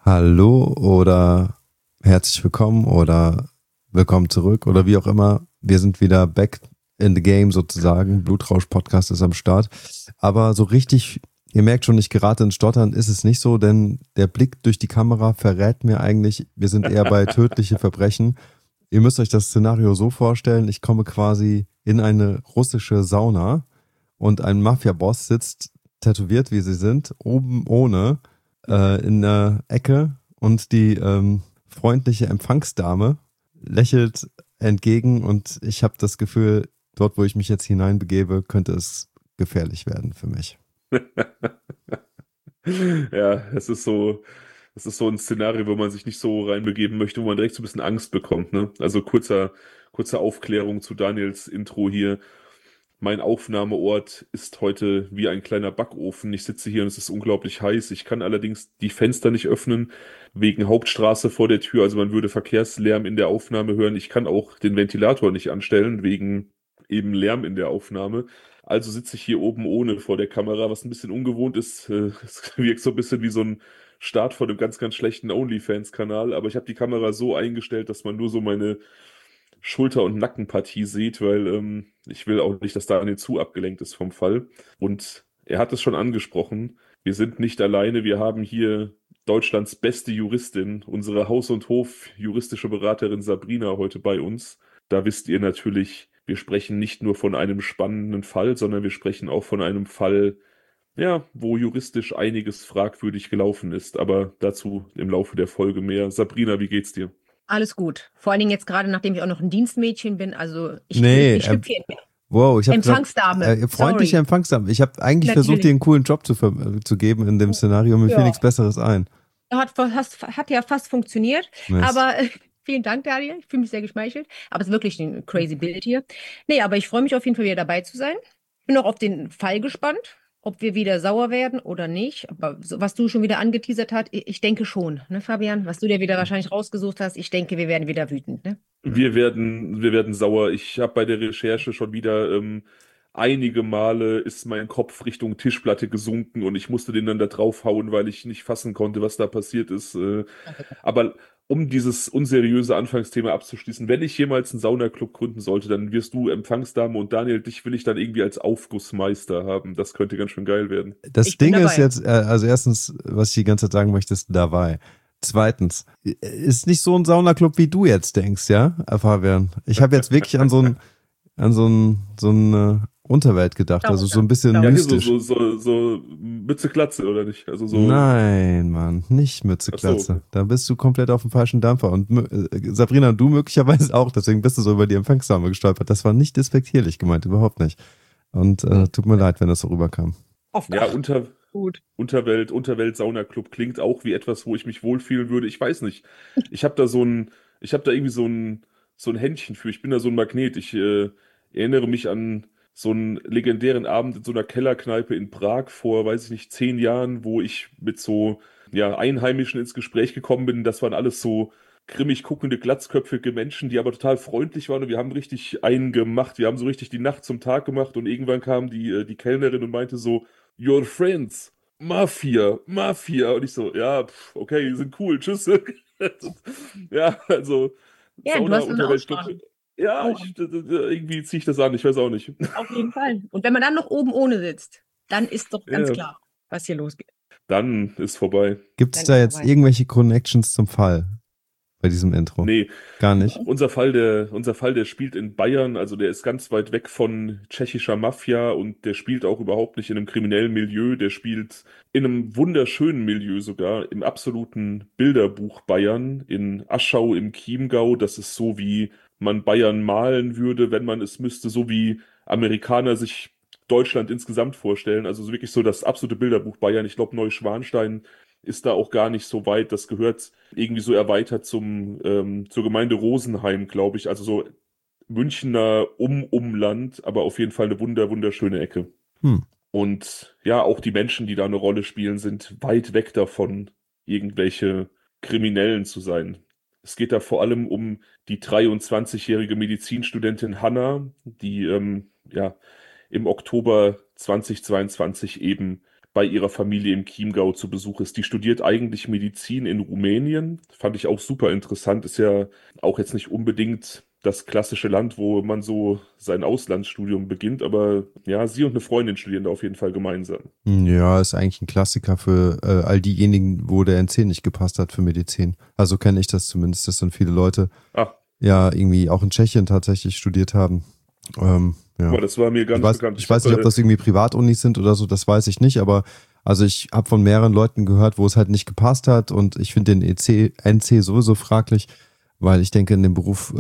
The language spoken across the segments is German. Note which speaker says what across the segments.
Speaker 1: Hallo oder herzlich willkommen oder willkommen zurück oder wie auch immer. Wir sind wieder back in the game sozusagen. Blutrausch-Podcast ist am Start. Aber so richtig, ihr merkt schon, ich gerate ins Stottern, ist es nicht so, denn der Blick durch die Kamera verrät mir eigentlich, wir sind eher bei tödliche Verbrechen. Ihr müsst euch das Szenario so vorstellen, ich komme quasi in eine russische Sauna und ein Mafia-Boss sitzt, tätowiert wie sie sind, oben ohne, in der Ecke und die freundliche Empfangsdame lächelt entgegen und ich habe das Gefühl, dort, wo ich mich jetzt hineinbegebe, könnte es gefährlich werden für mich.
Speaker 2: Ja, es ist so ein Szenario, wo man sich nicht so reinbegeben möchte, wo man direkt so ein bisschen Angst bekommt, ne? Also kurze Aufklärung zu Daniels Intro hier. Mein Aufnahmeort ist heute wie ein kleiner Backofen. Ich sitze hier und es ist unglaublich heiß. Ich kann allerdings die Fenster nicht öffnen, wegen Hauptstraße vor der Tür. Also man würde Verkehrslärm in der Aufnahme hören. Ich kann auch den Ventilator nicht anstellen, wegen eben Lärm in der Aufnahme. Also sitze ich hier oben ohne vor der Kamera, was ein bisschen ungewohnt ist. Es wirkt so ein bisschen wie so ein Start von einem ganz, ganz schlechten OnlyFans-Kanal. Aber ich habe die Kamera so eingestellt, dass man nur so meine Schulter- und Nackenpartie sieht, weil ich will auch nicht, dass Daniel zu abgelenkt ist vom Fall. Und er hat es schon angesprochen. Wir sind nicht alleine. Wir haben hier Deutschlands beste Juristin, unsere Haus- und Hof-juristische Beraterin Sabrina heute bei uns. Da wisst ihr natürlich, wir sprechen nicht nur von einem spannenden Fall, sondern wir sprechen auch von einem Fall, ja, wo juristisch einiges fragwürdig gelaufen ist. Aber dazu im Laufe der Folge mehr. Sabrina, wie geht's dir?
Speaker 3: Alles gut. Vor allen Dingen jetzt gerade, nachdem ich auch noch ein Dienstmädchen bin. Also
Speaker 1: Nee,
Speaker 3: ich hüpfe hier.
Speaker 1: wow, ich habe gesagt,
Speaker 3: Empfangsdame.
Speaker 1: freundliche
Speaker 3: Sorry.
Speaker 1: Empfangsdame. Ich habe eigentlich versucht, dir
Speaker 3: Natürlich.
Speaker 1: einen coolen Job zu geben in dem Szenario. Mir fiel
Speaker 3: Ja.
Speaker 1: nichts Besseres ein.
Speaker 3: Hat ja fast funktioniert.
Speaker 1: Mist.
Speaker 3: Aber vielen Dank, Daniel. Ich fühle mich sehr geschmeichelt. Aber es ist wirklich ein crazy Bild hier. Nee, aber ich freue mich auf jeden Fall wieder dabei zu sein. Bin auch auf den Fall gespannt, ob wir wieder sauer werden oder nicht. Aber was du schon wieder angeteasert hast, ich denke schon, ne, Fabian? Was du dir wieder wahrscheinlich rausgesucht hast, ich denke, wir werden wieder wütend, ne?
Speaker 2: Wir werden sauer. Ich habe bei der Recherche schon wieder einige Male ist mein Kopf Richtung Tischplatte gesunken und ich musste den dann da draufhauen, weil ich nicht fassen konnte, was da passiert ist. Aber um dieses unseriöse Anfangsthema abzuschließen, wenn ich jemals einen Saunaclub gründen sollte, dann wirst du Empfangsdame und Daniel, dich will ich dann irgendwie als Aufgussmeister haben. Das könnte ganz schön geil werden.
Speaker 1: Das
Speaker 3: Ich bin
Speaker 1: Ding ist
Speaker 3: dabei.
Speaker 1: jetzt, also erstens, was ich die ganze Zeit sagen möchte, ist dabei. Zweitens, ist nicht so ein Saunaclub, wie du jetzt denkst, ja, Fabian? Ich habe jetzt wirklich an so eine Unterwelt gedacht, also so
Speaker 3: Sauna.
Speaker 1: ein bisschen
Speaker 2: Ja, hier
Speaker 3: Sauna.
Speaker 1: mystisch.
Speaker 2: so Mütze Glatze, oder nicht? Also so,
Speaker 1: Nein, Mann, nicht Mütze
Speaker 2: ach so,
Speaker 1: Glatze.
Speaker 2: okay.
Speaker 1: Da bist du komplett auf dem falschen Dampfer. Und Sabrina, du möglicherweise auch, deswegen bist du so über die Empfangsdame gestolpert. Das war nicht despektierlich gemeint, überhaupt nicht. Und tut mir leid, wenn das so rüberkam.
Speaker 3: Oft.
Speaker 2: Ja,
Speaker 3: Ach, gut.
Speaker 2: Unterwelt Saunaclub klingt auch wie etwas, wo ich mich wohlfühlen würde. Ich weiß nicht. Ich habe da ich habe da irgendwie so ein Händchen für. Ich bin da so ein Magnet. Ich erinnere mich an so einen legendären Abend in so einer Kellerkneipe in Prag vor, weiß ich nicht, 10 Jahren, wo ich mit so, ja, Einheimischen ins Gespräch gekommen bin. Das waren alles so grimmig guckende, glatzköpfige Menschen, die aber total freundlich waren und wir haben richtig einen gemacht. Wir haben so richtig die Nacht zum Tag gemacht und irgendwann kam die Kellnerin und meinte so, Your friends, Mafia, Mafia. Und ich so, ja, okay, die sind cool, tschüss. Ja, also
Speaker 3: Ja, du
Speaker 2: Sauna,
Speaker 3: hast so eine
Speaker 2: Unterweltclub.
Speaker 3: Ausstrahlung.
Speaker 2: Ja,
Speaker 3: Aura.
Speaker 2: irgendwie ziehe ich das an, ich weiß auch nicht.
Speaker 3: Auf jeden Fall. Und wenn man dann noch oben ohne sitzt, dann ist doch ganz
Speaker 2: Ja,
Speaker 3: klar, was hier losgeht.
Speaker 2: dann ist vorbei.
Speaker 1: Gibt es
Speaker 3: Dann
Speaker 1: da
Speaker 3: ist
Speaker 1: jetzt
Speaker 3: vorbei.
Speaker 1: irgendwelche Connections zum Fall bei diesem Intro?
Speaker 2: Nee,
Speaker 1: Gar nicht.
Speaker 2: unser Fall, der spielt in Bayern, also der ist ganz weit weg von tschechischer Mafia und der spielt auch überhaupt nicht in einem kriminellen Milieu, der spielt in einem wunderschönen Milieu sogar, im absoluten Bilderbuch Bayern, in Aschau im Chiemgau. Das ist so, wie man Bayern malen würde, wenn man es müsste, so wie Amerikaner sich Deutschland insgesamt vorstellen. Also so wirklich so das absolute Bilderbuch Bayern. Ich glaube, Neuschwanstein ist da auch gar nicht so weit. Das gehört irgendwie so erweitert zur Gemeinde Rosenheim, glaube ich. Also so Münchner Umland, aber auf jeden Fall eine wunderschöne Ecke.
Speaker 1: Hm.
Speaker 2: Und ja, auch die Menschen, die da eine Rolle spielen, sind weit weg davon, irgendwelche Kriminellen zu sein. Es geht da vor allem um die 23-jährige Medizinstudentin Hanna, die ja im Oktober 2022 eben bei ihrer Familie im Chiemgau zu Besuch ist. Die studiert eigentlich Medizin in Rumänien. Fand ich auch super interessant. Ist ja auch jetzt nicht unbedingt das klassische Land, wo man so sein Auslandsstudium beginnt. Aber ja, sie und eine Freundin studieren da auf jeden Fall gemeinsam.
Speaker 1: Ja, ist eigentlich ein Klassiker für all diejenigen, wo der NC nicht gepasst hat für Medizin. Also kenne ich das zumindest, dass dann viele Leute ja irgendwie auch in Tschechien tatsächlich studiert haben. Ja.
Speaker 2: Aber das war mir ganz bekannt.
Speaker 1: Ich weiß nicht, ob das irgendwie Privatunis sind oder so, das weiß ich nicht, aber also ich habe von mehreren Leuten gehört, wo es halt nicht gepasst hat und ich finde den NC sowieso fraglich, weil ich denke, in dem Beruf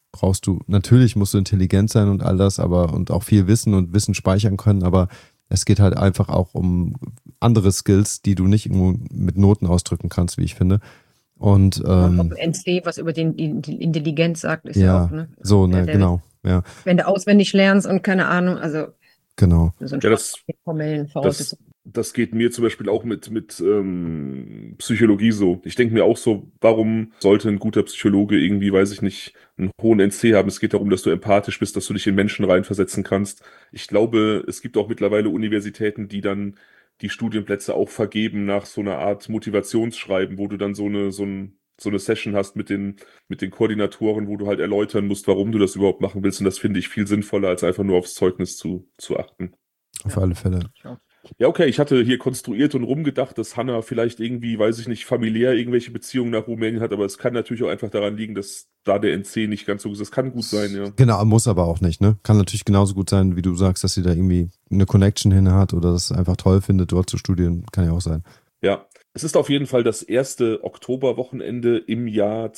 Speaker 1: musst du intelligent sein und all das, und auch viel wissen und Wissen speichern können, aber es geht halt einfach auch um andere Skills, die du nicht irgendwo mit Noten ausdrücken kannst, wie ich finde. Und
Speaker 3: NC, was über die Intelligenz sagt, ist ja auch, ne?
Speaker 1: So, ne, genau. Ja.
Speaker 3: Wenn du auswendig lernst und keine Ahnung, also
Speaker 1: genau.
Speaker 3: So ein formellen Voraussetzungen.
Speaker 2: Das geht mir zum Beispiel auch mit Psychologie so. Ich denke mir auch so, warum sollte ein guter Psychologe irgendwie, weiß ich nicht, einen hohen NC haben? Es geht darum, dass du empathisch bist, dass du dich in Menschen reinversetzen kannst. Ich glaube, es gibt auch mittlerweile Universitäten, die dann die Studienplätze auch vergeben nach so einer Art Motivationsschreiben, wo du dann so eine Session hast mit den Koordinatoren, wo du halt erläutern musst, warum du das überhaupt machen willst. Und das finde ich viel sinnvoller, als einfach nur aufs Zeugnis zu achten.
Speaker 1: Auf alle Fälle.
Speaker 2: Ja, okay, ich hatte hier konstruiert und rumgedacht, dass Hanna vielleicht irgendwie, weiß ich nicht, familiär irgendwelche Beziehungen nach Rumänien hat, aber es kann natürlich auch einfach daran liegen, dass da der NC nicht ganz so ist. Das kann gut sein, ja.
Speaker 1: Genau, muss aber auch nicht, ne? Kann natürlich genauso gut sein, wie du sagst, dass sie da irgendwie eine Connection hin hat oder das einfach toll findet, dort zu studieren. Kann ja auch sein.
Speaker 2: Ja, es ist auf jeden Fall das erste Oktoberwochenende im Jahr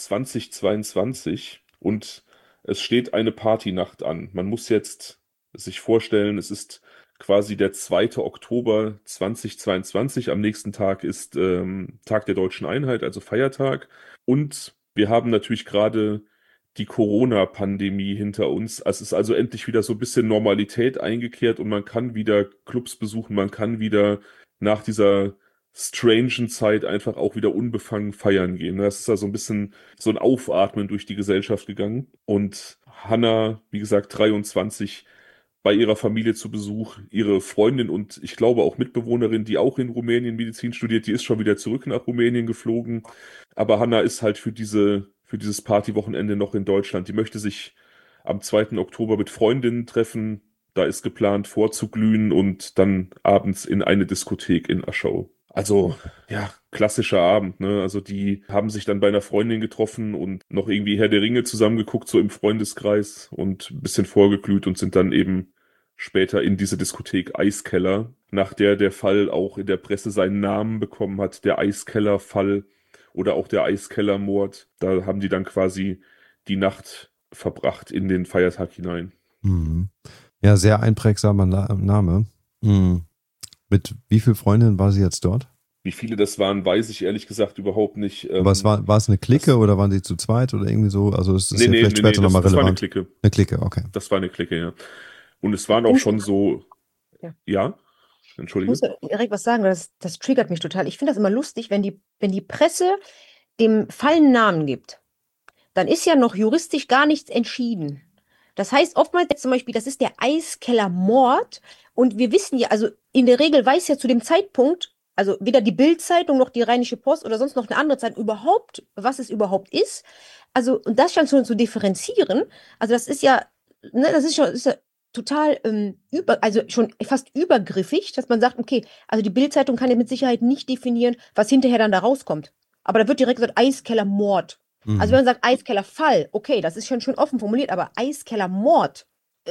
Speaker 2: 2022 und es steht eine Partynacht an. Man muss jetzt sich vorstellen, es ist quasi der 2. Oktober 2022. Am nächsten Tag ist Tag der Deutschen Einheit, also Feiertag. Und wir haben natürlich gerade die Corona-Pandemie hinter uns. Es ist also endlich wieder so ein bisschen Normalität eingekehrt und man kann wieder Clubs besuchen, man kann wieder nach dieser strangen Zeit einfach auch wieder unbefangen feiern gehen. Das ist also ein bisschen so ein Aufatmen durch die Gesellschaft gegangen. Und Hanna, wie gesagt, 23, bei ihrer Familie zu Besuch. Ihre Freundin und ich glaube auch Mitbewohnerin, die auch in Rumänien Medizin studiert, die ist schon wieder zurück nach Rumänien geflogen. Aber Hanna ist halt für dieses Partywochenende noch in Deutschland. Die möchte sich am 2. Oktober mit Freundinnen treffen. Da ist geplant, vorzuglühen und dann abends in eine Diskothek in Aschau. Also, ja, klassischer Abend, ne? Also die haben sich dann bei einer Freundin getroffen und noch irgendwie Herr der Ringe zusammengeguckt, so im Freundeskreis und ein bisschen vorgeglüht und sind dann eben später in diese Diskothek Eiskeller, nach der Fall auch in der Presse seinen Namen bekommen hat, der Eiskeller-Fall oder auch der Eiskeller-Mord. Da haben die dann quasi die Nacht verbracht in den Feiertag hinein.
Speaker 1: Mhm. Ja, sehr einprägsamer Name. Mhm. Mit wie vielen Freundinnen war sie jetzt dort?
Speaker 2: Wie viele das waren, weiß ich ehrlich gesagt überhaupt nicht.
Speaker 1: Aber war es eine Clique oder waren sie zu zweit oder irgendwie so? Also es ist vielleicht später nochmal relevant. Das war eine
Speaker 2: Clique.
Speaker 1: Eine Clique, okay.
Speaker 2: Das war eine Clique, ja. Und es waren auch schon so... Ja? Entschuldige.
Speaker 3: Ich muss direkt was sagen, das triggert mich total. Ich finde das immer lustig, wenn die Presse dem Fall einen Namen gibt. Dann ist ja noch juristisch gar nichts entschieden. Das heißt oftmals zum Beispiel, das ist der Eiskeller-Mord und wir wissen ja, also in der Regel weiß ja zu dem Zeitpunkt, also weder die Bild-Zeitung noch die Rheinische Post oder sonst noch eine andere Zeitung überhaupt, was es überhaupt ist. Also und das schon zu differenzieren, also das ist ja, ne, das ist ja total also schon fast übergriffig, dass man sagt, okay, also die Bild-Zeitung kann ja mit Sicherheit nicht definieren, was hinterher dann da rauskommt. Aber da wird direkt gesagt, Eiskeller-Mord. Also wenn man sagt Eiskeller-Fall, okay, das ist schon schön offen formuliert, aber Eiskeller-Mord,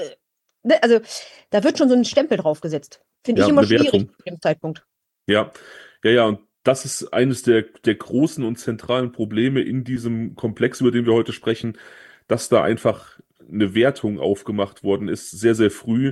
Speaker 3: also da wird schon so ein Stempel draufgesetzt. Finde ich immer schwierig zu dem Zeitpunkt.
Speaker 2: Ja, und das ist eines der großen und zentralen Probleme in diesem Komplex, über den wir heute sprechen, dass da einfach eine Wertung aufgemacht worden ist, sehr, sehr früh,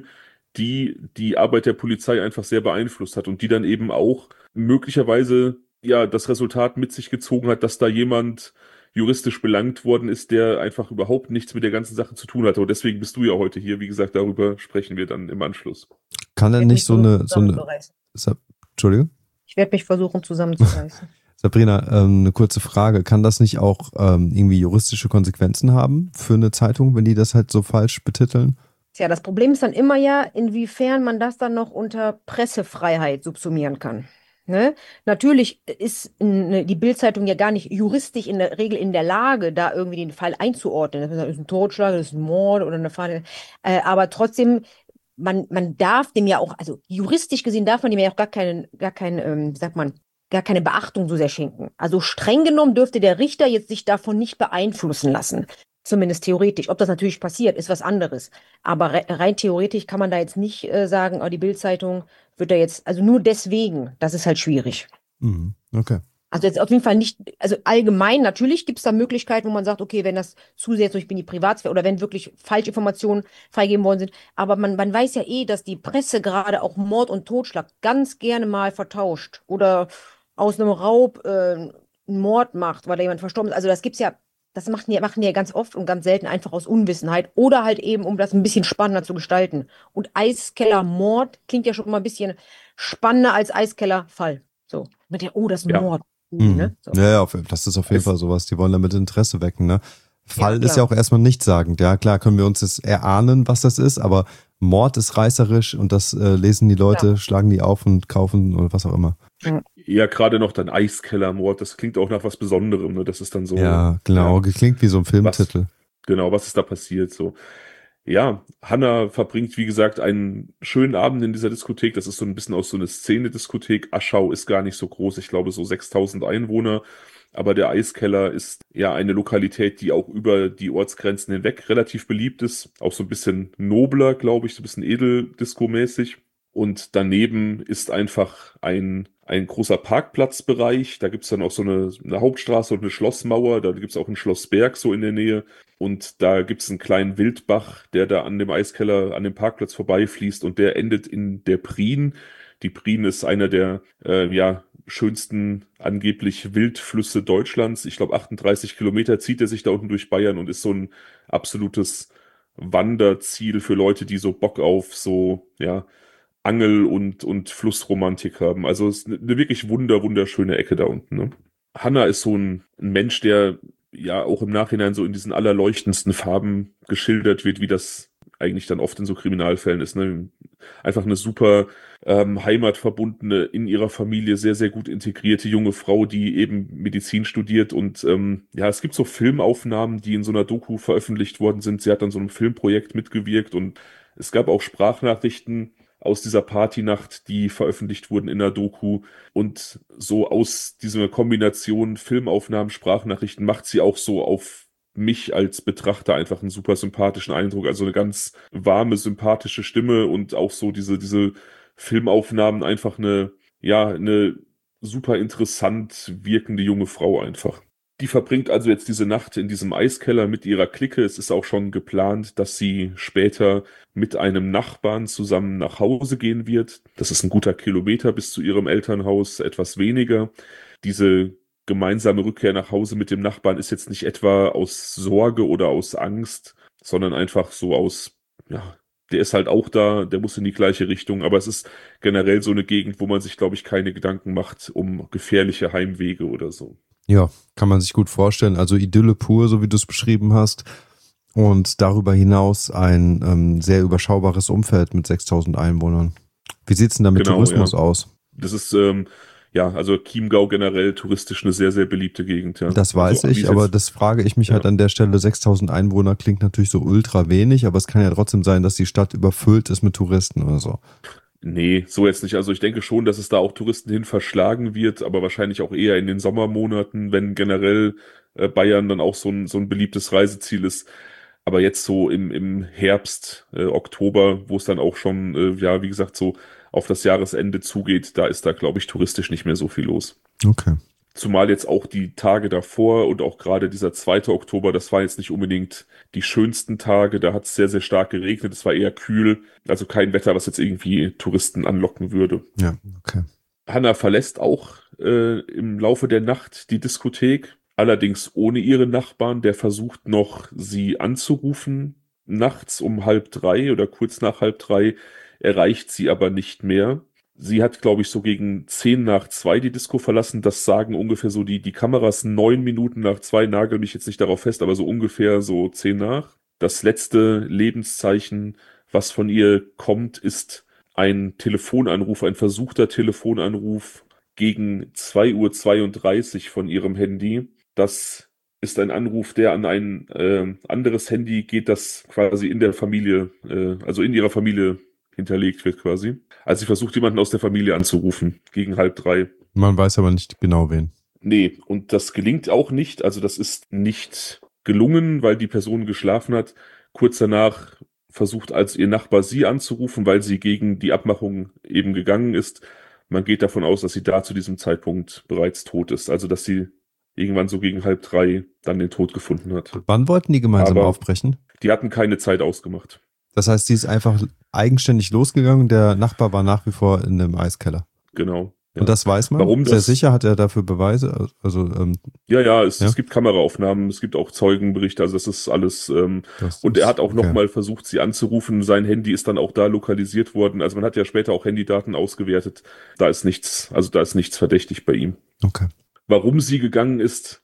Speaker 2: die Arbeit der Polizei einfach sehr beeinflusst hat und die dann eben auch möglicherweise ja das Resultat mit sich gezogen hat, dass da jemand juristisch belangt worden ist, der einfach überhaupt nichts mit der ganzen Sache zu tun hatte. Und deswegen bist du ja heute hier. Wie gesagt, darüber sprechen wir dann im Anschluss.
Speaker 1: Kann er nicht so eine Entschuldige?
Speaker 3: Ich werde mich versuchen zusammenzureißen.
Speaker 1: Sabrina, eine kurze Frage. Kann das nicht auch irgendwie juristische Konsequenzen haben für eine Zeitung, wenn die das halt so falsch betiteln?
Speaker 3: Tja, das Problem ist dann immer ja, inwiefern man das dann noch unter Pressefreiheit subsumieren kann. Ne? Natürlich ist die Bild-Zeitung ja gar nicht juristisch in der Regel in der Lage, da irgendwie den Fall einzuordnen. Das ist ein Totschlag, das ist ein Mord oder eine Fahne. Aber trotzdem, man darf dem ja auch, also juristisch gesehen darf man dem ja auch wie sagt man, gar keine Beachtung so sehr schenken. Also streng genommen dürfte der Richter jetzt sich davon nicht beeinflussen lassen. Zumindest theoretisch. Ob das natürlich passiert, ist was anderes. Aber rein theoretisch kann man da jetzt nicht sagen, oh, die Bild-Zeitung wird da jetzt, also nur deswegen, das ist halt schwierig.
Speaker 1: Mhm. Okay.
Speaker 3: Also jetzt auf jeden Fall nicht, also allgemein, natürlich gibt es da Möglichkeiten, wo man sagt, okay, wenn das zu sehr zum Beispiel in die Privatsphäre oder wenn wirklich Falschinformationen freigegeben worden sind. Aber man weiß ja eh, dass die Presse gerade auch Mord und Totschlag ganz gerne mal vertauscht oder aus einem Raub einen Mord macht, weil da jemand verstorben ist. Also das gibt's ja, das machen die ja ganz oft und ganz selten einfach aus Unwissenheit oder halt eben, um das ein bisschen spannender zu gestalten. Und Eiskeller-Mord klingt ja schon mal ein bisschen spannender als Eiskeller-Fall. So, mit der, oh, das ist ein
Speaker 2: Ja.
Speaker 3: Mord.
Speaker 1: Mhm.
Speaker 3: Ne? So.
Speaker 1: Ja, das ist auf jeden
Speaker 2: Es-
Speaker 1: Fall sowas. Die wollen damit Interesse wecken, ne? Fall ist ja
Speaker 3: klar.
Speaker 1: auch erstmal nichtssagend. Ja, klar können wir uns das erahnen, was das ist, aber Mord ist reißerisch und das lesen die Leute, schlagen die auf und kaufen oder was auch immer.
Speaker 2: Ja, gerade noch dann Eiskellermord, das klingt auch nach was Besonderem, ne? Das ist dann so.
Speaker 1: Ja, genau. Klingt wie so ein Filmtitel.
Speaker 2: Genau, was ist da passiert? So. Ja, Hanna verbringt, wie gesagt, einen schönen Abend in dieser Diskothek. Das ist so ein bisschen auch so eine Szene-Diskothek. Aschau ist gar nicht so groß, ich glaube so 6000 Einwohner. Aber der Eiskeller ist ja eine Lokalität, die auch über die Ortsgrenzen hinweg relativ beliebt ist. Auch so ein bisschen nobler, glaube ich, so ein bisschen Edeldisco-mäßig. Und daneben ist einfach ein großer Parkplatzbereich. Da gibt's dann auch so eine Hauptstraße und eine Schlossmauer. Da gibt's auch ein Schlossberg so in der Nähe. Und da gibt's einen kleinen Wildbach, der da an dem Eiskeller, an dem Parkplatz vorbeifließt und der endet in der Prien. Die Prien ist einer der schönsten angeblich Wildflüsse Deutschlands. Ich glaube 38 Kilometer zieht er sich da unten durch Bayern und ist so ein absolutes Wanderziel für Leute, die so Bock auf so Angel- und Flussromantik haben. Also es ist eine wirklich wunderschöne Ecke da unten. Ne? Hanna ist so ein Mensch, der ja auch im Nachhinein so in diesen allerleuchtendsten Farben geschildert wird, wie das eigentlich dann oft in so Kriminalfällen ist. Ne? Einfach eine super heimatverbundene, in ihrer Familie sehr, sehr gut integrierte junge Frau, die eben Medizin studiert. Und es gibt so Filmaufnahmen, die in so einer Doku veröffentlicht worden sind. Sie hat an so einem Filmprojekt mitgewirkt und es gab auch Sprachnachrichten aus dieser Partynacht, die veröffentlicht wurden in der Doku. Und so aus dieser Kombination Filmaufnahmen, Sprachnachrichten macht sie auch so auf mich als Betrachter einfach einen super sympathischen Eindruck. Also eine ganz warme, sympathische Stimme und auch so diese Filmaufnahmen einfach eine super interessant wirkende junge Frau einfach. Die verbringt also jetzt diese Nacht in diesem Eiskeller mit ihrer Clique. Es ist auch schon geplant, dass sie später mit einem Nachbarn zusammen nach Hause gehen wird. Das ist ein guter Kilometer bis zu ihrem Elternhaus, etwas weniger. Diese gemeinsame Rückkehr nach Hause mit dem Nachbarn ist jetzt nicht etwa aus Sorge oder aus Angst, sondern einfach so der ist halt auch da, der muss in die gleiche Richtung, aber es ist generell so eine Gegend, wo man sich, glaube ich, keine Gedanken macht um gefährliche Heimwege oder so.
Speaker 1: Ja, kann man sich gut vorstellen. Also Idylle pur, so wie du es beschrieben hast. Und darüber hinaus ein sehr überschaubares Umfeld mit 6000 Einwohnern. Wie sieht's denn da mit
Speaker 2: Genau,
Speaker 1: Tourismus
Speaker 2: ja.
Speaker 1: aus?
Speaker 2: Das ist, also Chiemgau generell touristisch eine sehr, sehr beliebte Gegend, ja.
Speaker 1: Das weiß
Speaker 2: Also, wie
Speaker 1: ich,
Speaker 2: es
Speaker 1: aber
Speaker 2: jetzt-
Speaker 1: das frage ich mich halt an der Stelle. 6000 Einwohner klingt natürlich so ultra wenig, aber es kann ja trotzdem sein, dass die Stadt überfüllt ist mit Touristen oder so.
Speaker 2: Nee, so jetzt nicht. Also ich denke schon, dass es da auch Touristen hin verschlagen wird, aber wahrscheinlich auch eher in den Sommermonaten, wenn generell Bayern dann auch so ein beliebtes Reiseziel ist. Aber jetzt so im Herbst, Oktober, wo es dann auch schon, wie gesagt, so auf das Jahresende zugeht, da ist da, glaube ich, touristisch nicht mehr so viel los.
Speaker 1: Okay.
Speaker 2: Zumal jetzt auch die Tage davor und auch gerade dieser 2. Oktober, das war jetzt nicht unbedingt die schönsten Tage. Da hat es sehr, sehr stark geregnet. Es war eher kühl. Also kein Wetter, was jetzt irgendwie Touristen anlocken würde.
Speaker 1: Ja, okay.
Speaker 2: Hanna verlässt auch im Laufe der Nacht die Diskothek. Allerdings ohne ihren Nachbarn. Der versucht noch, sie anzurufen. Nachts um 2:30 oder kurz nach 2:30 erreicht sie aber nicht mehr. Sie hat, glaube ich, so gegen 1:50 die Disco verlassen. Das sagen ungefähr so die Kameras 9 Minuten nach 2. Nagel mich jetzt nicht darauf fest, aber so ungefähr so 10 nach. Das letzte Lebenszeichen was von ihr kommt, ist ein Telefonanruf, ein versuchter Telefonanruf gegen 2:32 Uhr von ihrem Handy. Das ist ein Anruf, der an ein anderes Handy geht, das quasi in der Familie, also in ihrer Familie hinterlegt wird quasi. Also sie versucht, jemanden aus der Familie anzurufen, gegen 2:30.
Speaker 1: Man weiß aber nicht genau wen.
Speaker 2: Nee, und das gelingt auch nicht. Also das ist nicht gelungen, weil die Person geschlafen hat. Kurz danach versucht also ihr Nachbar sie anzurufen, weil sie gegen die Abmachung eben gegangen ist. Man geht davon aus, dass sie da zu diesem Zeitpunkt bereits tot ist. Also dass sie irgendwann so gegen 2:30 dann den Tod gefunden hat.
Speaker 1: Wann wollten die gemeinsam
Speaker 2: Aber
Speaker 1: aufbrechen?
Speaker 2: die hatten keine Zeit ausgemacht.
Speaker 1: Das heißt, sie ist einfach eigenständig losgegangen und der Nachbar war nach wie vor in einem Eiskeller.
Speaker 2: Genau. Ja.
Speaker 1: Und das weiß man?
Speaker 2: Warum
Speaker 1: Sehr
Speaker 2: das?
Speaker 1: sicher? Hat er dafür Beweise? Also,
Speaker 2: Ja, es
Speaker 1: Ja?
Speaker 2: gibt Kameraaufnahmen, es gibt auch Zeugenberichte, also das ist alles.
Speaker 1: das
Speaker 2: Und er
Speaker 1: ist-
Speaker 2: hat auch
Speaker 1: okay.
Speaker 2: nochmal versucht, sie anzurufen. Sein Handy ist dann auch da lokalisiert worden. Also man hat ja später auch Handydaten ausgewertet. Da ist nichts verdächtig bei ihm.
Speaker 1: Okay.
Speaker 2: Warum sie gegangen ist,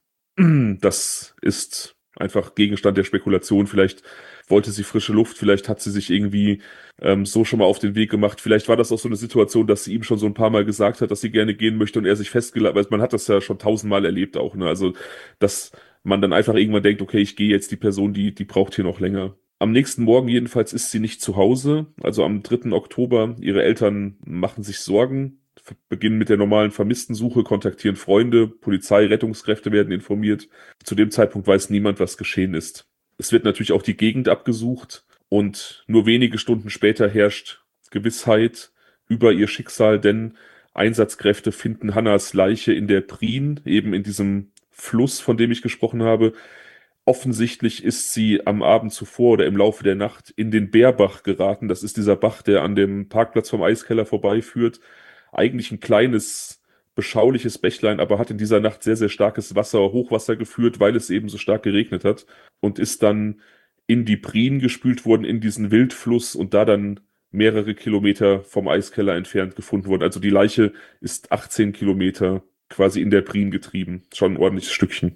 Speaker 2: das ist einfach Gegenstand der Spekulation. Vielleicht wollte sie frische Luft, vielleicht hat sie sich irgendwie so schon mal auf den Weg gemacht. Vielleicht war das auch so eine Situation, dass sie ihm schon so ein paar Mal gesagt hat, dass sie gerne gehen möchte und er sich festgelegt hat. Man hat das ja schon 1000-mal erlebt auch, ne? Also, dass man dann einfach irgendwann denkt, okay, ich gehe jetzt, die Person, die braucht hier noch länger. Am nächsten Morgen jedenfalls ist sie nicht zu Hause, also am 3. Oktober. Ihre Eltern machen sich Sorgen, beginnen mit der normalen Vermisstensuche, kontaktieren Freunde, Polizei, Rettungskräfte werden informiert. Zu dem Zeitpunkt weiß niemand, was geschehen ist. Es wird natürlich auch die Gegend abgesucht und nur wenige Stunden später herrscht Gewissheit über ihr Schicksal, denn Einsatzkräfte finden Hannas Leiche in der Prien, eben in diesem Fluss, von dem ich gesprochen habe. Offensichtlich ist sie am Abend zuvor oder im Laufe der Nacht in den Bärbach geraten. Das ist dieser Bach, der an dem Parkplatz vom Eiskeller vorbeiführt. Eigentlich ein kleines, beschauliches Bächlein, aber hat in dieser Nacht sehr, sehr starkes Hochwasser geführt, weil es eben so stark geregnet hat und ist dann in die Prien gespült worden, in diesen Wildfluss und da dann mehrere Kilometer vom Eiskeller entfernt gefunden worden. Also die Leiche ist 18 Kilometer quasi in der Prien getrieben. Schon ein ordentliches Stückchen.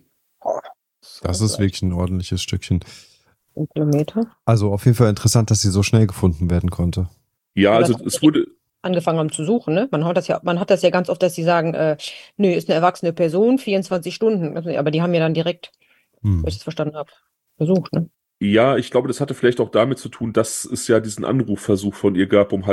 Speaker 1: Das ist wirklich ein ordentliches Stückchen.
Speaker 3: Ein Kilometer.
Speaker 1: Also auf jeden Fall interessant, dass sie so schnell gefunden werden konnte.
Speaker 2: Ja,
Speaker 3: Aber
Speaker 2: also
Speaker 3: das-
Speaker 2: es wurde,
Speaker 3: Angefangen haben zu suchen, ne? Man hat das ja ganz oft, dass sie sagen, nö, ist eine erwachsene Person, 24 Stunden. Also, aber die haben ja dann direkt,
Speaker 1: Hm.
Speaker 3: wenn ich das verstanden habe, gesucht, ne?
Speaker 2: ja, ich glaube, das hatte vielleicht auch damit zu tun, dass es ja diesen Anrufversuch von ihr gab um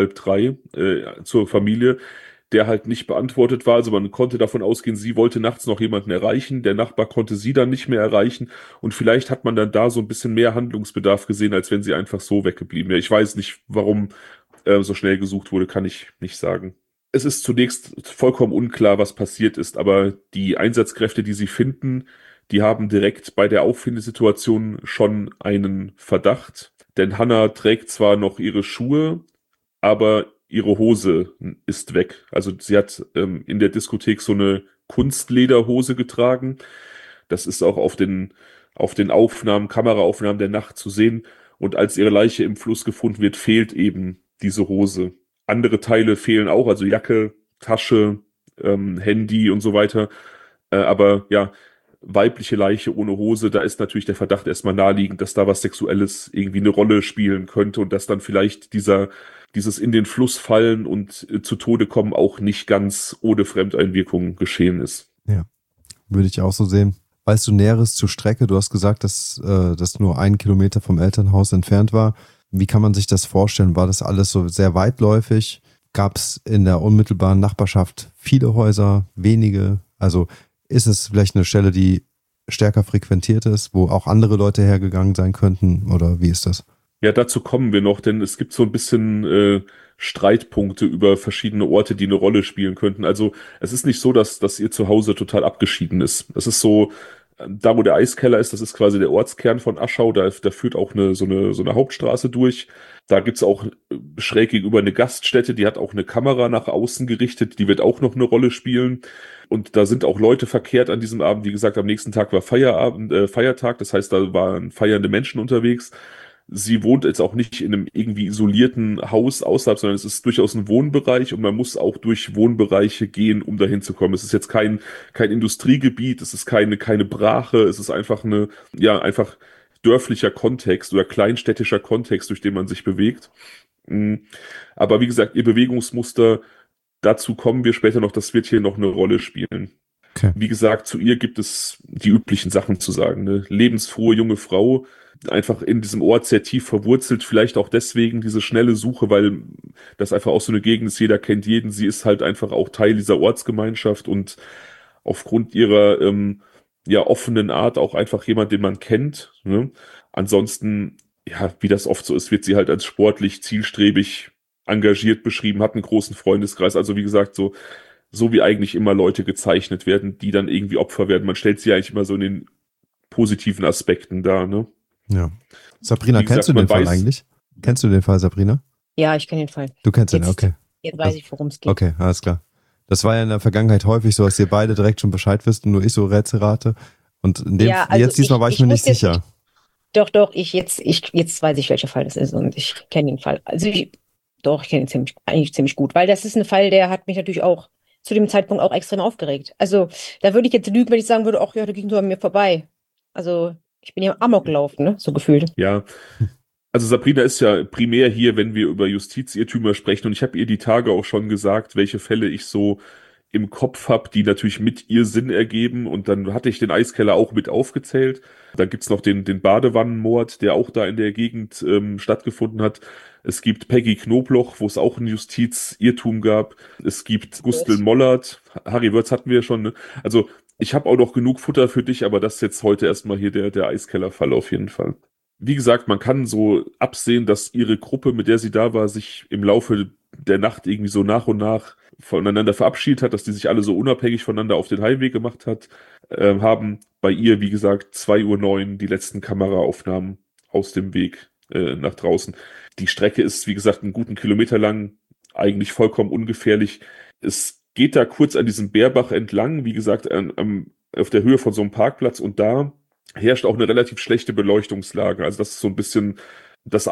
Speaker 2: 2:30 zur Familie, der halt nicht beantwortet war. Also man konnte davon ausgehen, sie wollte nachts noch jemanden erreichen, der Nachbar konnte sie dann nicht mehr erreichen und vielleicht hat man dann da so ein bisschen mehr Handlungsbedarf gesehen, als wenn sie einfach so weggeblieben wäre. Ich weiß nicht, warum so schnell gesucht wurde, kann ich nicht sagen. Es ist zunächst vollkommen unklar, was passiert ist, aber die Einsatzkräfte, die sie finden, die haben direkt bei der Auffindesituation schon einen Verdacht. Denn Hannah trägt zwar noch ihre Schuhe, aber ihre Hose ist weg. Also sie hat in der Diskothek so eine Kunstlederhose getragen. Das ist auch auf den Aufnahmen, Kameraaufnahmen der Nacht zu sehen. Und als ihre Leiche im Fluss gefunden wird, fehlt eben diese Hose. Andere Teile fehlen auch, also Jacke, Tasche, Handy und so weiter. Aber ja, weibliche Leiche ohne Hose, da ist natürlich der Verdacht erstmal naheliegend, dass da was Sexuelles irgendwie eine Rolle spielen könnte und dass dann vielleicht dieses in den Fluss fallen und zu Tode kommen auch nicht ganz ohne Fremdeinwirkung geschehen ist.
Speaker 1: Würde ich auch so sehen. Weißt du Näheres zur Strecke? Du hast gesagt, dass das nur 1 Kilometer vom Elternhaus entfernt war. Wie kann man sich das vorstellen? War das alles so sehr weitläufig? Gab es in der unmittelbaren Nachbarschaft viele Häuser, wenige? Also ist es vielleicht eine Stelle, die stärker frequentiert ist, wo auch andere Leute hergegangen sein könnten? Oder wie ist das?
Speaker 2: Ja, dazu kommen wir noch, denn es gibt so ein bisschen Streitpunkte über verschiedene Orte, die eine Rolle spielen könnten. Also es ist nicht so, dass ihr Zuhause total abgeschieden ist. Es ist so, da wo der Eiskeller ist, das ist quasi der Ortskern von Aschau, da führt auch so eine Hauptstraße durch. Da gibt's auch schräg gegenüber eine Gaststätte, die hat auch eine Kamera nach außen gerichtet, die wird auch noch eine Rolle spielen. Und da sind auch Leute verkehrt an diesem Abend. Wie gesagt, am nächsten Tag war Feiertag, das heißt, da waren feiernde Menschen unterwegs. Sie wohnt jetzt auch nicht in einem irgendwie isolierten Haus außerhalb, sondern es ist durchaus ein Wohnbereich und man muss auch durch Wohnbereiche gehen, um dahin zu kommen. Es ist jetzt kein Industriegebiet, es ist keine Brache, es ist einfach einfach dörflicher Kontext oder kleinstädtischer Kontext, durch den man sich bewegt. Aber wie gesagt, ihr Bewegungsmuster, dazu kommen wir später noch, das wird hier noch eine Rolle spielen.
Speaker 1: Okay.
Speaker 2: Wie gesagt, zu ihr gibt es die üblichen Sachen zu sagen. Ne? Lebensfrohe junge Frau, einfach in diesem Ort sehr tief verwurzelt, vielleicht auch deswegen diese schnelle Suche, weil das einfach auch so eine Gegend ist, jeder kennt jeden. Sie ist halt einfach auch Teil dieser Ortsgemeinschaft und aufgrund ihrer ja offenen Art auch einfach jemand, den man kennt. Ne? Ansonsten, ja, wie das oft so ist, wird sie halt als sportlich, zielstrebig, engagiert beschrieben, hat einen großen Freundeskreis. Also wie gesagt, so wie eigentlich immer Leute gezeichnet werden, die dann irgendwie Opfer werden. Man stellt sie eigentlich immer so in den positiven Aspekten dar, ne?
Speaker 1: Ja. Sabrina,
Speaker 2: Wie
Speaker 1: kennst
Speaker 2: gesagt,
Speaker 1: du den
Speaker 2: man
Speaker 1: Fall
Speaker 2: weiß-
Speaker 1: eigentlich? Kennst du den Fall, Sabrina?
Speaker 3: Ja, ich kenne den Fall.
Speaker 1: Du kennst ihn,
Speaker 3: Jetzt-
Speaker 1: okay.
Speaker 3: Jetzt weiß ich, worum es geht.
Speaker 1: Okay, alles klar. Das war ja in der Vergangenheit häufig so, dass ihr beide direkt schon Bescheid wisst und nur ich so Rätsel rate. Und in dem,
Speaker 3: Ja, also
Speaker 1: jetzt diesmal war ich mir nicht
Speaker 3: wusste jetzt
Speaker 1: sicher.
Speaker 3: Doch, jetzt weiß ich, welcher Fall das ist und ich kenne den Fall. Also ich kenne ihn eigentlich ziemlich gut, weil das ist ein Fall, der hat mich natürlich auch zu dem Zeitpunkt auch extrem aufgeregt. Also da würde ich jetzt lügen, wenn ich sagen würde, ach ja, der ging so an mir vorbei. Also ich bin ja Amok gelaufen, ne? So gefühlt.
Speaker 2: Ja, also Sabrina ist ja primär hier, wenn wir über Justizirrtümer sprechen. Und ich habe ihr die Tage auch schon gesagt, welche Fälle ich so im Kopf habe, die natürlich mit ihr Sinn ergeben. Und dann hatte ich den Eiskeller auch mit aufgezählt. Dann gibt's noch den Badewannenmord, der auch da in der Gegend stattgefunden hat. Es gibt Peggy Knobloch, wo es auch ein Justizirrtum gab. Es gibt Gustl Mollert. Harry Wörz hatten wir schon. Ne? Also ich habe auch noch genug Futter für dich, aber das ist jetzt heute erstmal hier der Eiskellerfall auf jeden Fall. Wie gesagt, man kann so absehen, dass ihre Gruppe, mit der sie da war, sich im Laufe der Nacht irgendwie so nach und nach voneinander verabschiedet hat, dass die sich alle so unabhängig voneinander auf den Heimweg gemacht haben bei ihr, wie gesagt, 2:09 Uhr die letzten Kameraaufnahmen aus dem Weg nach draußen. Die Strecke ist, wie gesagt, einen guten Kilometer lang, eigentlich vollkommen ungefährlich. Es geht da kurz an diesem Bärbach entlang, wie gesagt, auf der Höhe von so einem Parkplatz und da herrscht auch eine relativ schlechte Beleuchtungslage. Also das ist so ein bisschen der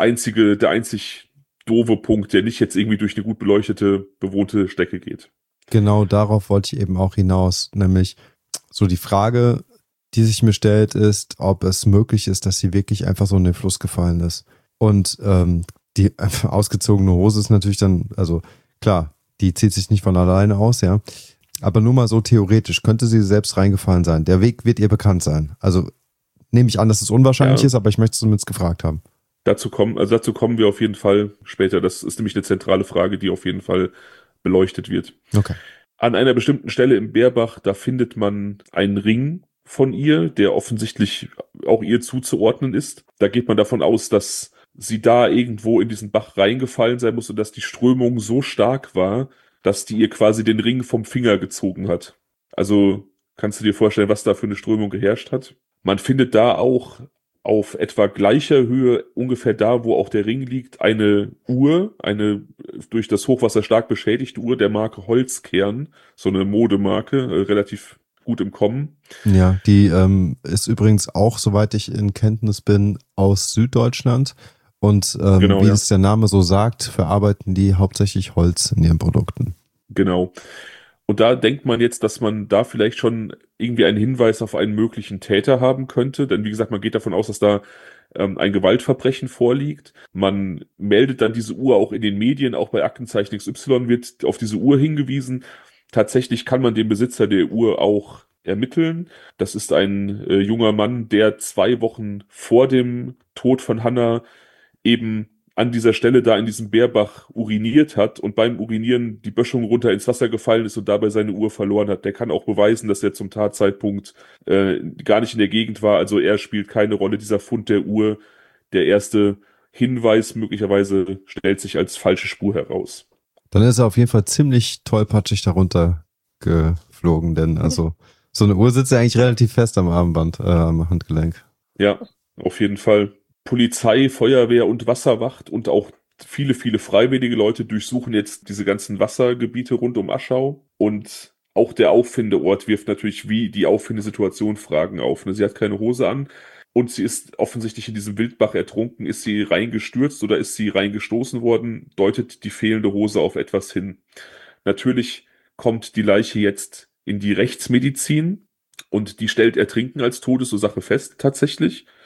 Speaker 2: einzig doofe Punkt, der nicht jetzt irgendwie durch eine gut beleuchtete, bewohnte Strecke geht.
Speaker 1: Genau darauf wollte ich eben auch hinaus. Nämlich so die Frage, die sich mir stellt, ist, ob es möglich ist, dass sie wirklich einfach so in den Fluss gefallen ist. Und die ausgezogene Hose ist natürlich dann, also klar, die zieht sich nicht von alleine aus, ja. Aber nur mal so theoretisch, könnte sie selbst reingefallen sein. Der Weg wird ihr bekannt sein. Also nehme ich an, dass es unwahrscheinlich ist, aber ich möchte es zumindest gefragt haben.
Speaker 2: Dazu kommen wir auf jeden Fall später. Das ist nämlich eine zentrale Frage, die auf jeden Fall beleuchtet wird.
Speaker 1: Okay.
Speaker 2: An einer bestimmten Stelle im Bärbach, da findet man einen Ring von ihr, der offensichtlich auch ihr zuzuordnen ist. Da geht man davon aus, dass sie da irgendwo in diesen Bach reingefallen sein muss und dass die Strömung so stark war, dass die ihr quasi den Ring vom Finger gezogen hat. Also kannst du dir vorstellen, was da für eine Strömung geherrscht hat? Man findet da auch auf etwa gleicher Höhe, ungefähr da, wo auch der Ring liegt, eine Uhr, eine durch das Hochwasser stark beschädigte Uhr der Marke Holzkern, so eine Modemarke, relativ gut im Kommen.
Speaker 1: Ja, die ist übrigens auch, soweit ich in Kenntnis bin, aus Süddeutschland. Und
Speaker 2: Genau,
Speaker 1: wie
Speaker 2: ja.
Speaker 1: es der Name so sagt, verarbeiten die hauptsächlich Holz in ihren Produkten.
Speaker 2: Genau. Und da denkt man jetzt, dass man da vielleicht schon irgendwie einen Hinweis auf einen möglichen Täter haben könnte. Denn wie gesagt, man geht davon aus, dass da ein Gewaltverbrechen vorliegt. Man meldet dann diese Uhr auch in den Medien, auch bei Aktenzeichen XY wird auf diese Uhr hingewiesen. Tatsächlich kann man den Besitzer der Uhr auch ermitteln. Das ist ein junger Mann, der 2 Wochen vor dem Tod von Hannah eben an dieser Stelle da in diesem Bärbach uriniert hat und beim Urinieren die Böschung runter ins Wasser gefallen ist und dabei seine Uhr verloren hat. Der kann auch beweisen, dass er zum Tatzeitpunkt gar nicht in der Gegend war. Also er spielt keine Rolle. Dieser Fund der Uhr, der erste Hinweis möglicherweise stellt sich als falsche Spur heraus.
Speaker 1: Dann ist er auf jeden Fall ziemlich tollpatschig darunter geflogen, denn also so eine Uhr sitzt ja eigentlich relativ fest am Armband, am Handgelenk.
Speaker 2: Ja, auf jeden Fall. Polizei, Feuerwehr und Wasserwacht und auch viele, viele freiwillige Leute durchsuchen jetzt diese ganzen Wassergebiete rund um Aschau. Und auch der Auffindeort wirft natürlich wie die Auffindesituation Fragen auf. Sie hat keine Hose an und sie ist offensichtlich in diesem Wildbach ertrunken. Ist sie reingestürzt oder ist sie reingestoßen worden? Deutet die fehlende Hose auf etwas hin. Natürlich kommt die Leiche jetzt in die Rechtsmedizin und die stellt Ertrinken als Todesursache fest, tatsächlich.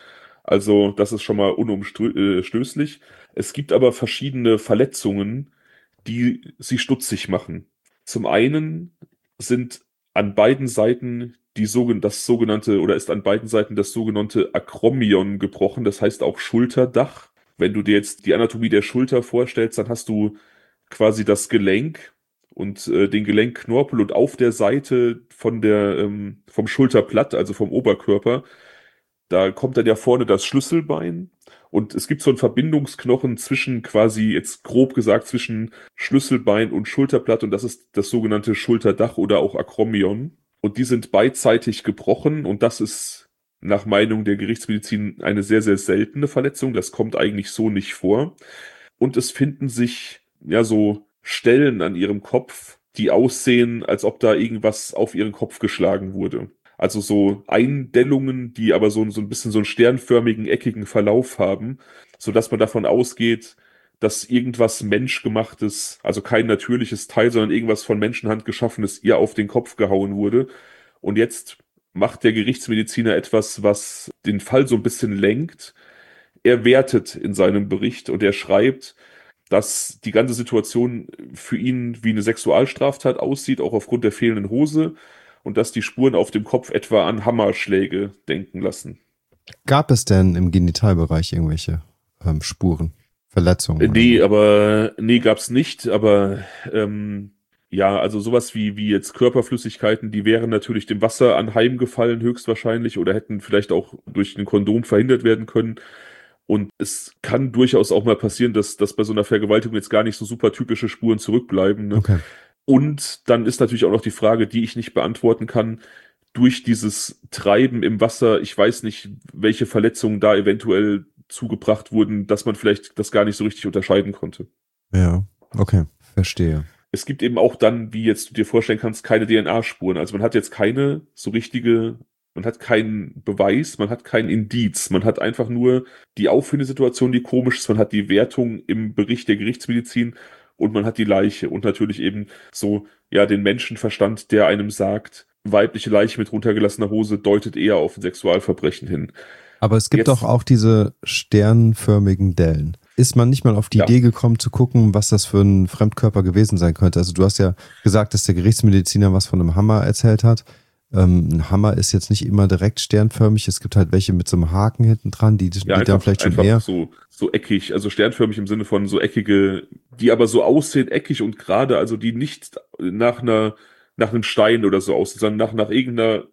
Speaker 2: Also das ist schon mal unumstößlich. Es gibt aber verschiedene Verletzungen, die sie stutzig machen. Zum einen sind an beiden Seiten das sogenannte, oder ist an beiden Seiten das sogenannte Akromion gebrochen, das heißt auch Schulterdach. Wenn du dir jetzt die Anatomie der Schulter vorstellst, dann hast du quasi das Gelenk und den Gelenkknorpel und auf der Seite vom Schulterblatt, also vom Oberkörper, da kommt dann ja vorne das Schlüsselbein und es gibt so einen Verbindungsknochen zwischen quasi, jetzt grob gesagt, zwischen Schlüsselbein und Schulterblatt und das ist das sogenannte Schulterdach oder auch Akromion. Und die sind beidseitig gebrochen und das ist nach Meinung der Gerichtsmedizin eine sehr, sehr seltene Verletzung. Das kommt eigentlich so nicht vor. Und es finden sich ja so Stellen an ihrem Kopf, die aussehen, als ob da irgendwas auf ihren Kopf geschlagen wurde. Also so Eindellungen, die aber so ein bisschen so einen sternförmigen, eckigen Verlauf haben, sodass man davon ausgeht, dass irgendwas Menschgemachtes, also kein natürliches Teil, sondern irgendwas von Menschenhand geschaffenes, ihr auf den Kopf gehauen wurde. Und jetzt macht der Gerichtsmediziner etwas, was den Fall so ein bisschen lenkt. Er wertet in seinem Bericht und er schreibt, dass die ganze Situation für ihn wie eine Sexualstraftat aussieht, auch aufgrund der fehlenden Hose, und dass die Spuren auf dem Kopf etwa an Hammerschläge denken lassen.
Speaker 1: Gab es denn im Genitalbereich irgendwelche Spuren, Verletzungen?
Speaker 2: Nee, gab's nicht, aber ja, also sowas wie jetzt Körperflüssigkeiten, die wären natürlich dem Wasser anheimgefallen höchstwahrscheinlich oder hätten vielleicht auch durch ein Kondom verhindert werden können. Und es kann durchaus auch mal passieren, dass bei so einer Vergewaltigung jetzt gar nicht so super typische Spuren zurückbleiben. Ne?
Speaker 1: Okay.
Speaker 2: Und dann ist natürlich auch noch die Frage, die ich nicht beantworten kann, durch dieses Treiben im Wasser, ich weiß nicht, welche Verletzungen da eventuell zugebracht wurden, dass man vielleicht das gar nicht so richtig unterscheiden konnte.
Speaker 1: Ja, okay, verstehe.
Speaker 2: Es gibt eben auch dann, wie jetzt du dir vorstellen kannst, keine DNA-Spuren. Also man hat jetzt keine so richtige, man hat keinen Beweis, man hat kein Indiz. Man hat einfach nur die Auffindesituation, die komisch ist. Man hat die Wertung im Bericht der Gerichtsmedizin und man hat die Leiche und natürlich eben so, ja, den Menschenverstand, der einem sagt, weibliche Leiche mit runtergelassener Hose deutet eher auf ein Sexualverbrechen hin.
Speaker 1: Aber es gibt
Speaker 2: Jetzt-
Speaker 1: doch auch diese sternförmigen Dellen. Ist man nicht mal auf die
Speaker 2: Ja.
Speaker 1: Idee gekommen zu gucken, was das für ein Fremdkörper gewesen sein könnte? Also du hast ja gesagt, dass der Gerichtsmediziner was von einem Hammer erzählt hat. Ein Hammer ist jetzt nicht immer direkt sternförmig. Es gibt halt welche mit so einem Haken hinten dran, die dann vielleicht schon mehr.
Speaker 2: So eckig, also sternförmig im Sinne von so eckige, die aber so aussehen, eckig und gerade, also die nicht nach einem Stein oder so aussehen, sondern nach irgendeiner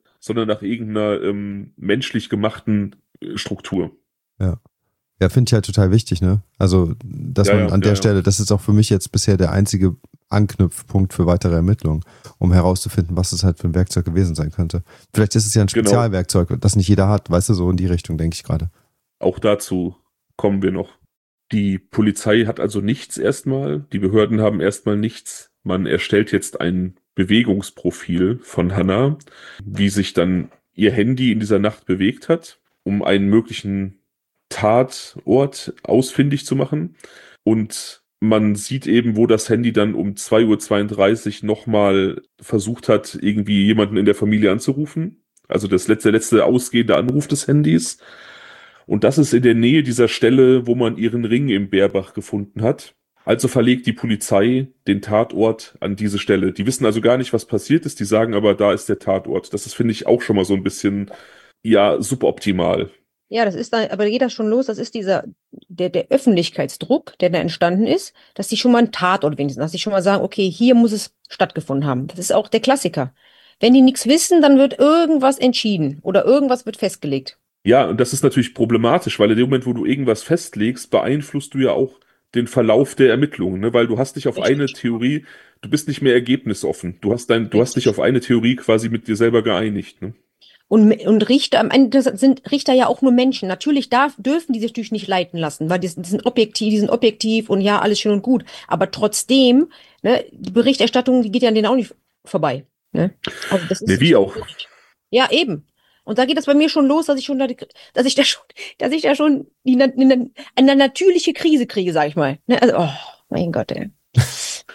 Speaker 2: menschlich gemachten Struktur.
Speaker 1: Ja, finde ich halt total wichtig, ne? Also, dass
Speaker 2: Ja,
Speaker 1: man
Speaker 2: ja,
Speaker 1: an der
Speaker 2: ja,
Speaker 1: Stelle, das ist auch für mich jetzt bisher der einzige Anknüpfpunkt für weitere Ermittlungen, um herauszufinden, was es halt für ein Werkzeug gewesen sein könnte. Vielleicht ist es ja ein
Speaker 2: Genau.
Speaker 1: Spezialwerkzeug, das nicht jeder hat, weißt du, so in die Richtung denke ich gerade.
Speaker 2: Auch dazu kommen wir noch. Die Polizei hat also nichts erstmal, die Behörden haben erstmal nichts. Man erstellt jetzt ein Bewegungsprofil von Hannah, wie sich dann ihr Handy in dieser Nacht bewegt hat, um einen möglichen Tatort ausfindig zu machen. Und man sieht eben, wo das Handy dann um 2:32 Uhr nochmal versucht hat, irgendwie jemanden in der Familie anzurufen. Also der letzte ausgehende Anruf des Handys. Und das ist in der Nähe dieser Stelle, wo man ihren Ring im Bärbach gefunden hat. Also verlegt die Polizei den Tatort an diese Stelle. Die wissen also gar nicht, was passiert ist. Die sagen aber, da ist der Tatort. Das ist, finde ich, auch schon mal so ein bisschen, ja, suboptimal.
Speaker 3: Ja, das ist dann, aber geht das schon los? Das ist der Öffentlichkeitsdruck, der da entstanden ist, dass die schon mal einen Tatort wenigstens, dass die schon mal sagen, okay, hier muss es stattgefunden haben. Das ist auch der Klassiker. Wenn die nichts wissen, dann wird irgendwas entschieden oder irgendwas wird festgelegt.
Speaker 2: Ja, und das ist natürlich problematisch, weil in dem Moment, wo du irgendwas festlegst, beeinflusst du ja auch den Verlauf der Ermittlungen, ne? Weil du hast dich auf
Speaker 3: Richtig.
Speaker 2: eine Theorie, du bist nicht mehr ergebnisoffen. Du hast dich auf eine Theorie quasi mit dir selber geeinigt, ne?
Speaker 3: Und Richter, am Ende sind Richter ja auch nur Menschen. Natürlich dürfen die sich natürlich nicht leiten lassen, weil die sind objektiv und ja, alles schön und gut. Aber trotzdem, ne, die Berichterstattung, die geht ja an denen auch nicht vorbei. Ne? Also das ist
Speaker 2: Ne, wie auch.
Speaker 3: Ja, eben. Und da geht das bei mir schon los, dass ich da schon eine natürliche Krise kriege, sag ich mal. Ne? Also, oh, mein Gott, ey.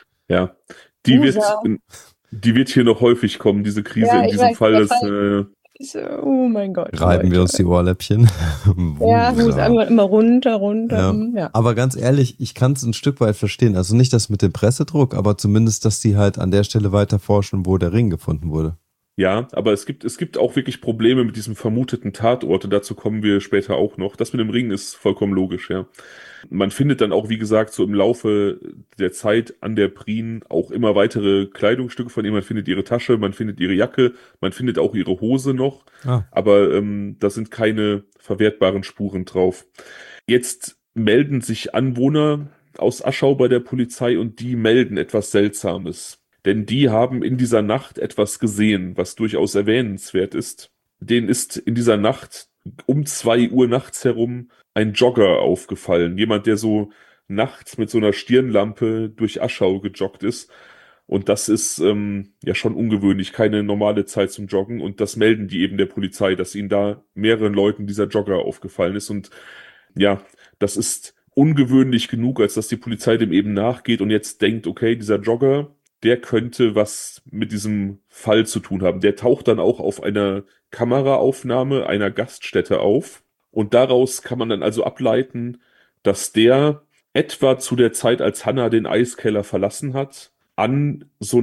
Speaker 2: Ja, die
Speaker 3: Usa.
Speaker 2: wird hier noch häufig kommen, diese Krise
Speaker 3: Ja,
Speaker 2: in
Speaker 3: ich
Speaker 2: diesem
Speaker 3: weiß,
Speaker 2: Fall.
Speaker 3: der
Speaker 2: Das,
Speaker 3: Fall- Oh mein Gott.
Speaker 1: Reiben wir uns die Ohrläppchen.
Speaker 3: Ja, muss immer runter.
Speaker 1: Ja. Aber ganz ehrlich, ich kann es ein Stück weit verstehen. Also nicht das mit dem Pressedruck, aber zumindest, dass die halt an der Stelle weiter forschen, wo der Ring gefunden wurde.
Speaker 2: Ja, aber es gibt auch wirklich Probleme mit diesem vermuteten Tatort und dazu kommen wir später auch noch. Das mit dem Ring ist vollkommen logisch, ja. Man findet dann auch, wie gesagt, so im Laufe der Zeit an der Prien auch immer weitere Kleidungsstücke von ihr. Man findet ihre Tasche, man findet ihre Jacke, man findet auch ihre Hose noch, aber da sind keine verwertbaren Spuren drauf. Jetzt melden sich Anwohner aus Aschau bei der Polizei und die melden etwas Seltsames. Denn die haben in dieser Nacht etwas gesehen, was durchaus erwähnenswert ist. Denen ist in dieser Nacht um 2 Uhr nachts herum ein Jogger aufgefallen. Jemand, der so nachts mit so einer Stirnlampe durch Aschau gejoggt ist. Und das ist ja schon ungewöhnlich, keine normale Zeit zum Joggen. Und das melden die eben der Polizei, dass ihnen da mehreren Leuten dieser Jogger aufgefallen ist. Und ja, das ist ungewöhnlich genug, als dass die Polizei dem eben nachgeht und jetzt denkt, okay, dieser Jogger, der könnte was mit diesem Fall zu tun haben. Der taucht dann auch auf einer Kameraaufnahme einer Gaststätte auf. Und daraus kann man dann also ableiten, dass der etwa zu der Zeit, als Hannah den Eiskeller verlassen hat, an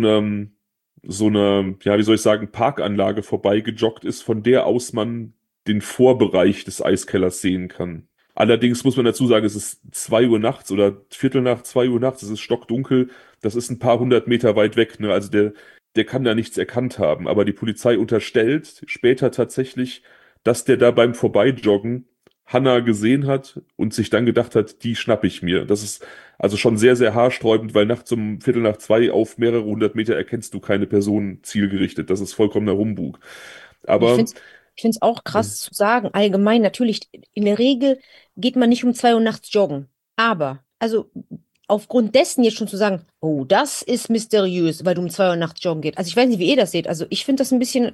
Speaker 2: so einer, ja, wie soll ich sagen, Parkanlage vorbeigejoggt ist, von der aus man den Vorbereich des Eiskellers sehen kann. Allerdings muss man dazu sagen, es ist 2 Uhr nachts oder Viertel nach 2 Uhr nachts, es ist stockdunkel, das ist ein paar hundert Meter weit weg, ne? Also der kann da nichts erkannt haben. Aber die Polizei unterstellt später tatsächlich, dass der da beim Vorbeijoggen Hannah gesehen hat und sich dann gedacht hat, die schnapp ich mir. Das ist also schon sehr, sehr haarsträubend, weil nachts um Viertel nach 2 auf mehrere hundert Meter erkennst du keine Person zielgerichtet. Das ist vollkommener Humbug. Aber
Speaker 3: Ich finde es auch krass zu sagen. Allgemein, natürlich, in der Regel geht man nicht um 2 Uhr nachts joggen. Aber, also aufgrund dessen jetzt schon zu sagen, oh, das ist mysteriös, weil du um 2 Uhr nachts joggen gehst. Also ich weiß nicht, wie ihr das seht. Also ich finde das ein bisschen,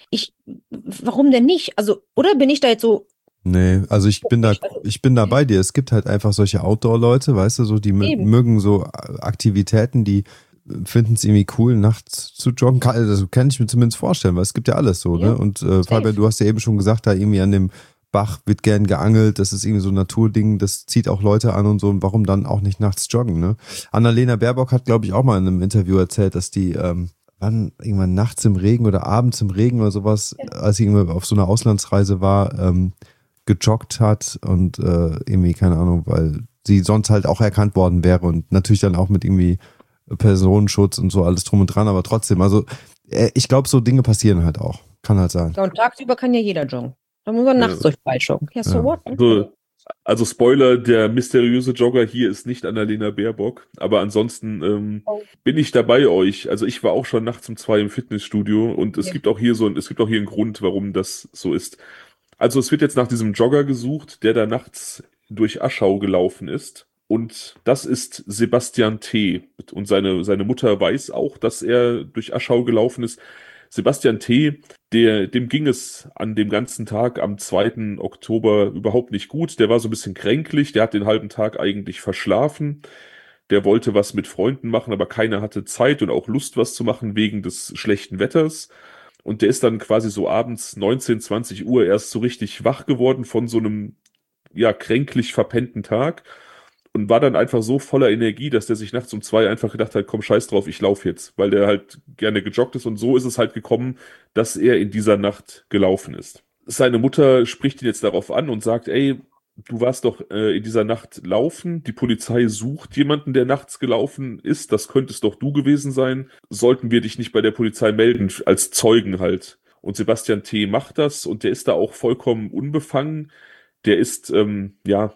Speaker 3: warum denn nicht? Also, oder bin ich da jetzt so.
Speaker 1: Nee, also ich bin da bei dir. Es gibt halt einfach solche Outdoor-Leute, weißt du, so, die
Speaker 3: Eben.
Speaker 1: mögen so Aktivitäten, die finden es irgendwie cool, nachts zu joggen. Das kann ich mir zumindest vorstellen, weil es gibt ja alles so,
Speaker 3: Ja,
Speaker 1: ne? Und Fabian, du hast ja eben schon gesagt, da irgendwie an dem Bach wird gern geangelt, das ist irgendwie so ein Naturding, das zieht auch Leute an und so. Und warum dann auch nicht nachts joggen, ne? Annalena Baerbock hat, glaube ich, auch mal in einem Interview erzählt, dass die irgendwann nachts im Regen oder abends im Regen oder sowas, als sie irgendwie auf so einer Auslandsreise war, gejoggt hat und irgendwie, keine Ahnung, weil sie sonst halt auch erkannt worden wäre und natürlich dann auch mit irgendwie Personenschutz und so alles drum und dran, aber trotzdem, also ich glaube, so Dinge passieren halt auch. Kann halt sein.
Speaker 3: Ja, und tagsüber kann ja jeder joggen. Dann muss man nachts durchjoggen. Ja, so
Speaker 1: Ja.
Speaker 3: what?
Speaker 2: Also Spoiler, der mysteriöse Jogger hier ist nicht Annalena Baerbock, aber ansonsten bin ich da bei euch. Also ich war auch schon nachts um 2 im Fitnessstudio und es
Speaker 3: Ja.
Speaker 2: gibt auch hier einen Grund, warum das so ist. Also es wird jetzt nach diesem Jogger gesucht, der da nachts durch Aschau gelaufen ist. Und das ist Sebastian T. Und seine Mutter weiß auch, dass er durch Aschau gelaufen ist. Sebastian T., dem ging es an dem ganzen Tag am 2. Oktober überhaupt nicht gut. Der war so ein bisschen kränklich, der hat den halben Tag eigentlich verschlafen. Der wollte was mit Freunden machen, aber keiner hatte Zeit und auch Lust, was zu machen wegen des schlechten Wetters. Und der ist dann quasi so abends 19, 20 Uhr erst so richtig wach geworden von so einem, ja, kränklich verpennten Tag und war dann einfach so voller Energie, dass der sich nachts um 2 einfach gedacht hat, komm, scheiß drauf, ich lauf jetzt, weil der halt gerne gejoggt ist und so ist es halt gekommen, dass er in dieser Nacht gelaufen ist. Seine Mutter spricht ihn jetzt darauf an und sagt, ey, du warst doch in dieser Nacht laufen, die Polizei sucht jemanden, der nachts gelaufen ist, das könntest doch du gewesen sein, sollten wir dich nicht bei der Polizei melden, als Zeugen halt. Und Sebastian T. macht das und der ist da auch vollkommen unbefangen, der ist, ja,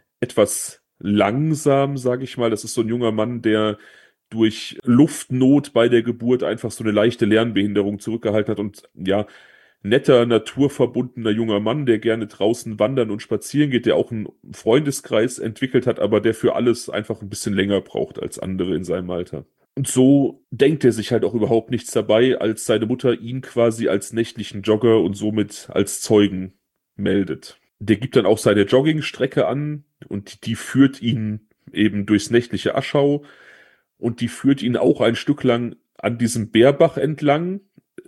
Speaker 2: etwas langsam, sage ich mal. Das ist so ein junger Mann, der durch Luftnot bei der Geburt einfach so eine leichte Lernbehinderung zurückgehalten hat und ja, netter, naturverbundener junger Mann, der gerne draußen wandern und spazieren geht, der auch einen Freundeskreis entwickelt hat, aber der für alles einfach ein bisschen länger braucht als andere in seinem Alter. Und so denkt er sich halt auch überhaupt nichts dabei, als seine Mutter ihn quasi als nächtlichen Jogger und somit als Zeugen meldet. Der gibt dann auch seine Joggingstrecke an und die führt ihn eben durchs nächtliche Aschau und die führt ihn auch ein Stück lang an diesem Bärbach entlang.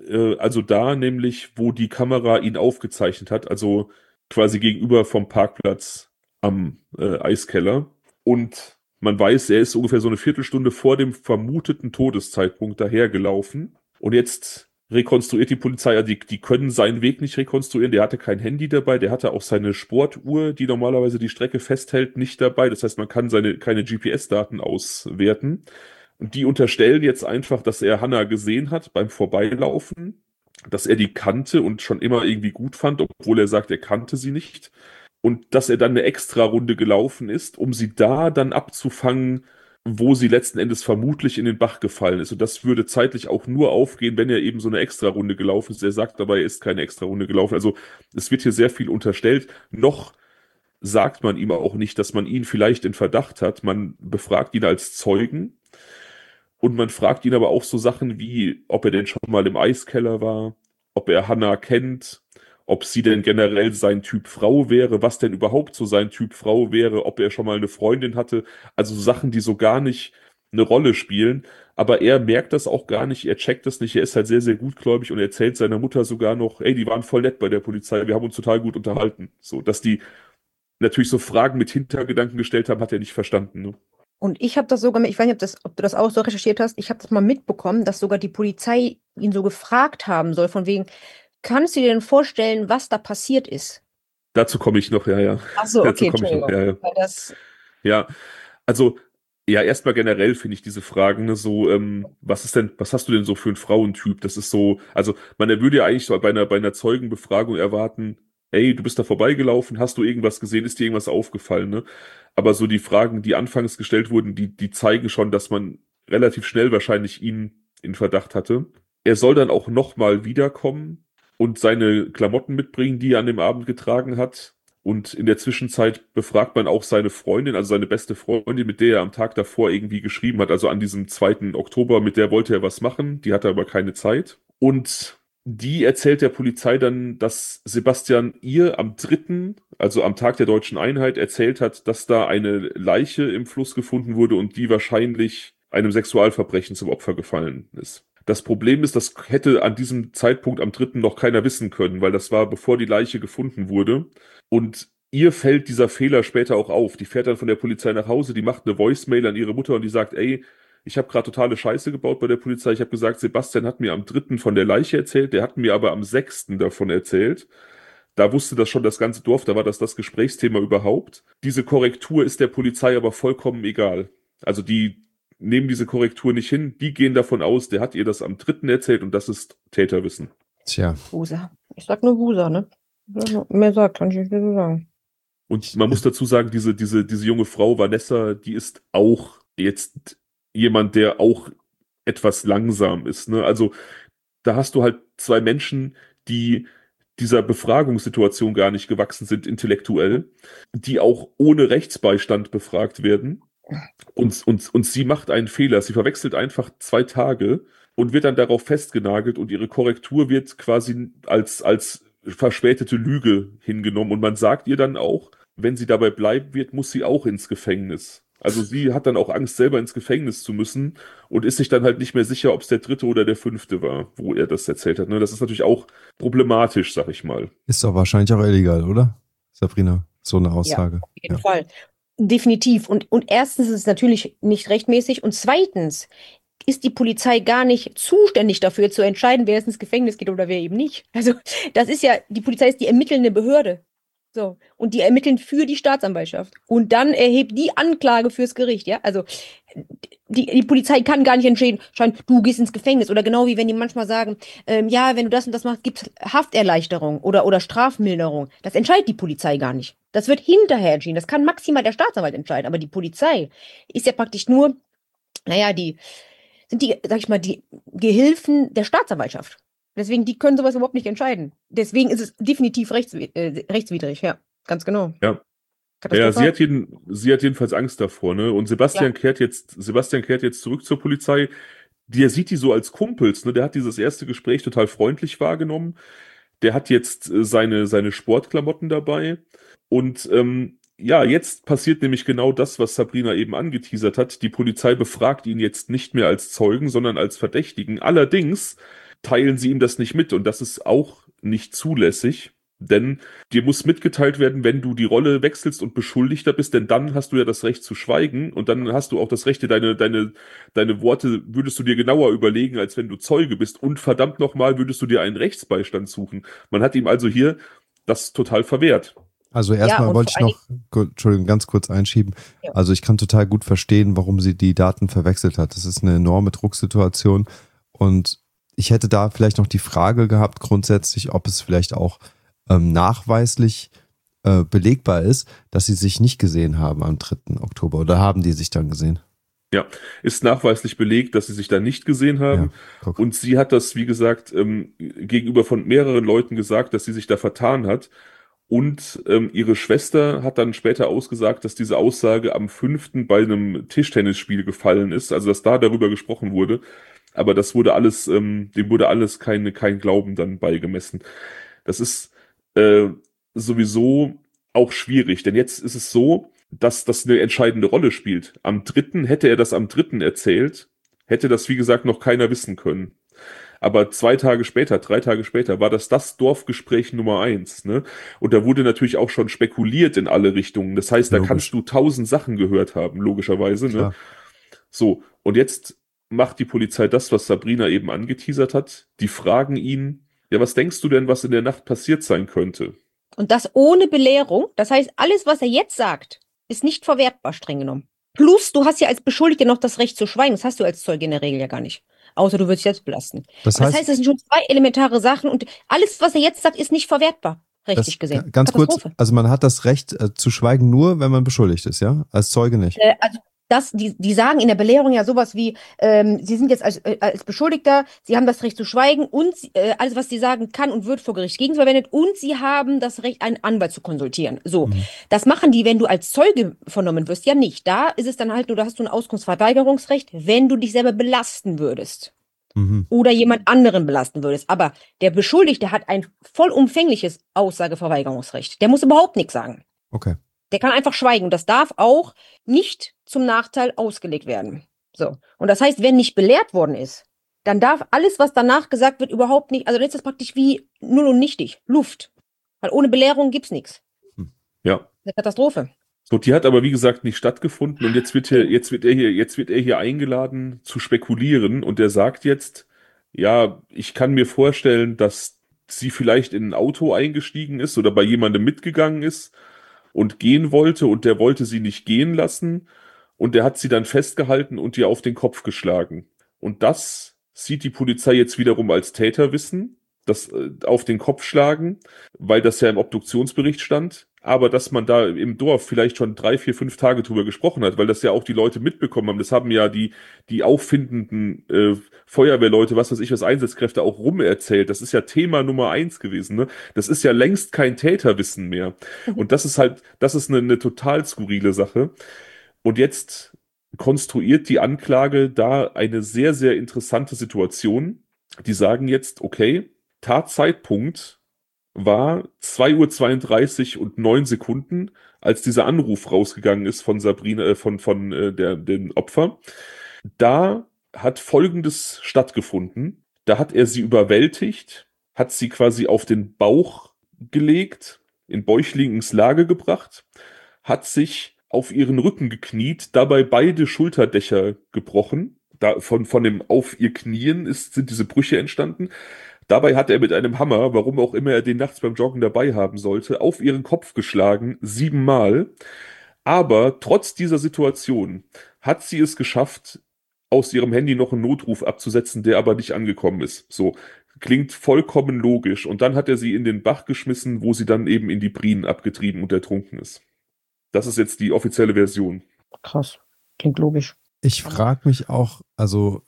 Speaker 2: also da nämlich, wo die Kamera ihn aufgezeichnet hat, also quasi gegenüber vom Parkplatz am Eiskeller. Und man weiß, er ist ungefähr so eine Viertelstunde vor dem vermuteten Todeszeitpunkt dahergelaufen. Und jetzt rekonstruiert die Polizei, ja, die können seinen Weg nicht rekonstruieren. Der hatte kein Handy dabei, der hatte auch seine Sportuhr, die normalerweise die Strecke festhält, nicht dabei. Das heißt, man kann keine GPS-Daten auswerten. Und die unterstellen jetzt einfach, dass er Hannah gesehen hat beim Vorbeilaufen, dass er die kannte und schon immer irgendwie gut fand, obwohl er sagt, er kannte sie nicht. Und dass er dann eine Extra-Runde gelaufen ist, um sie da dann abzufangen, wo sie letzten Endes vermutlich in den Bach gefallen ist. Und das würde zeitlich auch nur aufgehen, wenn er eben so eine Extra-Runde gelaufen ist. Er sagt aber, er ist keine Extra-Runde gelaufen. Also es wird hier sehr viel unterstellt. Noch sagt man ihm auch nicht, dass man ihn vielleicht in Verdacht hat. Man befragt ihn als Zeugen. Und man fragt ihn aber auch so Sachen wie, ob er denn schon mal im Eiskeller war, ob er Hannah kennt, ob sie denn generell sein Typ Frau wäre, was denn überhaupt so sein Typ Frau wäre, ob er schon mal eine Freundin hatte. Also Sachen, die so gar nicht eine Rolle spielen. Aber er merkt das auch gar nicht, er checkt das nicht, er ist halt sehr, sehr gutgläubig und erzählt seiner Mutter sogar noch, ey, die waren voll nett bei der Polizei, wir haben uns total gut unterhalten. So, dass die natürlich so Fragen mit Hintergedanken gestellt haben, hat er nicht verstanden. Ne?
Speaker 3: Und ich habe das sogar, ich weiß nicht, ob du das auch so recherchiert hast, ich habe das mal mitbekommen, dass sogar die Polizei ihn so gefragt haben soll, von wegen, kannst du dir denn vorstellen, was da passiert ist?
Speaker 2: Dazu komme ich noch, ja.
Speaker 3: Ach so,
Speaker 2: Dazu
Speaker 3: okay,
Speaker 2: komme ich noch,
Speaker 3: Entschuldigung.
Speaker 2: ja.
Speaker 3: Weil das,
Speaker 2: Ja, also, ja, erstmal generell finde ich diese Fragen, ne, so, was hast du denn so für einen Frauentyp? Das ist so, also, man würde ja eigentlich so bei einer Zeugenbefragung erwarten, ey, du bist da vorbeigelaufen, hast du irgendwas gesehen, ist dir irgendwas aufgefallen, ne? Aber so die Fragen, die anfangs gestellt wurden, die zeigen schon, dass man relativ schnell wahrscheinlich ihn in Verdacht hatte. Er soll dann auch nochmal wiederkommen und seine Klamotten mitbringen, die er an dem Abend getragen hat. Und in der Zwischenzeit befragt man auch seine Freundin, also seine beste Freundin, mit der er am Tag davor irgendwie geschrieben hat, also an diesem 2. Oktober, mit der wollte er was machen, die hatte aber keine Zeit. Und die erzählt der Polizei dann, dass Sebastian ihr am 3., also am Tag der Deutschen Einheit, erzählt hat, dass da eine Leiche im Fluss gefunden wurde und die wahrscheinlich einem Sexualverbrechen zum Opfer gefallen ist. Das Problem ist, das hätte an diesem Zeitpunkt am 3. noch keiner wissen können, weil das war, bevor die Leiche gefunden wurde. Und ihr fällt dieser Fehler später auch auf. Die fährt dann von der Polizei nach Hause, die macht eine Voicemail an ihre Mutter und die sagt, ey, ich habe gerade totale Scheiße gebaut bei der Polizei. Ich habe gesagt, Sebastian hat mir am 3. von der Leiche erzählt, der hat mir aber am 6. davon erzählt. Da wusste das schon das ganze Dorf, da war das Gesprächsthema überhaupt. Diese Korrektur ist der Polizei aber vollkommen egal. Also die nehmen diese Korrektur nicht hin, die gehen davon aus, der hat ihr das am 3. erzählt und das ist Täterwissen.
Speaker 1: Tja.
Speaker 3: Buser. Ich sag nur Buser, ne? Mehr sagt, kann ich nicht mehr so sagen.
Speaker 2: Und man muss dazu sagen, diese junge Frau, Vanessa, die ist auch jetzt jemand, der auch etwas langsam ist. Ne? Also da hast du halt zwei Menschen, die dieser Befragungssituation gar nicht gewachsen sind intellektuell, die auch ohne Rechtsbeistand befragt werden. Und sie macht einen Fehler. Sie verwechselt einfach 2 Tage und wird dann darauf festgenagelt und ihre Korrektur wird quasi als verspätete Lüge hingenommen. Und man sagt ihr dann auch, wenn sie dabei bleiben wird, muss sie auch ins Gefängnis. Also sie hat dann auch Angst, selber ins Gefängnis zu müssen und ist sich dann halt nicht mehr sicher, ob es der 3. oder der 5. war, wo er das erzählt hat. Ne? Das ist natürlich auch problematisch, sag ich mal.
Speaker 1: Ist doch wahrscheinlich auch illegal, oder? Sabrina, so eine Aussage.
Speaker 3: Ja, auf jeden Fall. Definitiv. Und erstens ist es natürlich nicht rechtmäßig und zweitens ist die Polizei gar nicht zuständig dafür zu entscheiden, wer jetzt ins Gefängnis geht oder wer eben nicht. Also das ist ja, die Polizei ist die ermittelnde Behörde. So, und die ermitteln für die Staatsanwaltschaft. Und dann erhebt die Anklage fürs Gericht, ja. Also die Polizei kann gar nicht entscheiden, du gehst ins Gefängnis. Oder genau wie wenn die manchmal sagen, ja, wenn du das und das machst, gibt es Hafterleichterung oder Strafmilderung. Das entscheidet die Polizei gar nicht. Das wird hinterher entschieden. Das kann maximal der Staatsanwalt entscheiden. Aber die Polizei ist ja praktisch nur, sind die, sag ich mal, die Gehilfen der Staatsanwaltschaft. Deswegen, die können sowas überhaupt nicht entscheiden. Deswegen ist es definitiv rechtswidrig, ja, ganz genau.
Speaker 2: Ja. Ja, sie hat jedenfalls Angst davor, ne? Und Sebastian kehrt jetzt zurück zur Polizei. Der sieht die so als Kumpels, ne? Der hat dieses erste Gespräch total freundlich wahrgenommen. Der hat jetzt seine Sportklamotten dabei. Und jetzt passiert nämlich genau das, was Sabrina eben angeteasert hat. Die Polizei befragt ihn jetzt nicht mehr als Zeugen, sondern als Verdächtigen. Allerdings teilen sie ihm das nicht mit. Und das ist auch nicht zulässig. Denn dir muss mitgeteilt werden, wenn du die Rolle wechselst und Beschuldigter bist, denn dann hast du ja das Recht zu schweigen und dann hast du auch das Recht, deine Worte würdest du dir genauer überlegen, als wenn du Zeuge bist. Und verdammt nochmal, würdest du dir einen Rechtsbeistand suchen. Man hat ihm also hier das total verwehrt.
Speaker 1: Also erstmal wollte ich noch, Entschuldigung, ganz kurz einschieben. Ja. Also ich kann total gut verstehen, warum sie die Daten verwechselt hat. Das ist eine enorme Drucksituation und ich hätte da vielleicht noch die Frage gehabt, grundsätzlich, ob es vielleicht auch nachweislich belegbar ist, dass sie sich nicht gesehen haben am 3. Oktober. Oder haben die sich dann gesehen?
Speaker 2: Ja, ist nachweislich belegt, dass sie sich da nicht gesehen haben. Ja, und sie hat das, wie gesagt, gegenüber von mehreren Leuten gesagt, dass sie sich da vertan hat. Und ihre Schwester hat dann später ausgesagt, dass diese Aussage am 5. bei einem Tischtennisspiel gefallen ist. Also, dass da darüber gesprochen wurde. Aber das wurde alles, dem wurde alles kein Glauben dann beigemessen. Das ist sowieso auch schwierig, denn jetzt ist es so, dass das eine entscheidende Rolle spielt. Hätte er das am 3. erzählt, hätte das, wie gesagt, noch keiner wissen können. Aber 3 Tage später war das Dorfgespräch Nummer 1, ne? Und da wurde natürlich auch schon spekuliert in alle Richtungen. Das heißt, da kannst du 1000 Sachen gehört haben, logischerweise, ne? So, und jetzt macht die Polizei das, was Sabrina eben angeteasert hat. Die fragen ihn, ja, was denkst du denn, was in der Nacht passiert sein könnte?
Speaker 3: Und das ohne Belehrung. Das heißt, alles, was er jetzt sagt, ist nicht verwertbar, streng genommen. Plus, du hast ja als Beschuldigter noch das Recht zu schweigen. Das hast du als Zeuge in der Regel ja gar nicht. Außer du würdest dich selbst belasten. Das heißt, das sind schon 2 elementare Sachen und alles, was er jetzt sagt, ist nicht verwertbar, rechtlich gesehen.
Speaker 1: Ganz kurz, also man hat das Recht zu schweigen nur, wenn man beschuldigt ist, ja? Als Zeuge nicht.
Speaker 3: Die sagen in der Belehrung ja sowas wie, sie sind jetzt als Beschuldigter, sie haben das Recht zu schweigen und alles, was sie sagen, kann und wird vor Gericht gegenverwendet und sie haben das Recht, einen Anwalt zu konsultieren. So, das machen die, wenn du als Zeuge vernommen wirst, ja nicht. Da ist es dann halt nur, da hast du ein Auskunftsverweigerungsrecht, wenn du dich selber belasten würdest. Oder jemand anderen belasten würdest. Aber der Beschuldigte hat ein vollumfängliches Aussageverweigerungsrecht. Der muss überhaupt nichts sagen.
Speaker 1: Okay.
Speaker 3: Der kann einfach schweigen. Das darf auch nicht zum Nachteil ausgelegt werden. So. Und das heißt, wenn nicht belehrt worden ist, dann darf alles, was danach gesagt wird, überhaupt nicht, also dann ist das praktisch wie null und nichtig. Luft. Weil ohne Belehrung gibt's nichts.
Speaker 2: Ja.
Speaker 3: Eine Katastrophe.
Speaker 2: So, die hat aber wie gesagt nicht stattgefunden und jetzt wird er hier eingeladen zu spekulieren und er sagt jetzt, ja, ich kann mir vorstellen, dass sie vielleicht in ein Auto eingestiegen ist oder bei jemandem mitgegangen ist und gehen wollte und der wollte sie nicht gehen lassen und der hat sie dann festgehalten und ihr auf den Kopf geschlagen. Und das sieht die Polizei jetzt wiederum als Täterwissen, das auf den Kopf schlagen, weil das ja im Obduktionsbericht stand, aber dass man da im Dorf vielleicht schon 3, 4, 5 Tage drüber gesprochen hat, weil das ja auch die Leute mitbekommen haben. Das haben ja die auffindenden Feuerwehrleute, was weiß ich, was Einsatzkräfte auch rumerzählt. Das ist ja Thema Nummer 1 gewesen, ne? Das ist ja längst kein Täterwissen mehr. Und das ist eine total skurrile Sache. Und jetzt konstruiert die Anklage da eine sehr, sehr interessante Situation. Die sagen jetzt, okay, Tatzeitpunkt war 2:32 und 9 Sekunden, als dieser Anruf rausgegangen ist von Sabrina, den Opfer. Da hat Folgendes stattgefunden. Da hat er sie überwältigt, hat sie quasi auf den Bauch gelegt, in bäuchlingens Lage gebracht, hat sich auf ihren Rücken gekniet, dabei beide Schulterdächer gebrochen. Von dem auf ihr Knien sind diese Brüche entstanden. Dabei hat er mit einem Hammer, warum auch immer er den nachts beim Joggen dabei haben sollte, auf ihren Kopf geschlagen, 7 Mal. Aber trotz dieser Situation hat sie es geschafft, aus ihrem Handy noch einen Notruf abzusetzen, der aber nicht angekommen ist. So, klingt vollkommen logisch. Und dann hat er sie in den Bach geschmissen, wo sie dann eben in die Prien abgetrieben und ertrunken ist. Das ist jetzt die offizielle Version.
Speaker 3: Krass, klingt logisch.
Speaker 1: Ich frage mich auch, also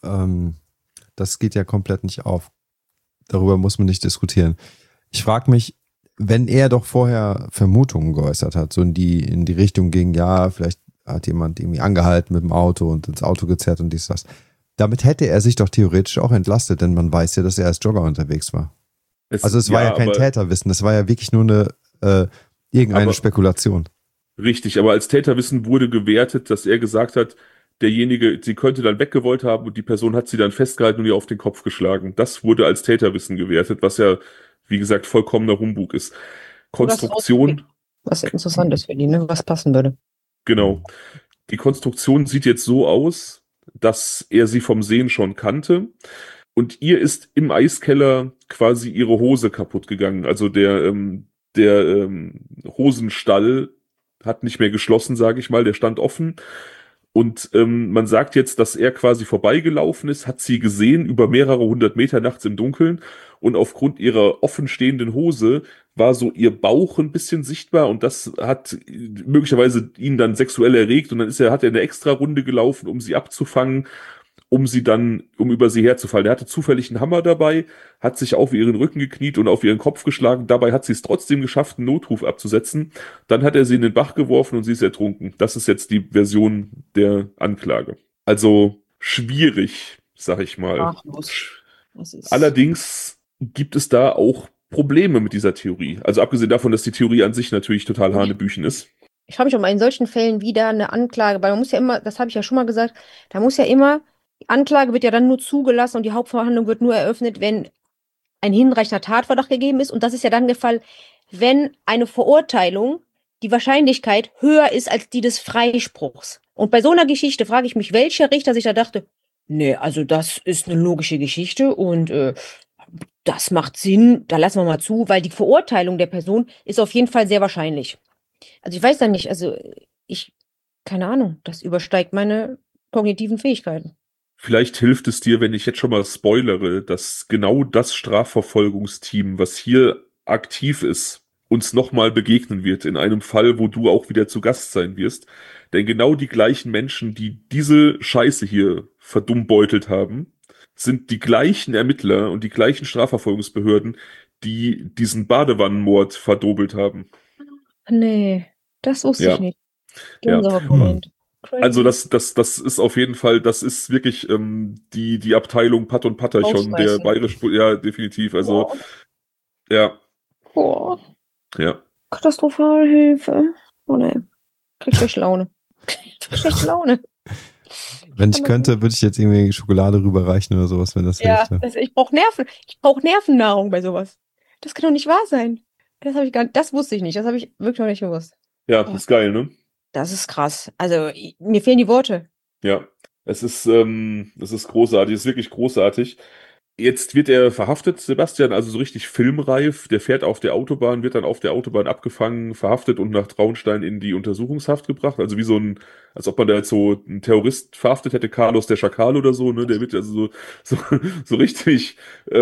Speaker 1: das geht ja komplett nicht auf. Darüber muss man nicht diskutieren. Ich frage mich, wenn er doch vorher Vermutungen geäußert hat, so in die Richtung ging, ja, vielleicht hat jemand irgendwie angehalten mit dem Auto und ins Auto gezerrt und dies, das. Damit hätte er sich doch theoretisch auch entlastet, denn man weiß ja, dass er als Jogger unterwegs war. Es war ja kein Täterwissen, das war ja wirklich nur irgendeine Spekulation.
Speaker 2: Richtig, aber als Täterwissen wurde gewertet, dass er gesagt hat, sie könnte dann weggewollt haben und die Person hat sie dann festgehalten und ihr auf den Kopf geschlagen. Das wurde als Täterwissen gewertet, was ja, wie gesagt, vollkommener Humbug ist. Konstruktion,
Speaker 3: was interessant ist für die, ne? Was passen würde.
Speaker 2: genau. Die Konstruktion sieht jetzt so aus, dass er sie vom Sehen schon kannte. Und ihr ist im Eiskeller quasi ihre Hose kaputt gegangen. Also der Hosenstall hat nicht mehr geschlossen, sage ich mal. Der stand offen. Und man sagt jetzt, dass er quasi vorbeigelaufen ist, hat sie gesehen über mehrere hundert Meter nachts im Dunkeln. Und aufgrund ihrer offenstehenden Hose war so ihr Bauch ein bisschen sichtbar. Und das hat möglicherweise ihn dann sexuell erregt. Und dann hat er eine extra Runde gelaufen, um sie abzufangen, um über sie herzufallen. Er hatte zufällig einen Hammer dabei, hat sich auf ihren Rücken gekniet und auf ihren Kopf geschlagen. Dabei hat sie es trotzdem geschafft, einen Notruf abzusetzen. Dann hat er sie in den Bach geworfen und sie ist ertrunken. Das ist jetzt die Version der Anklage. Also schwierig, sag ich mal.
Speaker 3: Sprachlos.
Speaker 2: Allerdings gibt es da auch Probleme mit dieser Theorie. Also abgesehen davon, dass die Theorie an sich natürlich total hanebüchen ist.
Speaker 3: Ich frage mich, ob man in solchen Fällen wieder eine Anklage, weil man muss ja immer, das habe ich ja schon mal gesagt, da muss ja immer, die Anklage wird ja dann nur zugelassen und die Hauptverhandlung wird nur eröffnet, wenn ein hinreichender Tatverdacht gegeben ist. Und das ist ja dann der Fall, wenn eine Verurteilung, die Wahrscheinlichkeit höher ist als die des Freispruchs. Und bei so einer Geschichte frage ich mich, welcher Richter sich da dachte, nee, also das ist eine logische Geschichte und das macht Sinn, da lassen wir mal zu, weil die Verurteilung der Person ist auf jeden Fall sehr wahrscheinlich. Also ich weiß da nicht, keine Ahnung, das übersteigt meine kognitiven Fähigkeiten.
Speaker 2: Vielleicht hilft es dir, wenn ich jetzt schon mal spoilere, dass genau das Strafverfolgungsteam, was hier aktiv ist, uns nochmal begegnen wird in einem Fall, wo du auch wieder zu Gast sein wirst. Denn genau die gleichen Menschen, die diese Scheiße hier verdummbeutelt haben, sind die gleichen Ermittler und die gleichen Strafverfolgungsbehörden, die diesen Badewannenmord verdobelt haben.
Speaker 3: Nee, das wusste ich nicht.
Speaker 2: Ja.
Speaker 3: Gänsehautmoment.
Speaker 2: Also das ist auf jeden Fall, das ist wirklich die Abteilung Patt und Patterchon, der bayerische, ja, definitiv. Also, ja.
Speaker 3: Boah.
Speaker 2: Ja.
Speaker 3: Katastrophale Hilfe. Oh ne. Krieg schlechte Laune. Schlechte Laune.
Speaker 1: Wenn ich könnte, würde ich jetzt irgendwie Schokolade rüberreichen oder sowas, wenn das hilft. Ja,
Speaker 3: ich brauche Nerven. Ich brauche Nervennahrung bei sowas. Das kann doch nicht wahr sein. Das wusste ich nicht. Das habe ich wirklich noch nicht gewusst.
Speaker 2: Ja, das ist geil, ne?
Speaker 3: Das ist krass. Also, mir fehlen die Worte.
Speaker 2: Ja, es ist großartig, es ist wirklich großartig. Jetzt wird er verhaftet, Sebastian, also so richtig filmreif. Der fährt auf der Autobahn, wird dann auf der Autobahn abgefangen, verhaftet und nach Traunstein in die Untersuchungshaft gebracht. Also wie als ob man da jetzt so einen Terrorist verhaftet hätte, Carlos der Schakal oder so, ne? Der wird also so richtig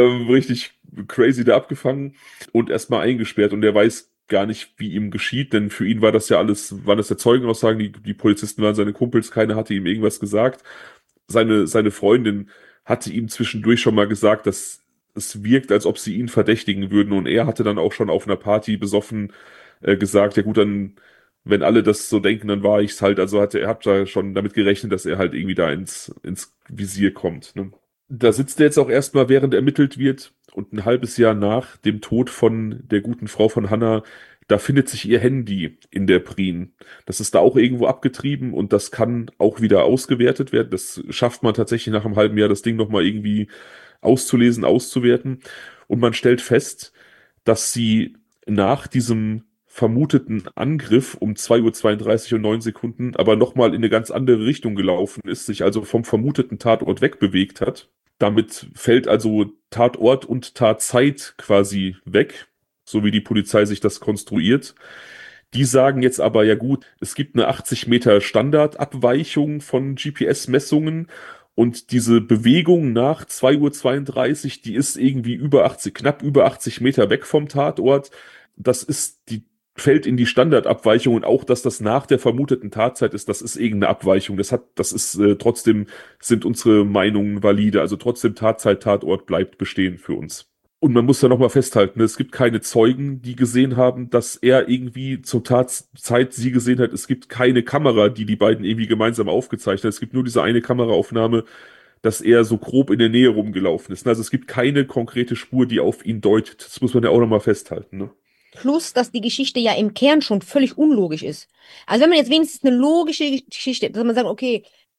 Speaker 2: crazy da abgefangen und erstmal eingesperrt und der weiß gar nicht, wie ihm geschieht, denn für ihn waren das ja Zeugenaussagen, die Polizisten waren seine Kumpels, keiner hatte ihm irgendwas gesagt. Seine Freundin hatte ihm zwischendurch schon mal gesagt, dass es wirkt, als ob sie ihn verdächtigen würden und er hatte dann auch schon auf einer Party besoffen gesagt, ja gut, dann, wenn alle das so denken, dann war ich's halt, also er hat da schon damit gerechnet, dass er halt irgendwie da ins Visier kommt, ne? Da sitzt er jetzt auch erstmal, während ermittelt wird und ein halbes Jahr nach dem Tod von der guten Frau von Hannah, da findet sich ihr Handy in der Prien. Das ist da auch irgendwo abgetrieben und das kann auch wieder ausgewertet werden. Das schafft man tatsächlich nach einem halben Jahr, das Ding nochmal irgendwie auszulesen, auszuwerten. Und man stellt fest, dass sie nach diesem vermuteten Angriff um 2:32 und 9 Sekunden aber nochmal in eine ganz andere Richtung gelaufen ist, sich also vom vermuteten Tatort wegbewegt hat. Damit fällt also Tatort und Tatzeit quasi weg, so wie die Polizei sich das konstruiert. Die sagen jetzt aber, ja gut, es gibt eine 80 Meter Standardabweichung von GPS-Messungen und diese Bewegung nach 2:32 die ist irgendwie knapp über 80 Meter weg vom Tatort. Die fällt in die Standardabweichung und auch, dass das nach der vermuteten Tatzeit ist, das ist irgendeine Abweichung. Trotzdem sind unsere Meinungen valide. Also trotzdem Tatzeit, Tatort bleibt bestehen für uns. Und man muss ja nochmal festhalten, es gibt keine Zeugen, die gesehen haben, dass er irgendwie zur Tatzeit sie gesehen hat. Es gibt keine Kamera, die beiden irgendwie gemeinsam aufgezeichnet hat. Es gibt nur diese eine Kameraaufnahme, dass er so grob in der Nähe rumgelaufen ist. Also es gibt keine konkrete Spur, die auf ihn deutet. Das muss man ja auch nochmal festhalten, ne?
Speaker 3: Plus, dass die Geschichte ja im Kern schon völlig unlogisch ist. Also wenn man jetzt wenigstens eine logische Geschichte, dass man sagt, okay,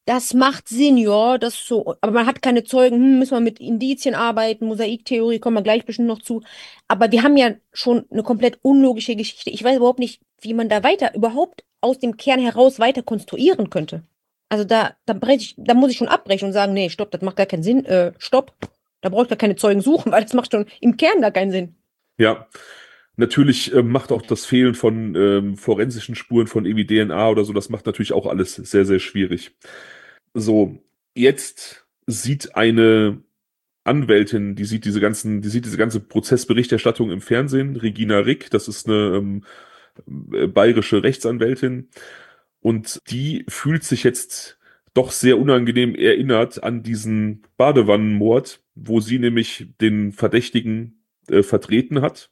Speaker 3: Das macht Sinn, ja, das so. Aber man hat keine Zeugen, müssen wir mit Indizien arbeiten, Mosaiktheorie, kommen wir gleich bestimmt noch zu. Aber wir haben ja schon eine komplett unlogische Geschichte. Ich weiß überhaupt nicht, wie man da weiter, überhaupt aus dem Kern heraus weiter konstruieren könnte. Also da muss ich schon abbrechen und sagen, nee, stopp, das macht gar keinen Sinn. Stopp. Da brauche ich gar keine Zeugen suchen, weil das macht schon im Kern gar keinen Sinn.
Speaker 2: Ja, natürlich macht auch das Fehlen von forensischen Spuren von irgendwie DNA oder so, das macht natürlich auch alles sehr, sehr schwierig. So, jetzt sieht eine Anwältin, die sieht diese ganze Prozessberichterstattung im Fernsehen, Regina Rick, das ist eine bayerische Rechtsanwältin, und die fühlt sich jetzt doch sehr unangenehm erinnert an diesen Badewannenmord, wo sie nämlich den Verdächtigen vertreten hat.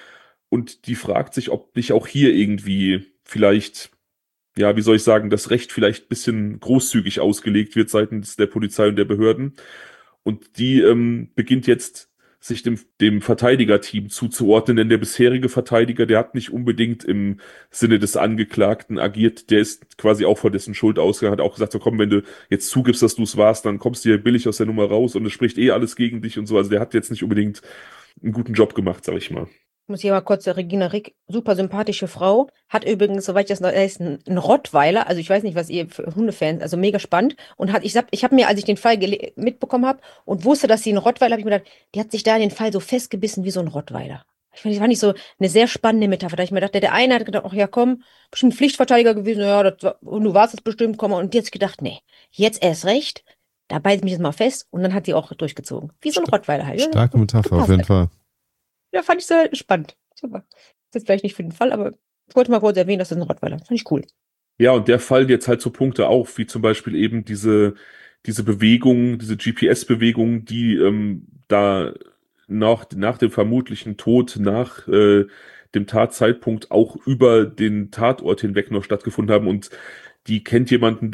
Speaker 2: Und die fragt sich, ob nicht auch hier irgendwie vielleicht, ja, wie soll ich sagen, das Recht vielleicht ein bisschen großzügig ausgelegt wird seitens der Polizei und der Behörden. Und die beginnt jetzt, sich dem Verteidigerteam zuzuordnen, denn der bisherige Verteidiger, der hat nicht unbedingt im Sinne des Angeklagten agiert, der ist quasi auch vor dessen Schuld ausgegangen, hat auch gesagt, so komm, wenn du jetzt zugibst, dass du es warst, dann kommst du hier billig aus der Nummer raus und es spricht eh alles gegen dich und so. Also der hat jetzt nicht unbedingt einen guten Job gemacht, sag ich mal.
Speaker 3: Muss hier mal kurz, Regina Rick, super sympathische Frau, hat übrigens, soweit ich das noch, ist ein Rottweiler, also ich weiß nicht, was ihr für Hundefans, also mega spannend, und ich habe mir, als ich den Fall mitbekommen habe und wusste, dass sie einen Rottweiler, habe ich mir gedacht, die hat sich da in den Fall so festgebissen wie so ein Rottweiler. Das fand ich so eine sehr spannende Metapher, da ich mir dachte, der eine hat gedacht, ach ja komm, bestimmt Pflichtverteidiger gewesen, ja, und du warst es bestimmt, komm, und die hat sich gedacht, nee, jetzt erst recht, da beiß ich mich jetzt mal fest, und dann hat sie auch durchgezogen, wie so ein Rottweiler halt.
Speaker 1: Starke Metapher, auf jeden Fall.
Speaker 3: Ja, fand ich sehr spannend. Super. Das ist vielleicht nicht für den Fall, aber ich wollte mal kurz erwähnen, dass das ein Rottweiler ist. Fand ich cool.
Speaker 2: Ja, und der fallen jetzt halt so Punkte auf, wie zum Beispiel eben diese Bewegung, diese GPS-Bewegung, die da nach dem vermutlichen Tod, nach dem Tatzeitpunkt auch über den Tatort hinweg noch stattgefunden haben. Und die kennt jemanden,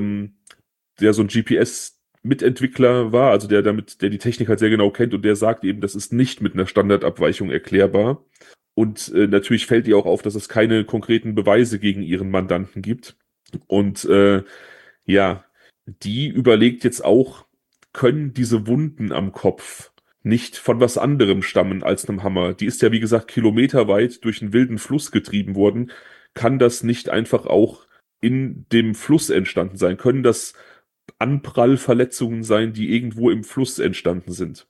Speaker 2: der so ein GPS-Mitentwickler war, also der die Technik halt sehr genau kennt, und der sagt eben, das ist nicht mit einer Standardabweichung erklärbar. Und natürlich fällt ihr auch auf, dass es keine konkreten Beweise gegen ihren Mandanten gibt. Und ja, die überlegt jetzt auch, können diese Wunden am Kopf nicht von was anderem stammen als einem Hammer? Die ist ja, wie gesagt, kilometerweit durch einen wilden Fluss getrieben worden. Kann das nicht einfach auch in dem Fluss entstanden sein? Können das Anprallverletzungen sein, die irgendwo im Fluss entstanden sind?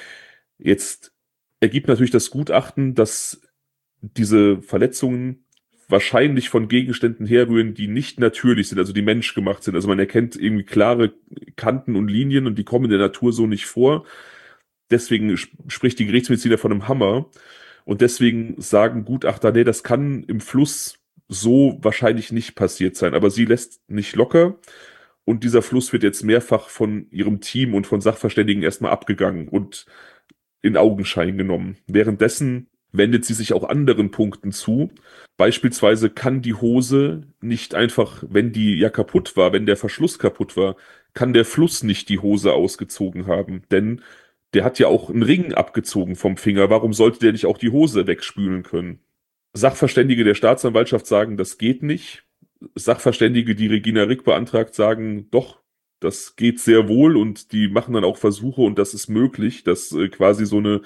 Speaker 2: Jetzt ergibt natürlich das Gutachten, dass diese Verletzungen wahrscheinlich von Gegenständen herrühren, die nicht natürlich sind, also die menschgemacht sind. Also man erkennt irgendwie klare Kanten und Linien und die kommen in der Natur so nicht vor. Deswegen spricht die Gerichtsmediziner von einem Hammer. Und deswegen sagen Gutachter, nee, das kann im Fluss so wahrscheinlich nicht passiert sein. Aber sie lässt nicht locker. Und dieser Fluss wird jetzt mehrfach von ihrem Team und von Sachverständigen erstmal abgegangen und in Augenschein genommen. Währenddessen wendet sie sich auch anderen Punkten zu. Beispielsweise kann die Hose nicht einfach, wenn die ja kaputt war, wenn der Verschluss kaputt war, kann der Fluss nicht die Hose ausgezogen haben. Denn der hat ja auch einen Ring abgezogen vom Finger. Warum sollte der nicht auch die Hose wegspülen können? Sachverständige der Staatsanwaltschaft sagen, das geht nicht. Sachverständige, die Regina Rick beantragt, sagen, doch, das geht sehr wohl, und die machen dann auch Versuche und das ist möglich, dass quasi so eine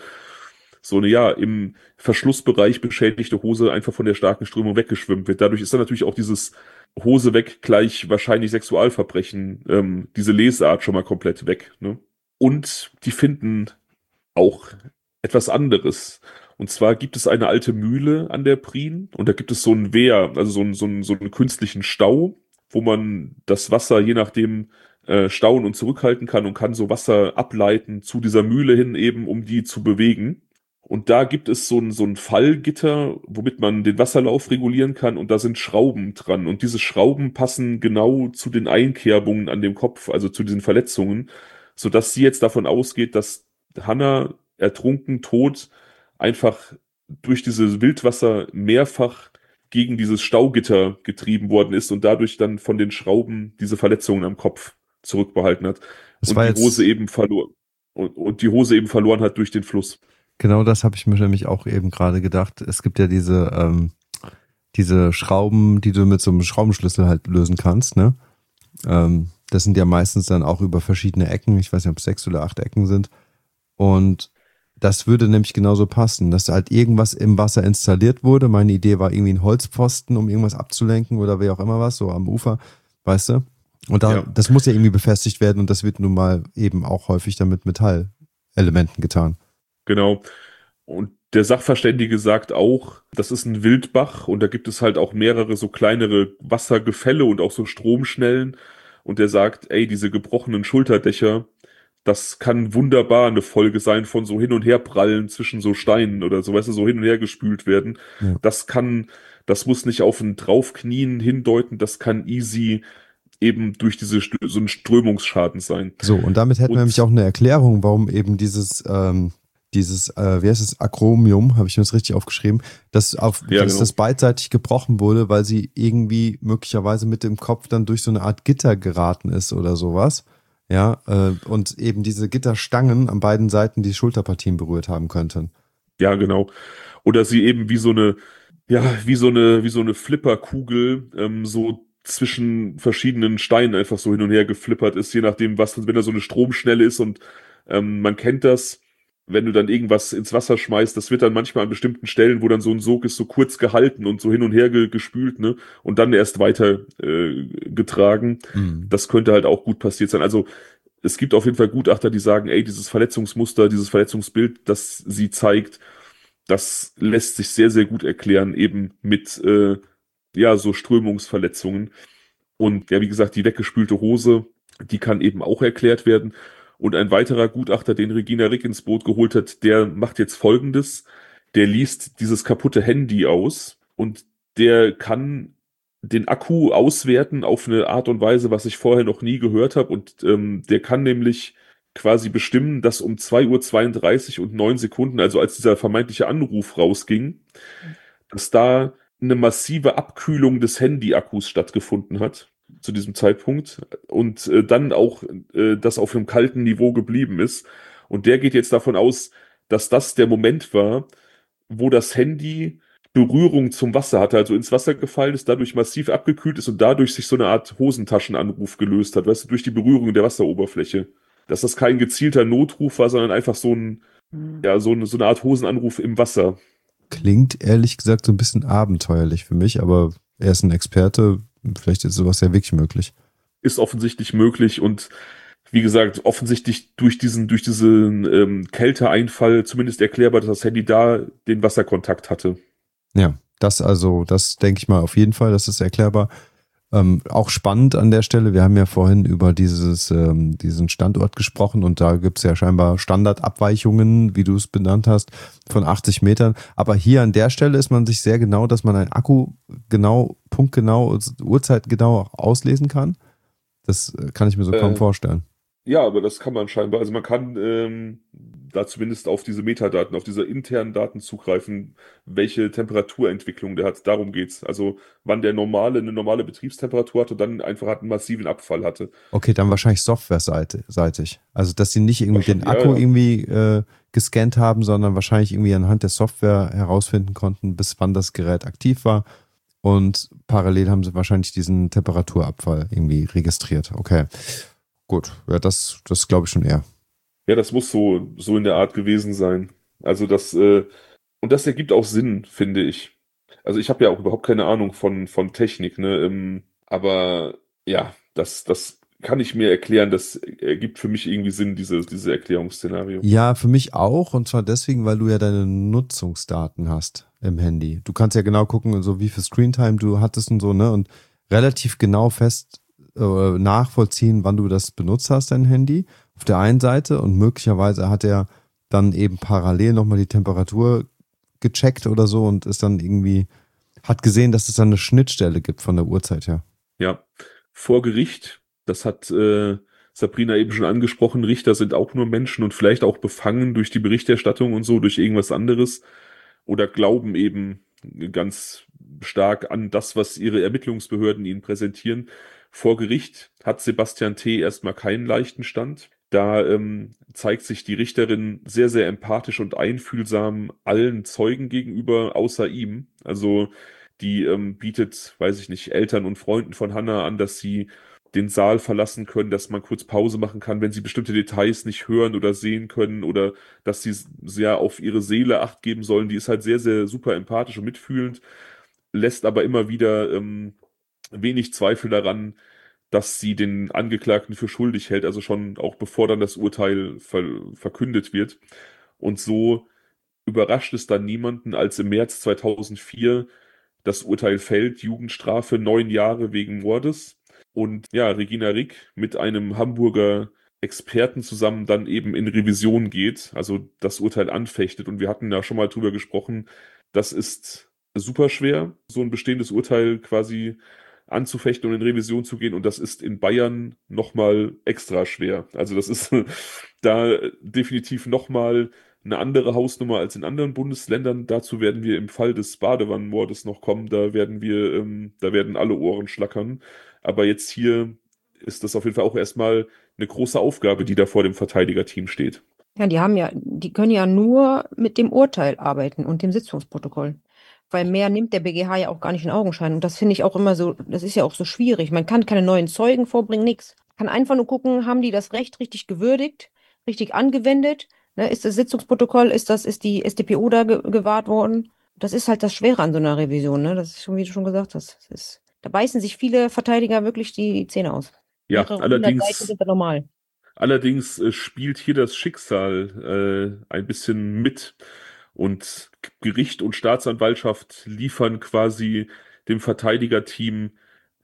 Speaker 2: ja im Verschlussbereich beschädigte Hose einfach von der starken Strömung weggeschwimmt wird. Dadurch ist dann natürlich auch dieses Hose weg gleich wahrscheinlich Sexualverbrechen, diese Lesart schon mal komplett weg. Ne? Und die finden auch etwas anderes. Und zwar gibt es eine alte Mühle an der Prien und da gibt es so einen Wehr, also so einen künstlichen Stau, wo man das Wasser je nachdem stauen und zurückhalten kann und kann so Wasser ableiten zu dieser Mühle hin eben, um die zu bewegen. Und da gibt es so ein Fallgitter, womit man den Wasserlauf regulieren kann, und da sind Schrauben dran. Und diese Schrauben passen genau zu den Einkerbungen an dem Kopf, also zu diesen Verletzungen, sodass sie jetzt davon ausgeht, dass Hannah ertrunken, tot, einfach durch dieses Wildwasser mehrfach gegen dieses Staugitter getrieben worden ist und dadurch dann von den Schrauben diese Verletzungen am Kopf zurückbehalten hat. Und die Hose eben verloren. Und die Hose eben verloren hat durch den Fluss.
Speaker 1: Genau, das habe ich mir nämlich auch eben gerade gedacht. Es gibt ja diese Schrauben, die du mit so einem Schraubenschlüssel halt lösen kannst, ne? Das sind ja meistens dann auch über verschiedene Ecken. Ich weiß nicht, ob es 6 oder 8 Ecken sind. Und das würde nämlich genauso passen, dass halt irgendwas im Wasser installiert wurde. Meine Idee war irgendwie ein Holzpfosten, um irgendwas abzulenken oder wie auch immer was, so am Ufer, weißt du? Und da, das muss ja irgendwie befestigt werden und das wird nun mal eben auch häufig dann mit Metallelementen getan.
Speaker 2: Genau. Und der Sachverständige sagt auch, das ist ein Wildbach und da gibt es halt auch mehrere so kleinere Wassergefälle und auch so Stromschnellen. Und der sagt, ey, diese gebrochenen Schulterdächer, das kann wunderbar eine Folge sein von so hin und her prallen zwischen so Steinen oder so, weißt du, so hin und her gespült werden.
Speaker 1: Ja.
Speaker 2: Das muss nicht auf ein Draufknien hindeuten, das kann easy eben durch so ein Strömungsschaden sein.
Speaker 1: So, und damit hätten wir
Speaker 2: Und
Speaker 1: nämlich auch eine Erklärung, warum eben wie heißt es, Acromium, habe ich mir das richtig aufgeschrieben, dass
Speaker 2: genau.
Speaker 1: das beidseitig gebrochen wurde, weil sie irgendwie möglicherweise mit dem Kopf dann durch so eine Art Gitter geraten ist oder sowas. Ja, und eben diese Gitterstangen an beiden Seiten die Schulterpartien berührt haben könnten.
Speaker 2: Ja, genau. Oder sie eben wie so eine Flipperkugel, so zwischen verschiedenen Steinen einfach so hin und her geflippert ist, je nachdem, wenn da so eine Stromschnelle ist und man kennt das, wenn du dann irgendwas ins Wasser schmeißt, das wird dann manchmal an bestimmten Stellen, wo dann so ein Sog ist, so kurz gehalten und so hin und her gespült, ne, und dann erst weiter getragen.
Speaker 1: Mhm.
Speaker 2: Das könnte halt auch gut passiert sein. Also es gibt auf jeden Fall Gutachter, die sagen, ey, dieses Verletzungsmuster, dieses Verletzungsbild, das sie zeigt, das lässt sich sehr, sehr gut erklären, eben mit so Strömungsverletzungen. Und ja, wie gesagt, die weggespülte Hose, die kann eben auch erklärt werden. Und ein weiterer Gutachter, den Regina Rick ins Boot geholt hat, der macht jetzt Folgendes. Der liest dieses kaputte Handy aus und der kann den Akku auswerten auf eine Art und Weise, was ich vorher noch nie gehört habe. Und der kann nämlich quasi bestimmen, dass um 2:32 und 9 Sekunden, also als dieser vermeintliche Anruf rausging, dass da eine massive Abkühlung des Handy-Akkus stattgefunden hat zu diesem Zeitpunkt und dann auch das auf einem kalten Niveau geblieben ist. Und der geht jetzt davon aus, dass das der Moment war, wo das Handy Berührung zum Wasser hatte, also ins Wasser gefallen ist, dadurch massiv abgekühlt ist und dadurch sich so eine Art Hosentaschenanruf gelöst hat, weißt du, durch die Berührung der Wasseroberfläche. Dass das kein gezielter Notruf war, sondern einfach so so eine Art Hosenanruf im Wasser.
Speaker 1: Klingt ehrlich gesagt so ein bisschen abenteuerlich für mich, aber er ist ein Experte, vielleicht ist sowas ja wirklich möglich.
Speaker 2: Ist offensichtlich möglich und wie gesagt, offensichtlich durch diesen Kälteeinfall zumindest erklärbar, dass das Handy da den Wasserkontakt hatte.
Speaker 1: Ja, das denke ich mal auf jeden Fall, das ist erklärbar. Auch spannend an der Stelle, wir haben ja vorhin über diesen Standort gesprochen und da gibt es ja scheinbar Standardabweichungen, wie du es benannt hast, von 80 Metern. Aber hier an der Stelle ist man sich sehr genau, dass man einen Akku genau, punktgenau, Uhrzeitgenau auch auslesen kann. Das kann ich mir so kaum vorstellen.
Speaker 2: Ja, aber das kann man scheinbar. Also man kann da zumindest auf diese Metadaten, auf diese internen Daten zugreifen, welche Temperaturentwicklung der hat. Darum geht's. Also wann der eine normale Betriebstemperatur hat und dann einfach einen massiven Abfall hatte.
Speaker 1: Okay, dann wahrscheinlich softwareseitig. Also dass sie nicht irgendwie den Akku
Speaker 2: Ja.
Speaker 1: irgendwie gescannt haben, sondern wahrscheinlich irgendwie anhand der Software herausfinden konnten, bis wann das Gerät aktiv war. Und parallel haben sie wahrscheinlich diesen Temperaturabfall irgendwie registriert. Okay. Gut, ja, das glaube ich schon eher.
Speaker 2: Ja, das muss so in der Art gewesen sein. Also und das ergibt auch Sinn, finde ich. Also ich habe ja auch überhaupt keine Ahnung von Technik, ne? Aber ja, das kann ich mir erklären. Das ergibt für mich irgendwie Sinn, dieses Erklärungsszenario.
Speaker 1: Ja, für mich auch. Und zwar deswegen, weil du ja deine Nutzungsdaten hast im Handy. Du kannst ja genau gucken, so wie viel Screentime du hattest und so, ne? Und relativ genau nachvollziehen, wann du das benutzt hast, dein Handy. Auf der einen Seite und möglicherweise hat er dann eben parallel nochmal die Temperatur gecheckt oder so und ist dann irgendwie, hat gesehen, dass es dann eine Schnittstelle gibt von der Uhrzeit her.
Speaker 2: Ja, vor Gericht, das hat Sabrina eben schon angesprochen, Richter sind auch nur Menschen und vielleicht auch befangen durch die Berichterstattung und so, durch irgendwas anderes oder glauben eben ganz stark an das, was ihre Ermittlungsbehörden ihnen präsentieren. Vor Gericht hat Sebastian T. erstmal keinen leichten Stand. Da zeigt sich die Richterin sehr, sehr empathisch und einfühlsam allen Zeugen gegenüber, außer ihm. Also die bietet, weiß ich nicht, Eltern und Freunden von Hannah an, dass sie den Saal verlassen können, dass man kurz Pause machen kann, wenn sie bestimmte Details nicht hören oder sehen können oder dass sie sehr auf ihre Seele Acht geben sollen. Die ist halt sehr, sehr super empathisch und mitfühlend, lässt aber immer wieder wenig Zweifel daran, dass sie den Angeklagten für schuldig hält, also schon auch bevor dann das Urteil verkündet wird. Und so überrascht es dann niemanden, als im März 2004 das Urteil fällt, Jugendstrafe 9 Jahre wegen Mordes. Und ja, Regina Rick mit einem Hamburger Experten zusammen dann eben in Revision geht, also das Urteil anfechtet. Und wir hatten ja schon mal drüber gesprochen, das ist super schwer, so ein bestehendes Urteil quasi anzufechten und in Revision zu gehen. Und das ist in Bayern nochmal extra schwer. Also das ist da definitiv nochmal eine andere Hausnummer als in anderen Bundesländern. Dazu werden wir im Fall des Badewannenmordes noch kommen. Da werden alle Ohren schlackern. Aber jetzt hier ist das auf jeden Fall auch erstmal eine große Aufgabe, die da vor dem Verteidigerteam steht.
Speaker 3: Ja, die können ja nur mit dem Urteil arbeiten und dem Sitzungsprotokoll. Weil mehr nimmt der BGH ja auch gar nicht in Augenschein. Und das finde ich auch immer so, das ist ja auch so schwierig. Man kann keine neuen Zeugen vorbringen, nichts. Man kann einfach nur gucken, haben die das Recht richtig gewürdigt, richtig angewendet? Ne, ist das Sitzungsprotokoll, ist die StPO da gewahrt worden? Das ist halt das Schwere an so einer Revision, ne? Das ist schon, wie du schon gesagt hast. Da beißen sich viele Verteidiger wirklich die Zähne aus.
Speaker 2: Ja,
Speaker 3: Mehrere hundert Seiten sind da normal.
Speaker 2: allerdings spielt hier das Schicksal ein bisschen mit. Und Gericht und Staatsanwaltschaft liefern quasi dem Verteidigerteam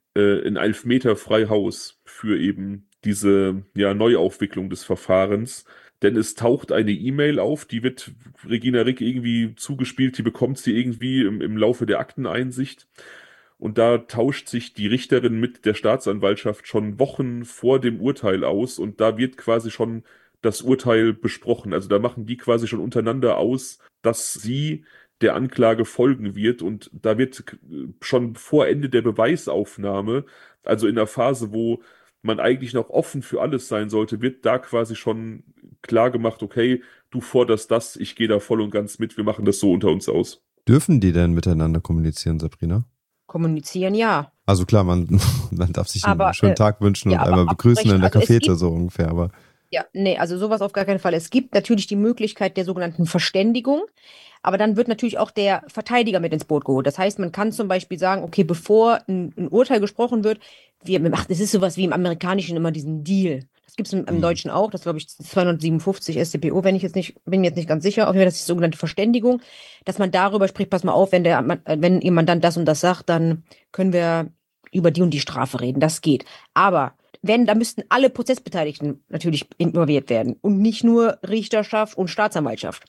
Speaker 2: in Elfmeter Freihaus für eben diese Neuaufwicklung des Verfahrens. Denn es taucht eine E-Mail auf, die wird Regina Rick irgendwie zugespielt, die bekommt sie irgendwie im Laufe der Akteneinsicht. Und da tauscht sich die Richterin mit der Staatsanwaltschaft schon Wochen vor dem Urteil aus und da wird quasi schon das Urteil besprochen. Also da machen die quasi schon untereinander aus, dass sie der Anklage folgen wird und da wird schon vor Ende der Beweisaufnahme, also in der Phase, wo man eigentlich noch offen für alles sein sollte, wird da quasi schon klar gemacht, okay, du forderst das, ich gehe da voll und ganz mit, wir machen das so unter uns aus.
Speaker 1: Dürfen die denn miteinander kommunizieren, Sabrina?
Speaker 3: Kommunizieren, ja.
Speaker 1: Also klar, man darf sich einen schönen Tag wünschen und
Speaker 3: ja,
Speaker 1: einmal begrüßen in der
Speaker 3: also
Speaker 1: Cafete so ungefähr, aber
Speaker 3: ja, nee, also sowas auf gar keinen Fall. Es gibt natürlich die Möglichkeit der sogenannten Verständigung, aber dann wird natürlich auch der Verteidiger mit ins Boot geholt. Das heißt, man kann zum Beispiel sagen, okay, bevor ein Urteil gesprochen wird, das ist sowas wie im Amerikanischen immer diesen Deal. Das gibt es im Deutschen auch, das glaube ich 257 StPO, bin mir jetzt nicht ganz sicher. Auf jeden Fall, das ist die sogenannte Verständigung, dass man darüber spricht, pass mal auf, wenn ihr Mandant das und das sagt, dann können wir über die und die Strafe reden. Das geht. Aber da müssten alle Prozessbeteiligten natürlich involviert werden und nicht nur Richterschaft und Staatsanwaltschaft.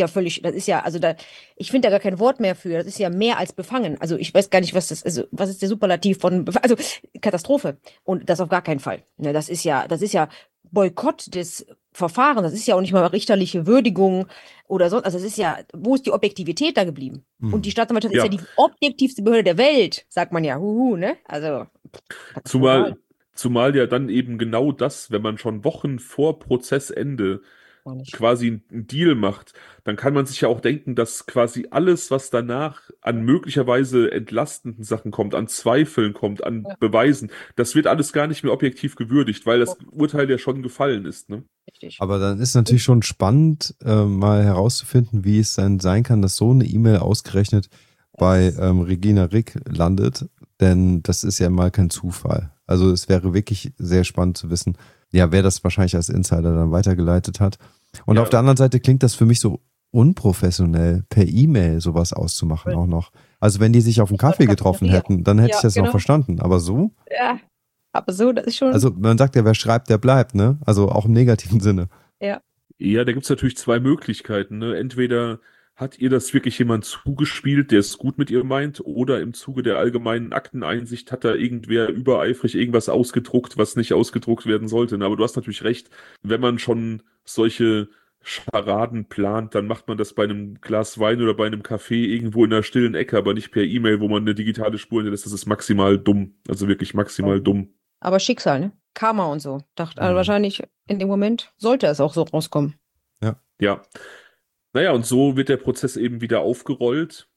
Speaker 3: Ich finde da gar kein Wort mehr für. Das ist ja mehr als befangen. Also ich weiß gar nicht, was ist der Superlativ also Katastrophe. Und das auf gar keinen Fall. Ne, das ist ja Boykott des Verfahrens. Das ist ja auch nicht mal richterliche Würdigung oder so. Also es ist ja, wo ist die Objektivität da geblieben? Und die Staatsanwaltschaft ist ja die objektivste Behörde der Welt, sagt man ja. Ne? Also
Speaker 2: Zumal ja dann eben genau das, wenn man schon Wochen vor Prozessende quasi einen Deal macht, dann kann man sich ja auch denken, dass quasi alles, was danach an möglicherweise entlastenden Sachen kommt, an Zweifeln kommt, an Beweisen, das wird alles gar nicht mehr objektiv gewürdigt, weil das Urteil ja schon gefallen ist. Ne?
Speaker 3: Richtig.
Speaker 1: Aber dann ist natürlich schon spannend, mal herauszufinden, wie es dann sein kann, dass so eine E-Mail ausgerechnet bei Regina Rick landet, denn das ist ja mal kein Zufall. Also es wäre wirklich sehr spannend zu wissen, ja, wer das wahrscheinlich als Insider dann weitergeleitet hat. Und auf der anderen Seite klingt das für mich so unprofessionell, per E-Mail sowas auszumachen auch noch. Also wenn die sich auf einen Kaffee getroffen hätten, dann hätte ich das noch verstanden. Aber so?
Speaker 3: Ja, aber so, das ist schon...
Speaker 1: Also man sagt ja, wer schreibt, der bleibt, ne? Also auch im negativen Sinne.
Speaker 3: Ja.
Speaker 2: Ja, da gibt's natürlich zwei Möglichkeiten. Ne? Entweder hat ihr das wirklich jemand zugespielt, der es gut mit ihr meint, oder im Zuge der allgemeinen Akteneinsicht hat da irgendwer übereifrig irgendwas ausgedruckt, was nicht ausgedruckt werden sollte. Aber du hast natürlich recht, wenn man schon solche Scharaden plant, dann macht man das bei einem Glas Wein oder bei einem Kaffee irgendwo in einer stillen Ecke, aber nicht per E-Mail, wo man eine digitale Spur hinterlässt. Das ist maximal dumm. Also wirklich maximal dumm.
Speaker 3: Aber Schicksal, ne? Karma und so. Also wahrscheinlich in dem Moment sollte es auch so rauskommen.
Speaker 2: Ja. Naja, und so wird der Prozess eben wieder aufgerollt.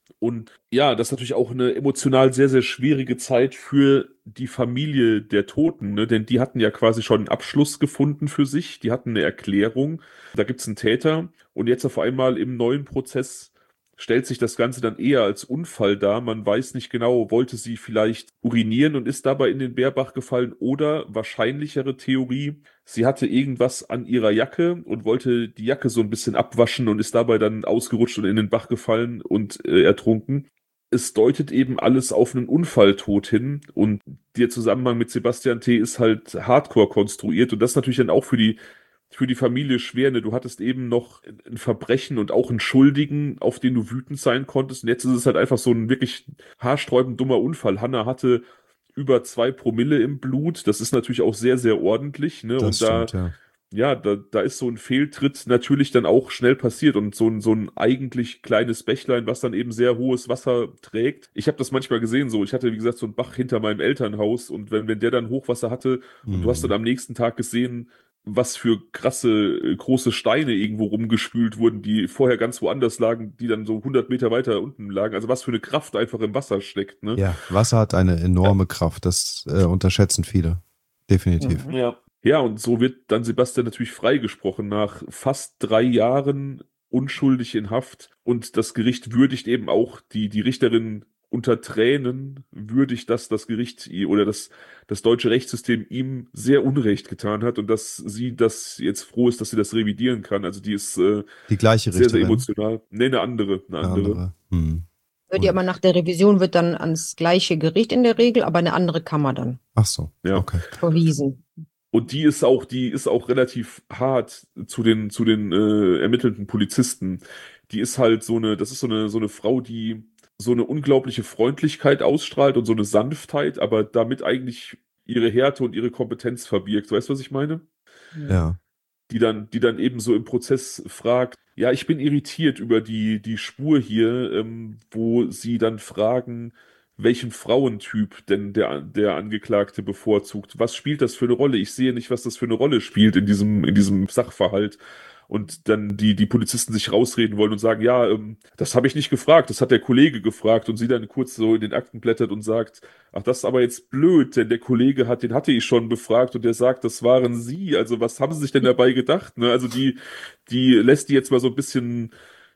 Speaker 2: Und ja, das ist natürlich auch eine emotional sehr, sehr schwierige Zeit für die Familie der Toten, ne? Denn die hatten ja quasi schon einen Abschluss gefunden für sich, die hatten eine Erklärung, da gibt's einen Täter und jetzt auf einmal im neuen Prozess stellt sich das Ganze dann eher als Unfall dar. Man weiß nicht genau, wollte sie vielleicht urinieren und ist dabei in den Bärbach gefallen oder wahrscheinlichere Theorie, sie hatte irgendwas an ihrer Jacke und wollte die Jacke so ein bisschen abwaschen und ist dabei dann ausgerutscht und in den Bach gefallen und ertrunken. Es deutet eben alles auf einen Unfalltod hin und der Zusammenhang mit Sebastian T. ist halt hardcore konstruiert und das ist natürlich dann auch für die Familie schwer, ne? Du hattest eben noch ein Verbrechen und auch einen Schuldigen, auf den du wütend sein konntest. Und jetzt ist es halt einfach so ein wirklich haarsträubend dummer Unfall. Hannah hatte über 2 Promille im Blut. Das ist natürlich auch sehr, sehr ordentlich, ne?
Speaker 1: Das
Speaker 2: Und
Speaker 1: stimmt, ja.
Speaker 2: ja, da ist so ein Fehltritt natürlich dann auch schnell passiert und so ein eigentlich kleines Bächlein, was dann eben sehr hohes Wasser trägt. Ich habe das manchmal gesehen so. Ich hatte, wie gesagt, so einen Bach hinter meinem Elternhaus und wenn der dann Hochwasser hatte und du hast dann am nächsten Tag gesehen, was für krasse, große Steine irgendwo rumgespült wurden, die vorher ganz woanders lagen, die dann so 100 Meter weiter unten lagen. Also was für eine Kraft einfach im Wasser steckt, ne?
Speaker 1: Ja, Wasser hat eine enorme Kraft, das unterschätzen viele. Definitiv.
Speaker 2: Ja. Ja, und so wird dann Sebastian natürlich freigesprochen nach fast 3 Jahren unschuldig in Haft. Und das Gericht würdigt eben auch die Richterin unter Tränen, würdigt, dass das Gericht oder das deutsche Rechtssystem ihm sehr Unrecht getan hat und dass sie das jetzt froh ist, dass sie das revidieren kann. Also die ist
Speaker 1: Die gleiche
Speaker 2: sehr, sehr
Speaker 1: Richterin.
Speaker 2: emotional. Nee, eine andere.
Speaker 1: Eine andere.
Speaker 3: Wird ja aber nach der Revision wird dann ans gleiche Gericht in der Regel, aber eine andere Kammer dann
Speaker 1: Ach so,
Speaker 2: Ja.
Speaker 1: okay.
Speaker 3: verwiesen.
Speaker 2: Und die ist auch relativ hart zu den ermittelnden Polizisten. Die ist halt das ist so eine Frau, die so eine unglaubliche Freundlichkeit ausstrahlt und so eine Sanftheit, aber damit eigentlich ihre Härte und ihre Kompetenz verbirgt. Weißt du, was ich meine?
Speaker 1: Ja.
Speaker 2: Die dann eben so im Prozess fragt, ja, ich bin irritiert über die Spur hier, wo sie dann fragen, welchen Frauentyp denn der Angeklagte bevorzugt. Was spielt das für eine Rolle? Ich sehe nicht, was das für eine Rolle spielt in diesem Sachverhalt. Und dann die Polizisten sich rausreden wollen und sagen, ja, das habe ich nicht gefragt, das hat der Kollege gefragt. Und sie dann kurz so in den Akten blättert und sagt, ach, das ist aber jetzt blöd, denn der Kollege den hatte ich schon befragt und der sagt, das waren Sie. Also was haben Sie sich denn dabei gedacht? Ne? Also die lässt die jetzt mal so ein bisschen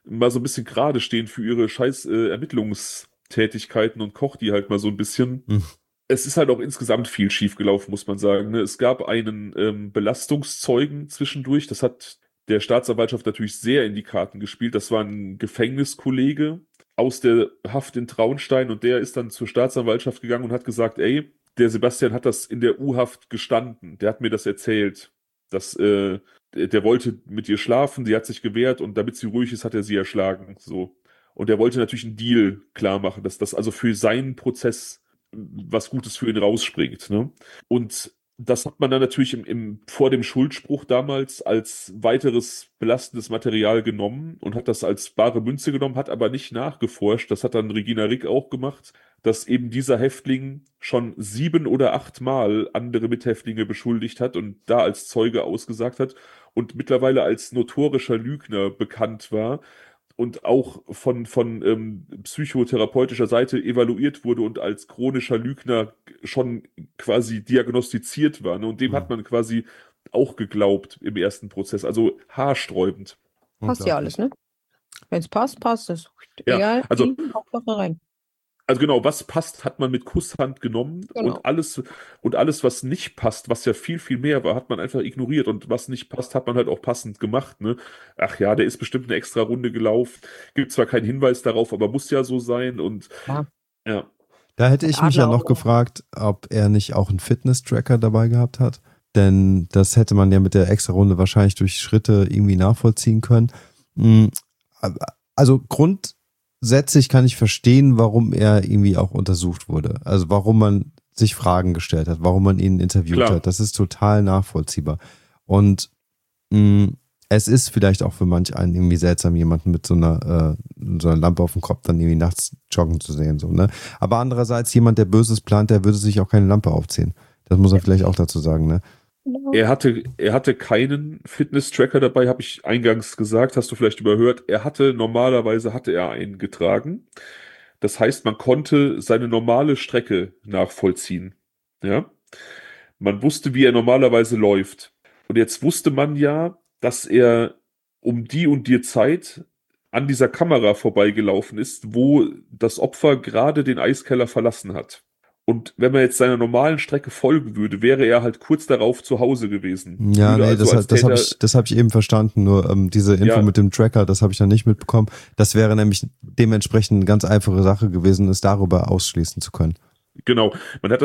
Speaker 2: gerade stehen für ihre scheiß Ermittlungstätigkeiten und kocht die halt mal so ein bisschen. Es ist halt auch insgesamt viel schiefgelaufen, muss man sagen. Ne? Es gab einen Belastungszeugen zwischendurch. Das hat der Staatsanwaltschaft natürlich sehr in die Karten gespielt. Das war ein Gefängniskollege aus der Haft in Traunstein und der ist dann zur Staatsanwaltschaft gegangen und hat gesagt, ey, der Sebastian hat das in der U-Haft gestanden. Der hat mir das erzählt, dass der wollte mit ihr schlafen, sie hat sich gewehrt und damit sie ruhig ist, hat er sie erschlagen. So. Und er wollte natürlich einen Deal klar machen, dass das also für seinen Prozess was Gutes für ihn rausspringt. Ne? Und das hat man dann natürlich vor dem Schuldspruch damals als weiteres belastendes Material genommen und hat das als bare Münze genommen, hat aber nicht nachgeforscht. Das hat dann Regina Rick auch gemacht, dass eben dieser Häftling schon 7 oder 8 Mal andere Mithäftlinge beschuldigt hat und da als Zeuge ausgesagt hat und mittlerweile als notorischer Lügner bekannt war und auch von psychotherapeutischer Seite evaluiert wurde und als chronischer Lügner schon quasi diagnostiziert war. Ne? Und dem hat man quasi auch geglaubt im ersten Prozess. Also haarsträubend.
Speaker 3: Passt ja alles, ne? Wenn es passt, passt es.
Speaker 2: Ja,
Speaker 3: Egal,
Speaker 2: also-
Speaker 3: Hauptsache rein.
Speaker 2: Also genau, was passt, hat man mit Kusshand genommen
Speaker 3: Genau.
Speaker 2: und alles, was nicht passt, was ja viel, viel mehr war, hat man einfach ignoriert und was nicht passt, hat man halt auch passend gemacht, ne? Ach ja, der ist bestimmt eine extra Runde gelaufen. Gibt zwar keinen Hinweis darauf, aber muss ja so sein und ja.
Speaker 1: Da hätte ich mich ja noch gefragt, ob er nicht auch einen Fitness-Tracker dabei gehabt hat. Denn das hätte man ja mit der extra Runde wahrscheinlich durch Schritte irgendwie nachvollziehen können. Also grundsätzlich kann ich verstehen, warum er irgendwie auch untersucht wurde. Also warum man sich Fragen gestellt hat, warum man ihn interviewt hat. Das ist total nachvollziehbar. Und es ist vielleicht auch für manch einen irgendwie seltsam, jemanden mit so einer Lampe auf dem Kopf dann irgendwie nachts joggen zu sehen. So, ne? Aber andererseits, jemand, der Böses plant, der würde sich auch keine Lampe aufziehen. Das muss man vielleicht auch dazu sagen. Ne?
Speaker 3: Genau.
Speaker 2: Er hatte keinen Fitness-Tracker dabei, habe ich eingangs gesagt, hast du vielleicht überhört. Normalerweise hatte er einen getragen. Das heißt, man konnte seine normale Strecke nachvollziehen. Ja? Man wusste, wie er normalerweise läuft. Und jetzt wusste man ja, dass er um die und die Zeit an dieser Kamera vorbeigelaufen ist, wo das Opfer gerade den Eiskeller verlassen hat. Und wenn man jetzt seiner normalen Strecke folgen würde, wäre er halt kurz darauf zu Hause gewesen.
Speaker 1: Ja,
Speaker 2: Würde
Speaker 1: nee,
Speaker 2: also als Täter,
Speaker 1: das hab ich eben verstanden. Nur diese Info
Speaker 2: ja,
Speaker 1: mit dem Tracker, das habe ich noch nicht mitbekommen. Das wäre nämlich dementsprechend eine ganz einfache Sache gewesen, es darüber ausschließen zu können.
Speaker 2: genau.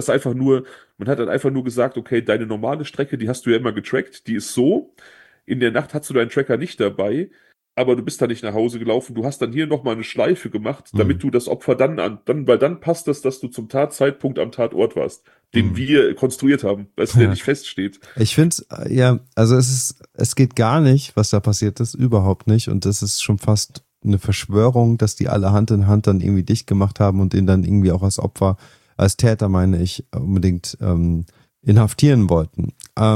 Speaker 2: Man hat dann einfach nur gesagt, okay, deine normale Strecke, die hast du ja immer getrackt, die ist so. In der Nacht hast du deinen Tracker nicht dabei, aber du bist da nicht nach Hause gelaufen. Du hast dann hier nochmal eine Schleife gemacht,
Speaker 1: Hm.
Speaker 2: damit du das Opfer weil dann passt das, dass du zum Tatzeitpunkt am Tatort warst, den
Speaker 1: Hm.
Speaker 2: wir konstruiert haben, weißt du, der
Speaker 1: Ja.
Speaker 2: nicht feststeht.
Speaker 1: Ich finde, ja, also es geht gar nicht, was da passiert ist, überhaupt nicht. Und das ist schon fast eine Verschwörung, dass die alle Hand in Hand dann irgendwie dicht gemacht haben und ihn dann irgendwie auch als Opfer, als Täter, meine ich, unbedingt inhaftieren wollten.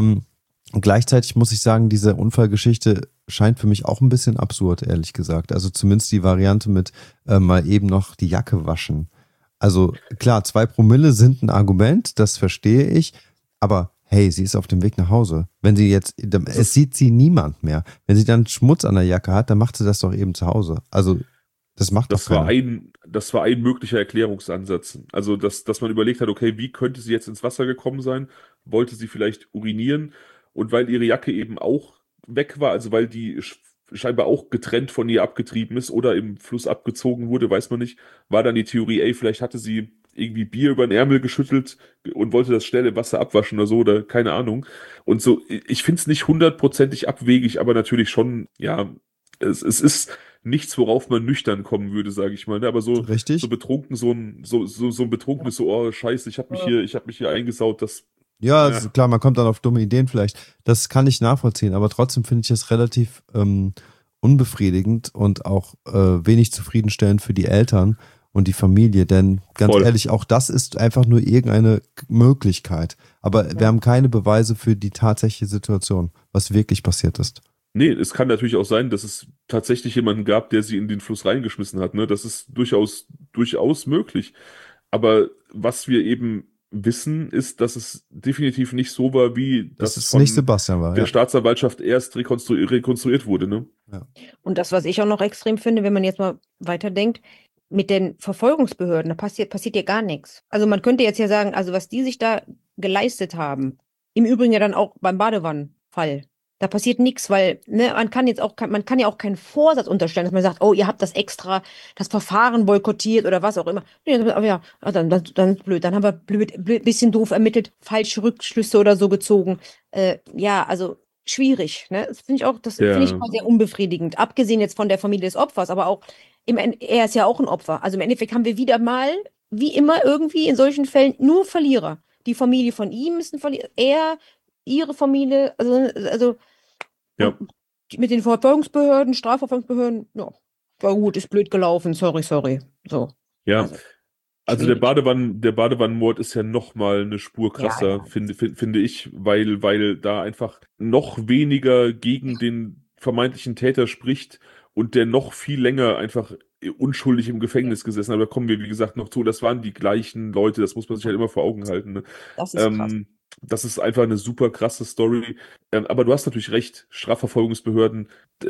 Speaker 1: Und gleichzeitig muss ich sagen, diese Unfallgeschichte scheint für mich auch ein bisschen absurd, ehrlich gesagt. Also zumindest die Variante mit mal eben noch die Jacke waschen. Also klar, 2 Promille sind ein Argument, das verstehe ich. Aber hey, sie ist auf dem Weg nach Hause. Wenn sie jetzt,
Speaker 2: Das
Speaker 1: es
Speaker 2: ist,
Speaker 1: sieht sie niemand mehr. Wenn sie dann Schmutz an der Jacke hat, dann macht sie das doch eben zu Hause. Also, das macht doch keiner.
Speaker 2: das war ein möglicher Erklärungsansatz. Also, dass man überlegt hat, okay, wie könnte sie jetzt ins Wasser gekommen sein? Wollte sie vielleicht urinieren? Und weil ihre Jacke eben auch weg war, also weil die scheinbar auch getrennt von ihr abgetrieben ist oder im Fluss abgezogen wurde, weiß man nicht, war dann die Theorie, ey, vielleicht hatte sie irgendwie Bier über den Ärmel geschüttelt und wollte das schnell im Wasser abwaschen oder so, oder keine Ahnung. Und so, ich finde es nicht hundertprozentig abwegig, aber natürlich schon, ja, es ist nichts, worauf man nüchtern kommen würde, sage ich mal. Ne? Aber so
Speaker 1: Richtig?
Speaker 2: betrunken, so ein betrunkenes, so, oh, scheiße, ich habe mich hier eingesaut, das,
Speaker 1: Ja,
Speaker 2: ja,
Speaker 1: also klar, man kommt dann auf dumme Ideen vielleicht. Das kann ich nachvollziehen, aber trotzdem finde ich es relativ unbefriedigend und auch wenig zufriedenstellend für die Eltern und die Familie, denn ganz
Speaker 2: voll.
Speaker 1: ehrlich, auch das ist einfach nur irgendeine Möglichkeit. Aber wir
Speaker 3: Ja.
Speaker 1: haben keine Beweise für die tatsächliche Situation, was wirklich passiert ist.
Speaker 2: Nee, es kann natürlich auch sein, dass es tatsächlich jemanden gab, der sie in den Fluss reingeschmissen hat. Ne? Das ist durchaus möglich. Aber was wir eben wissen, ist, dass es definitiv nicht so war, wie
Speaker 1: Dass
Speaker 2: das
Speaker 1: es nicht
Speaker 2: von
Speaker 1: Sebastian war,
Speaker 2: der
Speaker 1: ja.
Speaker 2: Staatsanwaltschaft erst rekonstruiert wurde. Ne?
Speaker 1: Ja.
Speaker 3: Und das, was ich auch noch extrem finde, wenn man jetzt mal weiterdenkt, mit den Verfolgungsbehörden, da passiert ja gar nichts. Also man könnte jetzt ja sagen, also was die sich da geleistet haben, im Übrigen ja dann auch beim Badewannenfall, da passiert nichts, weil ne, man kann ja auch keinen Vorsatz unterstellen, dass man sagt, oh, ihr habt das extra, das Verfahren boykottiert oder was auch immer. Nee, aber ja, dann ist blöd, dann haben wir bisschen doof ermittelt, falsche Rückschlüsse oder so gezogen. Ja, also schwierig, ne? Das finde ich
Speaker 2: Der,
Speaker 3: auch sehr unbefriedigend. Abgesehen jetzt von der Familie des Opfers, aber auch er ist ja auch ein Opfer. Also im Endeffekt haben wir wieder mal, wie immer irgendwie in solchen Fällen, nur Verlierer. Die Familie von ihm ist ein Verlierer, er, ihre Familie, also
Speaker 2: ja,
Speaker 3: und mit den Verfolgungsbehörden, Strafverfolgungsbehörden, ja, war gut, ist blöd gelaufen, sorry. So,
Speaker 2: ja.
Speaker 3: also
Speaker 2: Also
Speaker 3: schwierig.
Speaker 2: Der Badewannenmord ist ja noch mal eine Spur
Speaker 3: Ja,
Speaker 2: krasser,
Speaker 3: ja.
Speaker 2: finde ich, weil da einfach noch weniger gegen den vermeintlichen Täter spricht und der noch viel länger einfach unschuldig im Gefängnis gesessen hat. Aber da kommen wir, wie gesagt, noch zu. Das waren die gleichen Leute, das muss man sich halt immer vor Augen halten. Ne?
Speaker 3: Das ist krass.
Speaker 2: Das ist einfach eine super krasse Story. Aber du hast natürlich recht, Strafverfolgungsbehörden,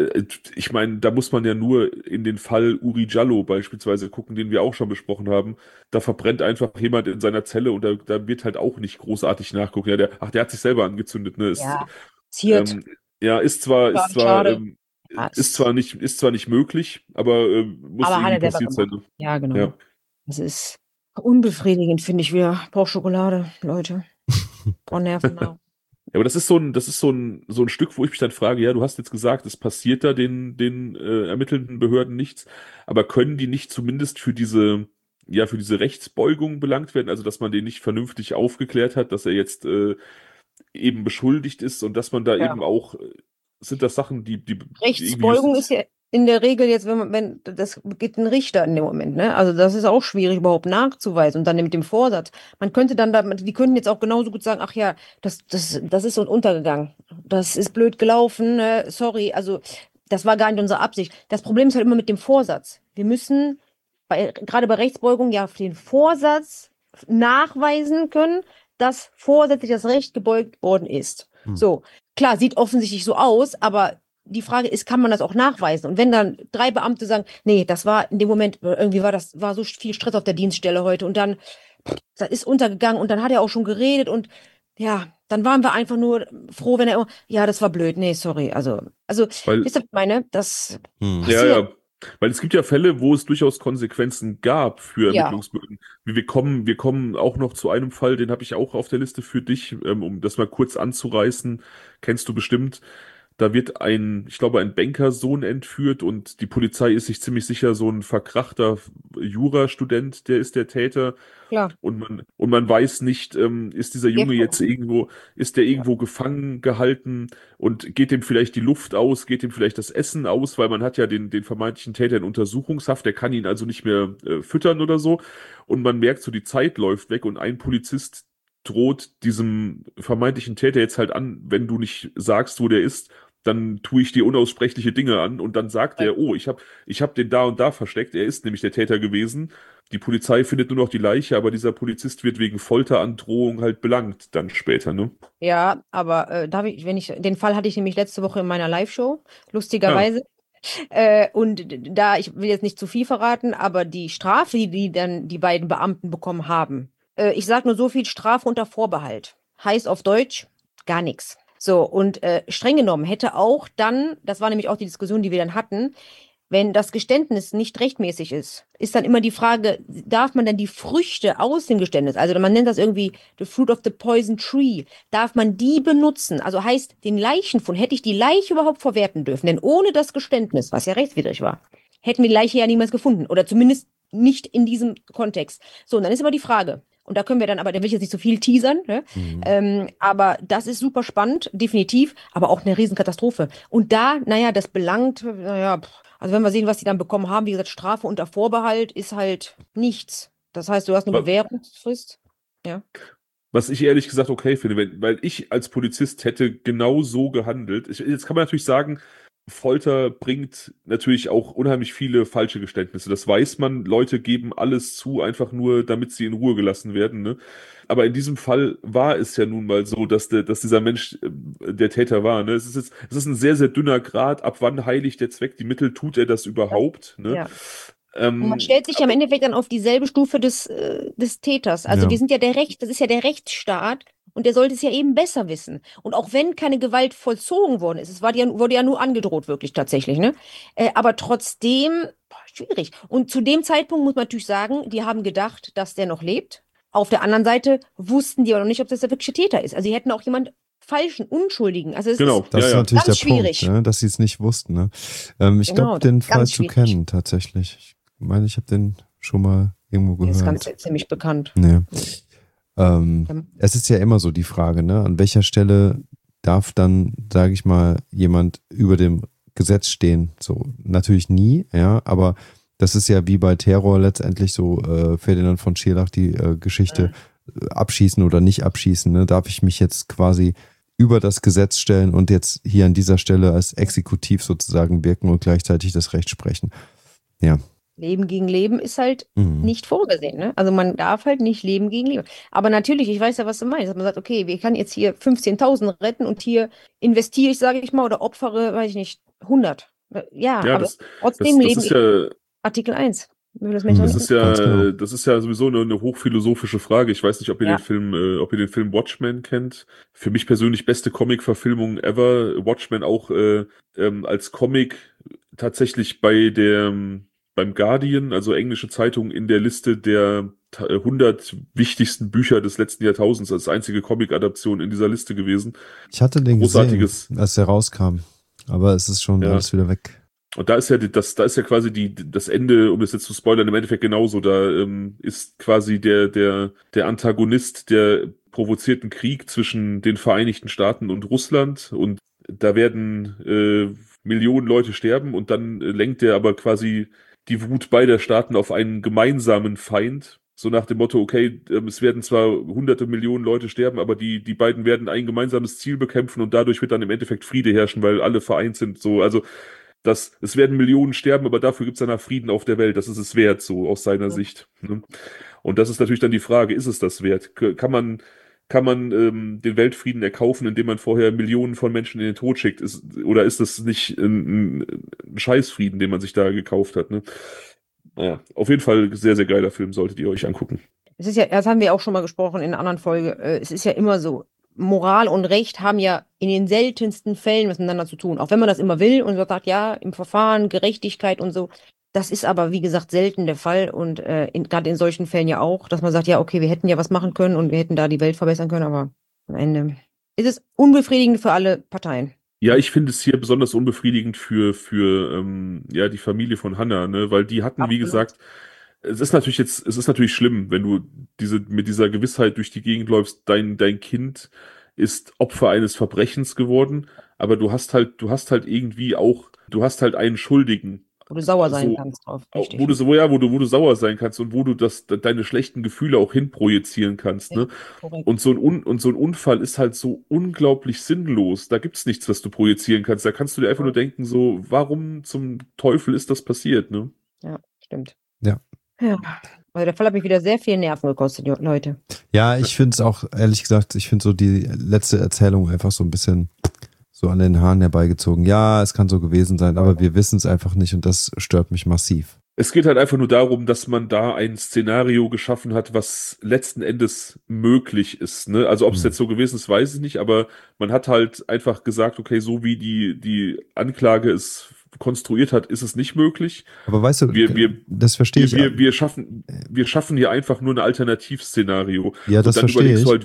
Speaker 2: ich meine, da muss man ja nur in den Fall Uri Jallo beispielsweise gucken, den wir auch schon besprochen haben. Da verbrennt einfach jemand in seiner Zelle und da wird halt auch nicht großartig nachgucken. Ja, der hat sich selber angezündet, ne?
Speaker 3: Ja, passiert.
Speaker 2: Ähm, ja,
Speaker 3: Schade. Ja,
Speaker 2: ist zwar nicht möglich, aber muss
Speaker 3: aber hat
Speaker 2: irgendwie
Speaker 3: er selber
Speaker 2: passiert sein.
Speaker 3: gemacht.
Speaker 2: Ne?
Speaker 3: Ja, genau.
Speaker 2: Ja.
Speaker 3: Das ist unbefriedigend, finde ich wieder. Brauch Schokolade, Leute. Brauch Nerven auch.
Speaker 2: Ja, aber so ein Stück, wo ich mich dann frage, ja, du hast jetzt gesagt, es passiert da den ermittelnden Behörden nichts, aber können die nicht zumindest für diese Rechtsbeugung belangt werden, also dass man den nicht vernünftig aufgeklärt hat, dass er jetzt eben beschuldigt ist und dass man da
Speaker 3: Ja.
Speaker 2: eben auch, sind das Sachen, die irgendwie
Speaker 3: Rechtsbeugung ist ja, in der Regel jetzt, wenn das geht ein Richter in dem Moment, ne? Also das ist auch schwierig überhaupt nachzuweisen und dann mit dem Vorsatz. Man könnte dann die könnten jetzt auch genauso gut sagen, ach ja, das ist uns untergegangen. Das ist blöd gelaufen, ne? Sorry, also das war gar nicht unsere Absicht. Das Problem ist halt immer mit dem Vorsatz. Wir müssen gerade bei Rechtsbeugung ja den Vorsatz nachweisen können, dass vorsätzlich das Recht gebeugt worden ist. So, klar, sieht offensichtlich so aus, aber die Frage ist, kann man das auch nachweisen? Und wenn dann 3 Beamte sagen, nee, das war in dem Moment, irgendwie war so viel Stress auf der Dienststelle heute und dann, das ist untergegangen und dann hat er auch schon geredet und ja, dann waren wir einfach nur froh, wenn er, ja, das war blöd, nee, sorry. Also,
Speaker 2: Weil,
Speaker 3: wisst ihr, was ich meine? Das
Speaker 2: ja,
Speaker 3: passiert.
Speaker 2: ja. Weil es gibt ja Fälle, wo es durchaus Konsequenzen gab für
Speaker 3: Ja,
Speaker 2: Ermittlungsbehörden. Wir kommen auch noch zu einem Fall, den habe ich auch auf der Liste für dich, um das mal kurz anzureißen. Kennst du bestimmt. Da wird ich glaube, ein Bankersohn entführt und die Polizei ist sich ziemlich sicher, so ein verkrachter Jurastudent, der ist der Täter.
Speaker 3: klar.
Speaker 2: Und man weiß nicht, ist dieser Junge jetzt ist der
Speaker 3: Ja.
Speaker 2: irgendwo gefangen gehalten und geht dem vielleicht die Luft aus, geht dem vielleicht das Essen aus, weil man hat ja den vermeintlichen Täter in Untersuchungshaft, der kann ihn also nicht mehr füttern oder so. Und man merkt so, die Zeit läuft weg und ein Polizist droht diesem vermeintlichen Täter jetzt halt an, wenn du nicht sagst, wo der ist, dann tue ich dir unaussprechliche Dinge an und dann sagt er, oh, ich hab den da und da versteckt, er ist nämlich der Täter gewesen. Die Polizei findet nur noch die Leiche, aber dieser Polizist wird wegen Folterandrohung halt belangt dann später, ne?
Speaker 3: Ja, aber den Fall hatte ich nämlich letzte Woche in meiner Live-Show,
Speaker 2: Ja,
Speaker 3: lustigerweise. Und da, ich will jetzt nicht zu viel verraten, aber die Strafe, die dann die beiden Beamten bekommen haben, ich sage nur so viel: Strafe unter Vorbehalt. Heißt auf Deutsch gar nichts. So, und streng genommen hätte auch dann, das war nämlich auch die Diskussion, die wir dann hatten, wenn das Geständnis nicht rechtmäßig ist dann immer die Frage, darf man denn die Früchte aus dem Geständnis, also man nennt das irgendwie the fruit of the poison tree, darf man die benutzen? Also heißt, den Leichenfund, hätte ich die Leiche überhaupt verwerten dürfen? Denn ohne das Geständnis, was ja rechtswidrig war, hätten wir die Leiche ja niemals gefunden. Oder zumindest nicht in diesem Kontext. So, und dann ist immer die Frage, und da können wir dann, aber da will ich jetzt nicht so viel teasern, ne? Aber das ist super spannend, definitiv, aber auch eine Riesenkatastrophe. Und da, naja, das belangt, naja, also wenn wir sehen, was die dann bekommen haben, wie gesagt, Strafe unter Vorbehalt ist halt nichts. Das heißt, du hast eine
Speaker 2: wa-
Speaker 3: Bewährungsfrist. Ja.
Speaker 2: was ich ehrlich gesagt okay finde, weil ich als Polizist hätte genau so gehandelt. Jetzt kann man natürlich sagen, Folter bringt natürlich auch unheimlich viele falsche Geständnisse. Das weiß man. Leute geben alles zu, einfach nur, damit sie in Ruhe gelassen werden, ne? Aber in diesem Fall war es ja nun mal so, dass dieser Mensch der Täter war, ne? Es ist ein sehr, sehr dünner Grat. Ab wann heiligt der Zweck die Mittel? Tut er das überhaupt, ne?
Speaker 3: Ja. Und man stellt sich ja im
Speaker 2: Aber
Speaker 3: Endeffekt dann auf dieselbe Stufe des Täters. Also
Speaker 1: Ja.
Speaker 3: wir sind ja das ist ja der Rechtsstaat und der sollte es ja eben besser wissen. Und auch wenn keine Gewalt vollzogen worden ist, wurde ja nur angedroht, wirklich tatsächlich, ne? Aber trotzdem, boah, schwierig. Und zu dem Zeitpunkt muss man natürlich sagen, die haben gedacht, dass der noch lebt. Auf der anderen Seite wussten die aber noch nicht, ob das der wirkliche Täter ist. Also sie hätten auch jemand falschen, Unschuldigen. Also es ist
Speaker 2: genau,
Speaker 1: Das
Speaker 2: ja,
Speaker 1: ist
Speaker 2: ja.
Speaker 1: natürlich der
Speaker 3: ganz
Speaker 1: Punkt,
Speaker 3: schwierig.
Speaker 1: ne? Dass sie es nicht wussten. Ne? Ich glaube,
Speaker 3: Genau,
Speaker 1: den Fall
Speaker 3: ganz
Speaker 1: zu
Speaker 3: schwierig.
Speaker 1: kennen tatsächlich. Ich meine, ich habe den schon mal irgendwo
Speaker 3: Der ist ganz
Speaker 1: gehört.
Speaker 3: ziemlich bekannt.
Speaker 1: Nee.
Speaker 3: Ja.
Speaker 1: Es ist ja immer so die Frage, ne? An welcher Stelle darf dann, sage ich mal, jemand über dem Gesetz stehen? So, natürlich nie, ja, aber das ist ja wie bei Terror letztendlich so, Ferdinand von Schirach, die Geschichte, abschießen oder nicht abschießen, ne? Darf ich mich jetzt quasi über das Gesetz stellen und jetzt hier an dieser Stelle als Exekutiv sozusagen wirken und gleichzeitig das Recht sprechen? Ja.
Speaker 3: Leben gegen Leben ist halt
Speaker 1: Mhm.
Speaker 3: nicht vorgesehen, ne? Also man darf halt nicht Leben gegen Leben. Aber natürlich, ich weiß ja, was du meinst. Dass man sagt, okay, wir kann jetzt hier 15.000 retten und hier investiere ich, sage ich mal, oder opfere, weiß ich nicht, 100. Ja,
Speaker 2: Ja,
Speaker 3: aber trotzdem
Speaker 2: das
Speaker 3: Leben
Speaker 2: ist ja,
Speaker 3: Artikel 1. Würde das
Speaker 1: Mhm.
Speaker 3: Menschenrecht.
Speaker 1: Ganz genau.
Speaker 2: das ist ja sowieso eine hochphilosophische Frage. Ich weiß nicht,
Speaker 3: Ja,
Speaker 2: ob ihr den Film Watchmen kennt. Für mich persönlich beste Comic-Verfilmung ever. Watchmen auch als Comic tatsächlich beim Guardian, also englische Zeitung, in der Liste der 100 wichtigsten Bücher des letzten Jahrtausends als einzige Comic-Adaption in dieser Liste gewesen.
Speaker 1: Ich hatte den gesehen,
Speaker 2: Großartiges,
Speaker 1: als er rauskam, aber es ist schon
Speaker 2: ja.
Speaker 1: alles wieder weg.
Speaker 2: Und da ist ja da ist ja quasi das Ende, um das jetzt zu spoilern, im Endeffekt genauso. Da ist quasi der Antagonist der provozierten Krieg zwischen den Vereinigten Staaten und Russland und da werden Millionen Leute sterben und dann lenkt er aber quasi die Wut beider Staaten auf einen gemeinsamen Feind. So nach dem Motto, okay, es werden zwar hunderte Millionen Leute sterben, aber die beiden werden ein gemeinsames Ziel bekämpfen und dadurch wird dann im Endeffekt Friede herrschen, weil alle vereint sind. So, also es werden Millionen sterben, aber dafür gibt es danach Frieden auf der Welt. Das ist es wert, so aus seiner Sicht. Ne? Und das ist natürlich dann die Frage, ist es das wert? Kann man den Weltfrieden erkaufen, indem man vorher Millionen von Menschen in den Tod schickt? Oder ist das nicht ein Scheißfrieden, den man sich da gekauft hat? Ne? Naja, auf jeden Fall sehr, sehr geiler Film, solltet ihr euch angucken.
Speaker 3: Es ist ja, das haben wir auch schon mal gesprochen in einer anderen Folge. Es ist ja immer so, Moral und Recht haben ja in den seltensten Fällen miteinander zu tun. Auch wenn man das immer will und so sagt, ja, im Verfahren, Gerechtigkeit und so. Das ist aber, wie gesagt, selten der Fall und gerade in solchen Fällen ja auch, dass man sagt, ja, okay, wir hätten ja was machen können und wir hätten da die Welt verbessern können, aber am Ende ist es unbefriedigend für alle Parteien.
Speaker 2: Ja, ich finde es hier besonders unbefriedigend für ja, die Familie von Hannah, ne, weil die hatten, wie
Speaker 3: Absolut.
Speaker 2: gesagt, es ist natürlich schlimm, wenn du mit dieser Gewissheit durch die Gegend läufst, dein Kind ist Opfer eines Verbrechens geworden, aber du hast halt irgendwie auch, du hast halt einen Schuldigen,
Speaker 3: Wo du sauer sein
Speaker 2: so,
Speaker 3: kannst drauf,
Speaker 2: wo
Speaker 3: richtig.
Speaker 2: du so, ja, wo du sauer sein kannst und wo du deine schlechten Gefühle auch hinprojizieren kannst, ne?
Speaker 3: Korrekt.
Speaker 2: Und so ein Unfall ist halt so unglaublich sinnlos. Da gibt's nichts, was du projizieren kannst. Da kannst du dir einfach nur denken, so, warum zum Teufel ist das passiert, ne?
Speaker 3: Ja, stimmt.
Speaker 1: Ja.
Speaker 3: Ja. Also der Fall hat mich wieder sehr viel Nerven gekostet, Leute.
Speaker 1: Ja, ich finde es auch, ehrlich gesagt, ich finde so die letzte Erzählung einfach so ein bisschen so an den Haaren herbeigezogen. Ja, es kann so gewesen sein, aber wir wissen es einfach nicht und das stört mich massiv.
Speaker 2: Es geht halt einfach nur darum, dass man da ein Szenario geschaffen hat, was letzten Endes möglich ist, ne? Also ob es jetzt so gewesen ist, weiß ich nicht, aber man hat halt einfach gesagt, okay, so wie die Anklage es konstruiert hat, ist es nicht möglich.
Speaker 1: Aber weißt du, das verstehe ich.
Speaker 2: Wir schaffen hier einfach nur ein Alternativszenario.
Speaker 1: Ja, das
Speaker 2: Und dann
Speaker 1: verstehe
Speaker 2: überlegst
Speaker 1: ich.
Speaker 2: du halt,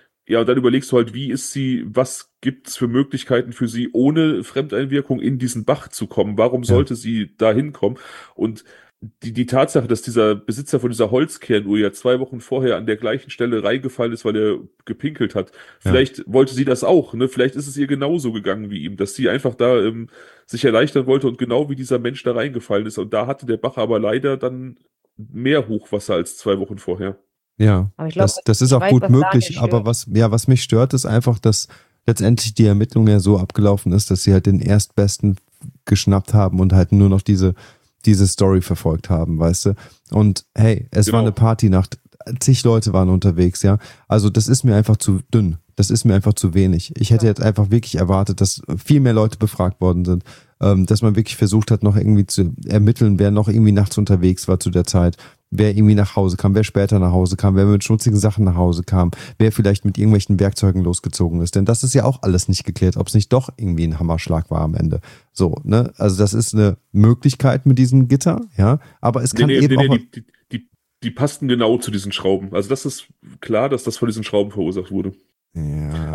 Speaker 2: wie ist sie, was gibt's für Möglichkeiten für sie, ohne Fremdeinwirkung in diesen Bach zu kommen? Warum sollte sie da hinkommen? Und die Tatsache, dass dieser Besitzer von dieser Holzkernuhr ja 2 Wochen vorher an der gleichen Stelle reingefallen ist, weil er gepinkelt hat. Vielleicht wollte sie das auch, ne? Vielleicht ist es ihr genauso gegangen wie ihm, dass sie einfach da sich erleichtern wollte und genau wie dieser Mensch da reingefallen ist. Und da hatte der Bach aber leider dann mehr Hochwasser als 2 Wochen vorher.
Speaker 1: Ja,
Speaker 3: Aber ich glaube,
Speaker 1: das ist auch gut möglich, aber was mich stört, ist einfach, dass letztendlich die Ermittlung ja so abgelaufen ist, dass sie halt den Erstbesten geschnappt haben und halt nur noch diese Story verfolgt haben, weißt du? Und hey, es war eine Partynacht, zig Leute waren unterwegs, ja. Also das ist mir einfach zu dünn. Das ist mir einfach zu wenig. Ich hätte jetzt einfach wirklich erwartet, dass viel mehr Leute befragt worden sind, dass man wirklich versucht hat, noch irgendwie zu ermitteln, wer noch irgendwie nachts unterwegs war zu der Zeit, wer irgendwie nach Hause kam, wer später nach Hause kam, wer mit schmutzigen Sachen nach Hause kam, wer vielleicht mit irgendwelchen Werkzeugen losgezogen ist. Denn das ist ja auch alles nicht geklärt, ob es nicht doch irgendwie ein Hammerschlag war am Ende. So, ne? Also das ist eine Möglichkeit mit diesem Gitter, ja, aber es kann auch...
Speaker 2: Die passten genau zu diesen Schrauben. Also das ist klar, dass das von diesen Schrauben verursacht wurde.
Speaker 1: Ja.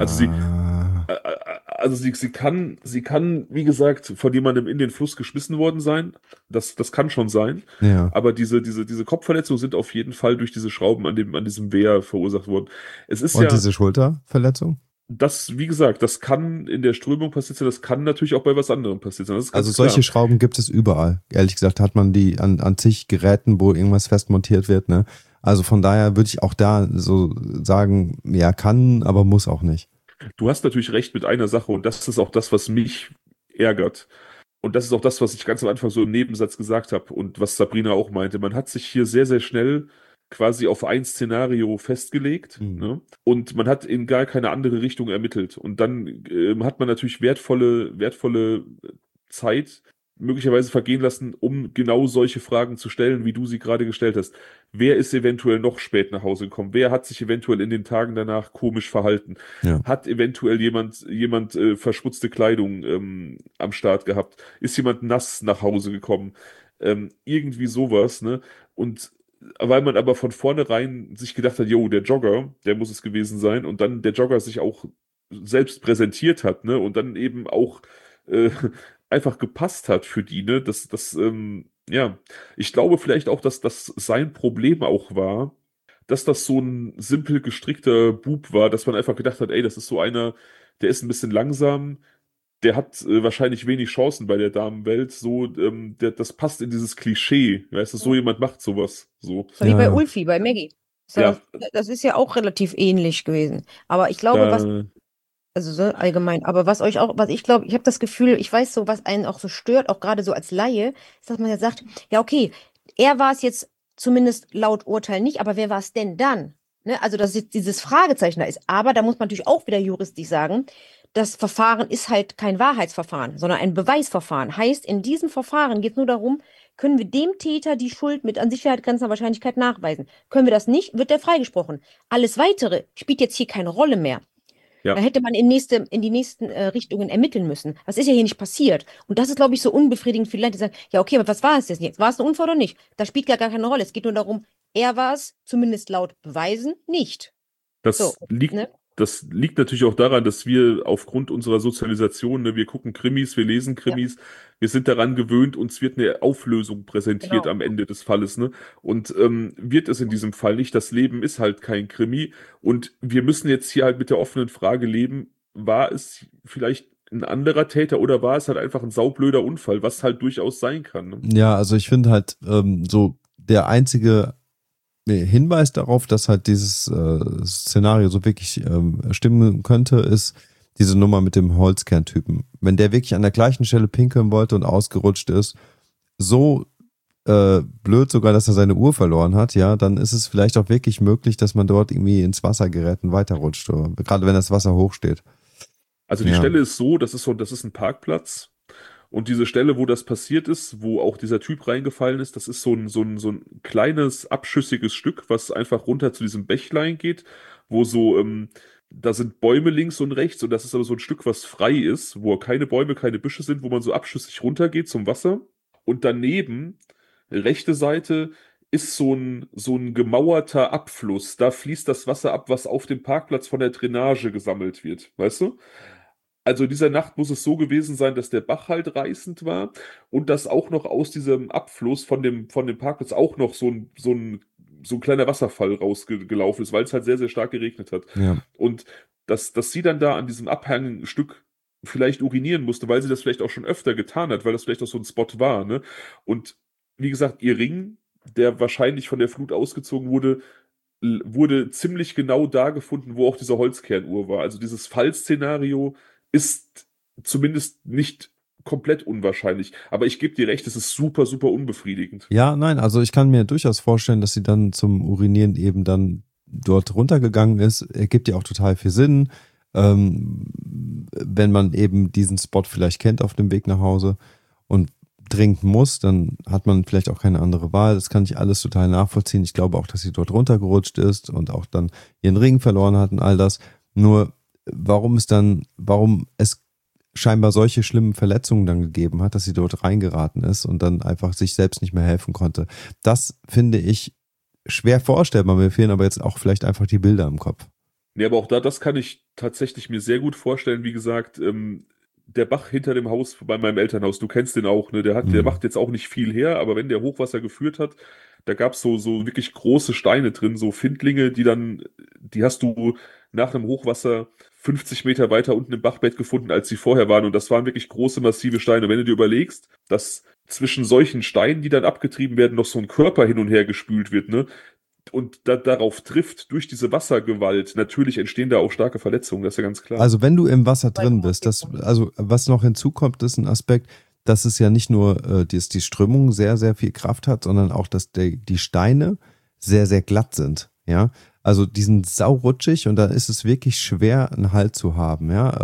Speaker 2: Also sie kann, wie gesagt, von jemandem in den Fluss geschmissen worden sein. Das kann schon sein.
Speaker 1: Ja.
Speaker 2: Aber diese Kopfverletzungen sind auf jeden Fall durch diese Schrauben an diesem Wehr verursacht worden.
Speaker 1: Und diese Schulterverletzung?
Speaker 2: Das, wie gesagt, das kann in der Strömung passiert sein, das kann natürlich auch bei was anderem passiert sein. Das ist ganz
Speaker 1: also solche
Speaker 2: klar.
Speaker 1: Schrauben gibt es überall. Ehrlich gesagt hat man die an zig Geräten, wo irgendwas festmontiert wird, ne? Also von daher würde ich auch da so sagen, ja, kann, aber muss auch nicht.
Speaker 2: Du hast natürlich recht mit einer Sache und das ist auch das, was mich ärgert. Und das ist auch das, was ich ganz am Anfang so im Nebensatz gesagt habe und was Sabrina auch meinte. Man hat sich hier sehr, sehr schnell quasi auf ein Szenario festgelegt, ne? Und man hat in gar keine andere Richtung ermittelt. Und dann hat man natürlich wertvolle Zeit möglicherweise vergehen lassen, um genau solche Fragen zu stellen, wie du sie gerade gestellt hast. Wer ist eventuell noch spät nach Hause gekommen? Wer hat sich eventuell in den Tagen danach komisch verhalten?
Speaker 1: Ja.
Speaker 2: Hat eventuell jemand verschmutzte Kleidung am Start gehabt? Ist jemand nass nach Hause gekommen? Irgendwie sowas, ne? Und weil man aber von vornherein sich gedacht hat, jo, der Jogger, der muss es gewesen sein, und dann der Jogger sich auch selbst präsentiert hat, ne? Und dann eben auch einfach gepasst hat für die, ne? Ja, ich glaube vielleicht auch, dass das sein Problem auch war, dass das so ein simpel gestrickter Bub war, dass man einfach gedacht hat, ey, das ist so einer, der ist ein bisschen langsam, der hat wahrscheinlich wenig Chancen bei der Damenwelt. So, das passt in dieses Klischee. Weißt du, so jemand macht sowas. So.
Speaker 3: So wie bei
Speaker 1: Ja,
Speaker 3: Ulfi, bei Maggie.
Speaker 2: Ja,
Speaker 3: Das ist ja auch relativ ähnlich gewesen. Aber ich glaube,
Speaker 2: da,
Speaker 3: also so allgemein, aber was ich glaube, ich habe das Gefühl, ich weiß so, was einen auch so stört, auch gerade so als Laie, ist, dass man ja sagt, ja, okay, er war es jetzt zumindest laut Urteil nicht, aber wer war es denn dann? Ne? Also, dass jetzt dieses Fragezeichen da ist. Aber da muss man natürlich auch wieder juristisch sagen, das Verfahren ist halt kein Wahrheitsverfahren, sondern ein Beweisverfahren. Heißt, in diesem Verfahren geht es nur darum, können wir dem Täter die Schuld mit an Sicherheit grenzender Wahrscheinlichkeit nachweisen. Können wir das nicht, wird er freigesprochen. Alles Weitere spielt jetzt hier keine Rolle mehr. Da
Speaker 2: ja,
Speaker 3: hätte man in die nächsten Richtungen ermitteln müssen. Das ist ja hier nicht passiert. Und das ist, glaube ich, so unbefriedigend für die Leute, die sagen, ja, okay, aber was war es jetzt? War es ein Unfall oder nicht? Das spielt gar keine Rolle. Es geht nur darum, er war es, zumindest laut Beweisen, nicht. So,
Speaker 2: das liegt,
Speaker 3: ne?
Speaker 2: das liegt natürlich auch daran, dass wir aufgrund unserer Sozialisation, ne, wir gucken Krimis, wir lesen
Speaker 3: Ja,
Speaker 2: Krimis, wir sind daran gewöhnt, uns wird eine Auflösung präsentiert
Speaker 3: genau.
Speaker 2: am Ende des Falles, ne? Und wird es in diesem Fall nicht. Das Leben ist halt kein Krimi. Und wir müssen jetzt hier halt mit der offenen Frage leben, war es vielleicht ein anderer Täter oder war es halt einfach ein saublöder Unfall, was halt durchaus sein kann, ne?
Speaker 1: ja, also ich finde halt so der einzige Hinweis darauf, dass halt dieses Szenario so wirklich stimmen könnte, ist diese Nummer mit dem Holzkerntypen. Wenn der wirklich an der gleichen Stelle pinkeln wollte und ausgerutscht ist, so blöd sogar, dass er seine Uhr verloren hat, ja, dann ist es vielleicht auch wirklich möglich, dass man dort irgendwie ins Wasser gerät und weiterrutscht, oder, gerade wenn das Wasser hoch steht.
Speaker 2: Also die
Speaker 1: Ja,
Speaker 2: Stelle ist so, das ist ein Parkplatz. Und diese Stelle, wo das passiert ist, wo auch dieser Typ reingefallen ist, das ist so ein kleines, abschüssiges Stück, was einfach runter zu diesem Bächlein geht, wo so, da sind Bäume links und rechts und das ist aber so ein Stück, was frei ist, wo keine Bäume, keine Büsche sind, wo man so abschüssig runtergeht zum Wasser. Und daneben, rechte Seite, ist so ein gemauerter Abfluss. Da fließt das Wasser ab, was auf dem Parkplatz von der Drainage gesammelt wird, weißt du? Also in dieser Nacht muss es so gewesen sein, dass der Bach halt reißend war und dass auch noch aus diesem Abfluss von dem Parkplatz auch noch so ein kleiner Wasserfall rausgelaufen ist, weil es halt sehr, sehr stark geregnet hat.
Speaker 1: ja.
Speaker 2: Und dass sie dann da an diesem Abhangstück vielleicht urinieren musste, weil sie das vielleicht auch schon öfter getan hat, weil das vielleicht auch so ein Spot war, ne? Und wie gesagt, ihr Ring, der wahrscheinlich von der Flut ausgezogen wurde, wurde ziemlich genau da gefunden, wo auch diese Holzkernuhr war. Also dieses Fallszenario ist zumindest nicht komplett unwahrscheinlich. Aber ich gebe dir recht, es ist super, super unbefriedigend.
Speaker 1: Ja, nein, also ich kann mir durchaus vorstellen, dass sie dann zum Urinieren eben dann dort runtergegangen ist. Ergibt ja auch total viel Sinn, wenn man eben diesen Spot vielleicht kennt auf dem Weg nach Hause und dringend muss, dann hat man vielleicht auch keine andere Wahl. Das kann ich alles total nachvollziehen. Ich glaube auch, dass sie dort runtergerutscht ist und auch dann ihren Ring verloren hat und all das. Nur warum es scheinbar solche schlimmen Verletzungen dann gegeben hat, dass sie dort reingeraten ist und dann einfach sich selbst nicht mehr helfen konnte. Das finde ich schwer vorstellbar. Mir fehlen aber jetzt auch vielleicht einfach die Bilder im Kopf.
Speaker 2: Nee, aber auch da, das kann ich tatsächlich mir sehr gut vorstellen. Wie gesagt, der Bach hinter dem Haus bei meinem Elternhaus, du kennst den auch, ne? Der
Speaker 1: Hm.
Speaker 2: macht jetzt auch nicht viel her, aber wenn der Hochwasser geführt hat, da gab's so wirklich große Steine drin, so Findlinge, die hast du nach einem Hochwasser 50 Meter weiter unten im Bachbett gefunden, als sie vorher waren. Und das waren wirklich große, massive Steine. Und wenn du dir überlegst, dass zwischen solchen Steinen, die dann abgetrieben werden, noch so ein Körper hin und her gespült wird, ne? Und darauf trifft durch diese Wassergewalt, natürlich entstehen da auch starke Verletzungen, das ist ja ganz klar.
Speaker 1: Also wenn du im Wasser drin bist, also was noch hinzukommt, ist ein Aspekt, dass es ja nicht nur die Strömung sehr, sehr viel Kraft hat, sondern auch, dass die Steine sehr, sehr glatt sind. Ja, also die sind saurutschig und da ist es wirklich schwer, einen Halt zu haben. Ja,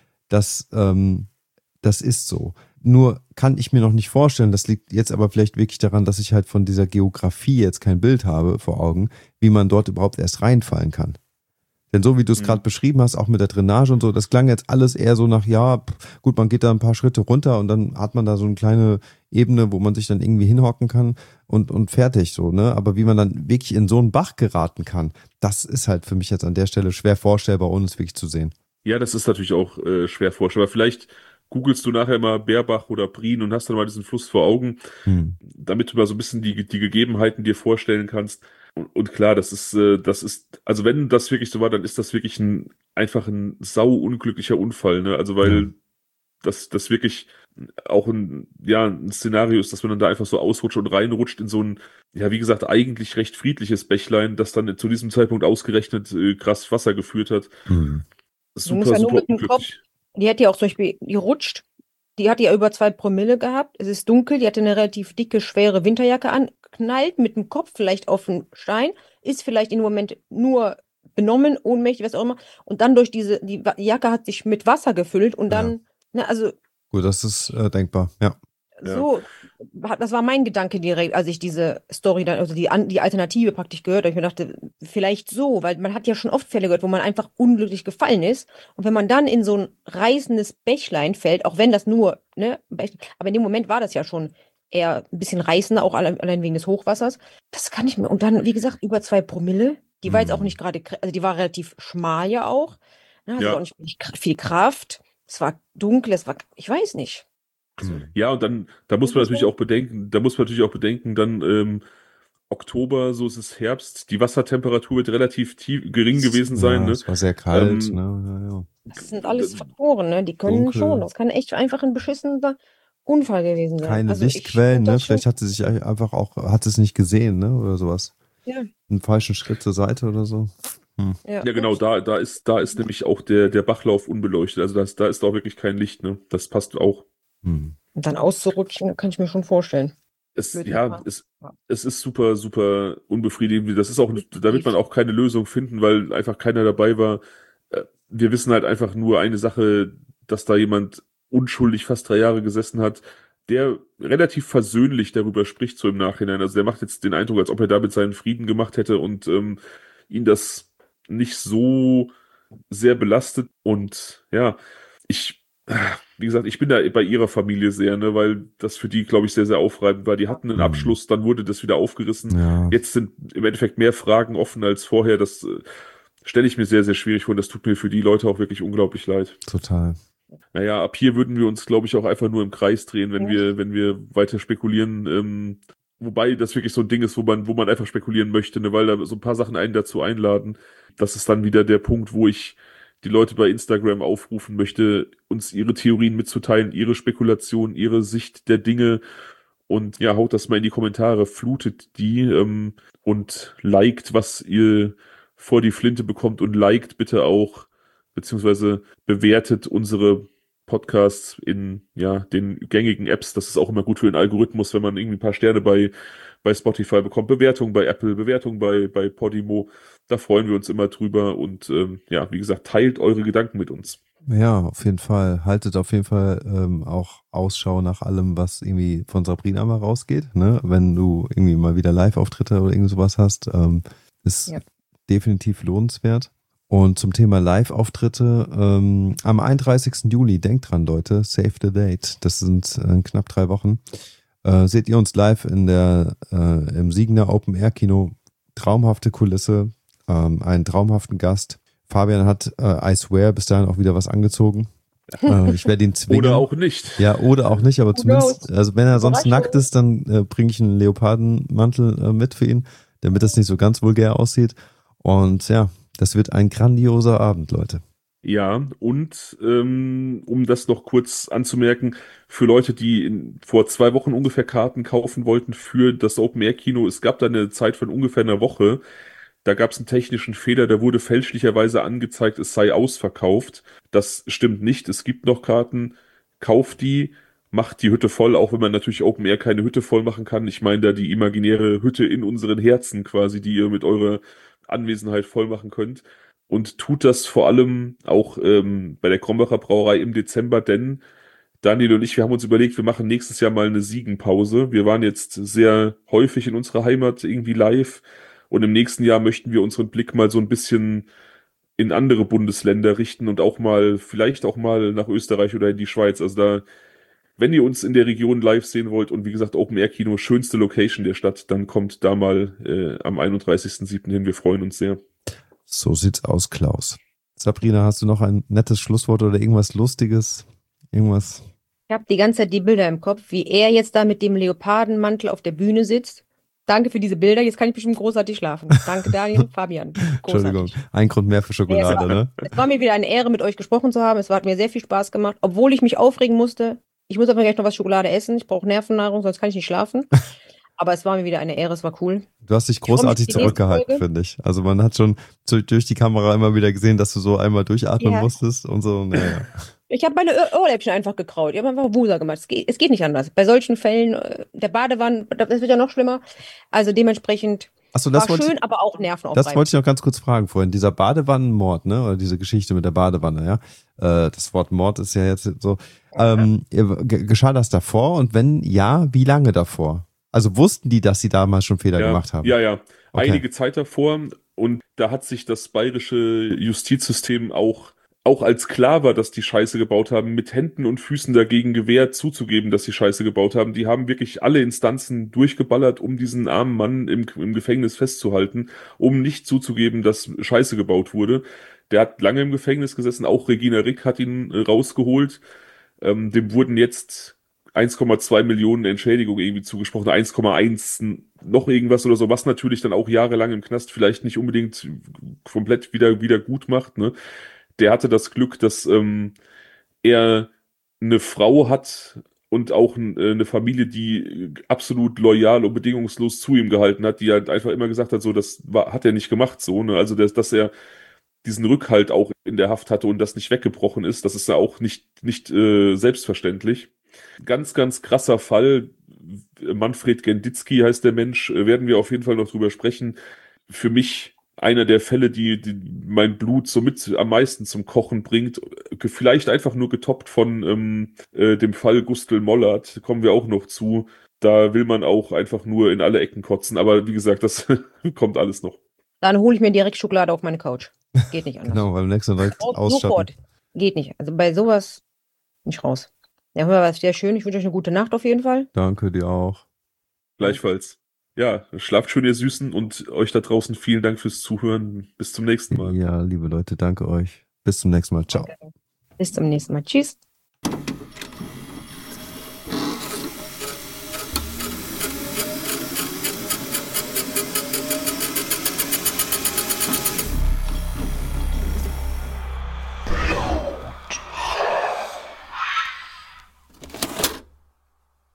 Speaker 1: das ist so. Nur kann ich mir noch nicht vorstellen, das liegt jetzt aber vielleicht wirklich daran, dass ich halt von dieser Geografie jetzt kein Bild habe vor Augen, wie man dort überhaupt erst reinfallen kann. Denn so wie du es gerade
Speaker 2: Mhm.
Speaker 1: beschrieben hast, auch mit der Drainage und so, das klang jetzt alles eher so nach, ja, gut, man geht da ein paar Schritte runter und dann hat man da so eine kleine Ebene, wo man sich dann irgendwie hinhocken kann und fertig so, ne? Aber wie man dann wirklich in so einen Bach geraten kann, das ist halt für mich jetzt an der Stelle schwer vorstellbar, ohne es wirklich zu sehen.
Speaker 2: Ja, das ist natürlich auch schwer vorstellbar. Vielleicht googelst du nachher mal Bärbach oder Prien und hast dann mal diesen Fluss vor Augen,
Speaker 1: Hm.
Speaker 2: damit du mal so ein bisschen die Gegebenheiten dir vorstellen kannst. Und klar, das ist, also wenn das wirklich so war, dann ist das wirklich einfach ein sau unglücklicher Unfall, ne? Also
Speaker 1: Ja.
Speaker 2: weil dass das wirklich auch ein Szenario ist, dass man dann da einfach so ausrutscht und reinrutscht in so ein, ja, wie gesagt, eigentlich recht friedliches Bächlein, das dann zu diesem Zeitpunkt ausgerechnet krass Wasser geführt hat.
Speaker 1: Mhm.
Speaker 3: Du musst
Speaker 2: Super,
Speaker 3: ja nur
Speaker 2: super
Speaker 3: mit dem Kopf,
Speaker 2: unglücklich.
Speaker 3: die hat ja auch zum Beispiel, die rutscht, die hat ja über 2 Promille gehabt, es ist dunkel, die hatte eine relativ dicke, schwere Winterjacke an, knallt mit dem Kopf vielleicht auf den Stein, ist vielleicht in dem Moment nur benommen, ohnmächtig, was auch immer, und dann die Jacke hat sich mit Wasser gefüllt und
Speaker 1: Ja.
Speaker 3: dann, ne, also
Speaker 1: Gut, das ist denkbar, ja.
Speaker 2: Ja.
Speaker 3: so, das war mein Gedanke direkt, als ich diese Story dann, also die Alternative praktisch gehört habe. Ich mir dachte, vielleicht so, weil man hat ja schon oft Fälle gehört, wo man einfach unglücklich gefallen ist. Und wenn man dann in so ein reißendes Bächlein fällt, auch wenn das nur, ne, aber in dem Moment war das ja schon eher ein bisschen reißender, auch allein wegen des Hochwassers. Das kann ich mir, und dann, wie gesagt, über 2 Promille. Die war jetzt auch nicht gerade, also die war relativ schmal ja auch. Ne, also
Speaker 2: Ja.
Speaker 3: auch nicht viel Kraft. Es war dunkel, ich weiß nicht.
Speaker 2: Ja, und dann, da muss man natürlich auch bedenken, dann Oktober, so ist es Herbst, die Wassertemperatur wird relativ gering gewesen sein,
Speaker 1: Ja,
Speaker 2: ne?
Speaker 1: es war sehr kalt,
Speaker 2: Ähm,
Speaker 1: ne?
Speaker 3: Das sind alles Faktoren, ne? Die können
Speaker 1: Dunkel.
Speaker 3: schon. Das kann echt einfach ein beschissener Unfall gewesen sein.
Speaker 1: Keine
Speaker 3: Also ich
Speaker 1: Lichtquellen,
Speaker 3: find
Speaker 1: ne?
Speaker 3: das schon-
Speaker 1: Vielleicht hat sie sich einfach auch, hat es nicht gesehen, ne? Oder sowas.
Speaker 3: Ja,
Speaker 1: Einen falschen Schritt zur Seite oder so.
Speaker 3: ja.
Speaker 2: Ja, genau, da ist nämlich auch der Bachlauf unbeleuchtet. Also da ist auch wirklich kein Licht, ne? Das passt auch.
Speaker 1: Hm.
Speaker 3: Und dann auszurutschen, kann ich mir schon vorstellen.
Speaker 2: Es,
Speaker 3: Blöd,
Speaker 2: ja,
Speaker 3: ja.
Speaker 2: es ist super, super unbefriedigend. Das ist auch, da wird man auch keine Lösung finden, weil einfach keiner dabei war. Wir wissen halt einfach nur eine Sache, dass da jemand unschuldig fast 3 Jahre gesessen hat, der relativ versöhnlich darüber spricht, so im Nachhinein. Also der macht jetzt den Eindruck, als ob er damit seinen Frieden gemacht hätte und ihn das nicht so sehr belastet. Und ja, wie gesagt, ich bin da bei ihrer Familie sehr, ne, weil das für die, glaube ich, sehr, sehr aufreibend war. Die hatten einen Abschluss, dann wurde das wieder aufgerissen.
Speaker 1: Ja,
Speaker 2: Jetzt sind im Endeffekt mehr Fragen offen als vorher. Das stelle ich mir sehr, sehr schwierig vor. Und das tut mir für die Leute auch wirklich unglaublich leid.
Speaker 1: total.
Speaker 2: Naja, ab hier würden wir uns, glaube ich, auch einfach nur im Kreis drehen, wenn
Speaker 3: Ja.
Speaker 2: wenn wir weiter spekulieren. Wobei das wirklich so ein Ding ist, wo man einfach spekulieren möchte, ne, weil da so ein paar Sachen einen dazu einladen. Das ist dann wieder der Punkt, wo ich die Leute bei Instagram aufrufen möchte, uns ihre Theorien mitzuteilen, ihre Spekulation, ihre Sicht der Dinge. Und ja, haut das mal in die Kommentare, flutet die und liked, was ihr vor die Flinte bekommt und liked bitte auch, beziehungsweise bewertet unsere Podcasts in den gängigen Apps. Das ist auch immer gut für den Algorithmus, wenn man irgendwie ein paar Sterne bei Spotify bekommt, Bewertung bei Apple, Bewertung bei Podimo. Da freuen wir uns immer drüber und wie gesagt, teilt eure Gedanken mit uns.
Speaker 1: Ja, auf jeden Fall. Haltet auf jeden Fall auch Ausschau nach allem, was irgendwie von Sabrina mal rausgeht, ne? Wenn du irgendwie mal wieder Live-Auftritte oder irgend sowas hast, ist definitiv lohnenswert. Und zum Thema Live-Auftritte, am 31. Juli, denkt dran, Leute, save the date. Das sind knapp 3 Wochen. Seht ihr uns live im Siegener Open Air Kino. Traumhafte Kulisse, einen traumhaften Gast. Fabian hat, I swear, bis dahin auch wieder was angezogen. Ich werde ihn zwingen.
Speaker 2: Oder auch nicht.
Speaker 1: Ja, oder auch nicht, aber
Speaker 3: Who
Speaker 1: zumindest,
Speaker 3: knows?
Speaker 1: also wenn er sonst
Speaker 3: Überraschung.
Speaker 1: nackt ist, dann bringe ich einen Leopardenmantel mit für ihn, damit das nicht so ganz vulgär aussieht. Und ja, das wird ein grandioser Abend, Leute.
Speaker 2: Ja, und um das noch kurz anzumerken, für Leute, die vor 2 Wochen ungefähr Karten kaufen wollten für das Open-Air-Kino, es gab da eine Zeit von ungefähr einer Woche. Da gab es einen technischen Fehler, da wurde fälschlicherweise angezeigt, es sei ausverkauft. Das stimmt nicht, es gibt noch Karten, kauft die, macht die Hütte voll, auch wenn man natürlich Open Air keine Hütte voll machen kann. Ich meine da die imaginäre Hütte in unseren Herzen quasi, die ihr mit eurer Anwesenheit voll machen könnt. Und tut das vor allem auch bei der Krombacher Brauerei im Dezember, denn Daniel und ich, wir haben uns überlegt, wir machen nächstes Jahr mal eine Siegenpause. Wir waren jetzt sehr häufig in unserer Heimat irgendwie live. Und im nächsten Jahr möchten wir unseren Blick mal so ein bisschen in andere Bundesländer richten und vielleicht auch mal nach Österreich oder in die Schweiz. Also da, wenn ihr uns in der Region live sehen wollt und wie gesagt Open Air Kino, schönste Location der Stadt, dann kommt da mal am 31.07. hin. Wir freuen uns sehr.
Speaker 1: So sieht's aus, Klaus. Sabrina, hast du noch ein nettes Schlusswort oder irgendwas Lustiges? Irgendwas?
Speaker 3: Ich habe die ganze Zeit die Bilder im Kopf, wie er jetzt da mit dem Leopardenmantel auf der Bühne sitzt, Danke für diese Bilder. Jetzt kann ich bestimmt großartig schlafen. Danke, Daniel, Fabian.
Speaker 1: Entschuldigung,
Speaker 3: Großartig.
Speaker 1: ein Grund mehr für Schokolade, ne?
Speaker 3: Es war mir wieder eine Ehre, mit euch gesprochen zu haben. Hat mir sehr viel Spaß gemacht, obwohl ich mich aufregen musste. Ich muss aber gleich noch was Schokolade essen. Ich brauche Nervennahrung, sonst kann ich nicht schlafen. Aber es war mir wieder eine Ehre, es war cool.
Speaker 1: Du hast dich großartig zurückgehalten, finde ich. Also man hat schon durch die Kamera immer wieder gesehen, dass du so einmal durchatmen musstest und so. Naja.
Speaker 3: Ich habe meine Ohrläppchen einfach gekraut. Ich habe einfach Wusa gemacht. Es geht nicht anders. Bei solchen Fällen, der Badewanne, das wird ja noch schlimmer. Also dementsprechend war schön, aber auch nervenaufreibend.
Speaker 1: Das wollte ich noch ganz kurz fragen vorhin. Dieser Badewannenmord, ne? Oder diese Geschichte mit der Badewanne, ja? Das Wort Mord ist ja jetzt so. Geschah das davor? Und wenn ja, wie lange davor? Also wussten die, dass sie damals schon Fehler gemacht haben?
Speaker 2: Ja.
Speaker 1: Okay.
Speaker 2: Einige Zeit davor. Und da hat sich das bayerische Justizsystem auch als klar war, dass die Scheiße gebaut haben, mit Händen und Füßen dagegen gewehrt, zuzugeben, dass sie Scheiße gebaut haben. Die haben wirklich alle Instanzen durchgeballert, um diesen armen Mann im Gefängnis festzuhalten, um nicht zuzugeben, dass Scheiße gebaut wurde. Der hat lange im Gefängnis gesessen, auch Regina Rick hat ihn rausgeholt. Dem wurden jetzt 1,2 Millionen Entschädigung irgendwie zugesprochen, 1,1 noch irgendwas oder so, was natürlich dann auch jahrelang im Knast vielleicht nicht unbedingt komplett wieder gut macht, ne? Der hatte das Glück, dass er eine Frau hat und auch eine Familie, die absolut loyal und bedingungslos zu ihm gehalten hat, die halt einfach immer gesagt hat, so, hat er nicht gemacht, so, ne? Also, dass er diesen Rückhalt auch in der Haft hatte und das nicht weggebrochen ist, das ist ja auch nicht selbstverständlich. Ganz, ganz krasser Fall. Manfred Genditzki heißt der Mensch, werden wir auf jeden Fall noch drüber sprechen. Für mich einer der Fälle, die mein Blut somit am meisten zum Kochen bringt. Vielleicht einfach nur getoppt von dem Fall Gustl Mollert, kommen wir auch noch zu. Da will man auch einfach nur in alle Ecken kotzen. Aber wie gesagt, das kommt alles noch.
Speaker 3: Dann hole ich mir direkt Schokolade auf meine Couch. Geht nicht anders.
Speaker 1: Genau, beim nächsten Mal direkt ausstatten.
Speaker 3: Sofort. Geht nicht. Also bei sowas nicht raus. Ja, hör mal, was sehr schön. Ich wünsche euch eine gute Nacht auf jeden Fall.
Speaker 1: Danke dir auch.
Speaker 2: Gleichfalls. Ja, schlaft schön, ihr Süßen, und euch da draußen vielen Dank fürs Zuhören. Bis zum nächsten Mal.
Speaker 1: Ja, liebe Leute, danke euch. Bis zum nächsten Mal. Ciao.
Speaker 3: Bis zum nächsten Mal. Tschüss.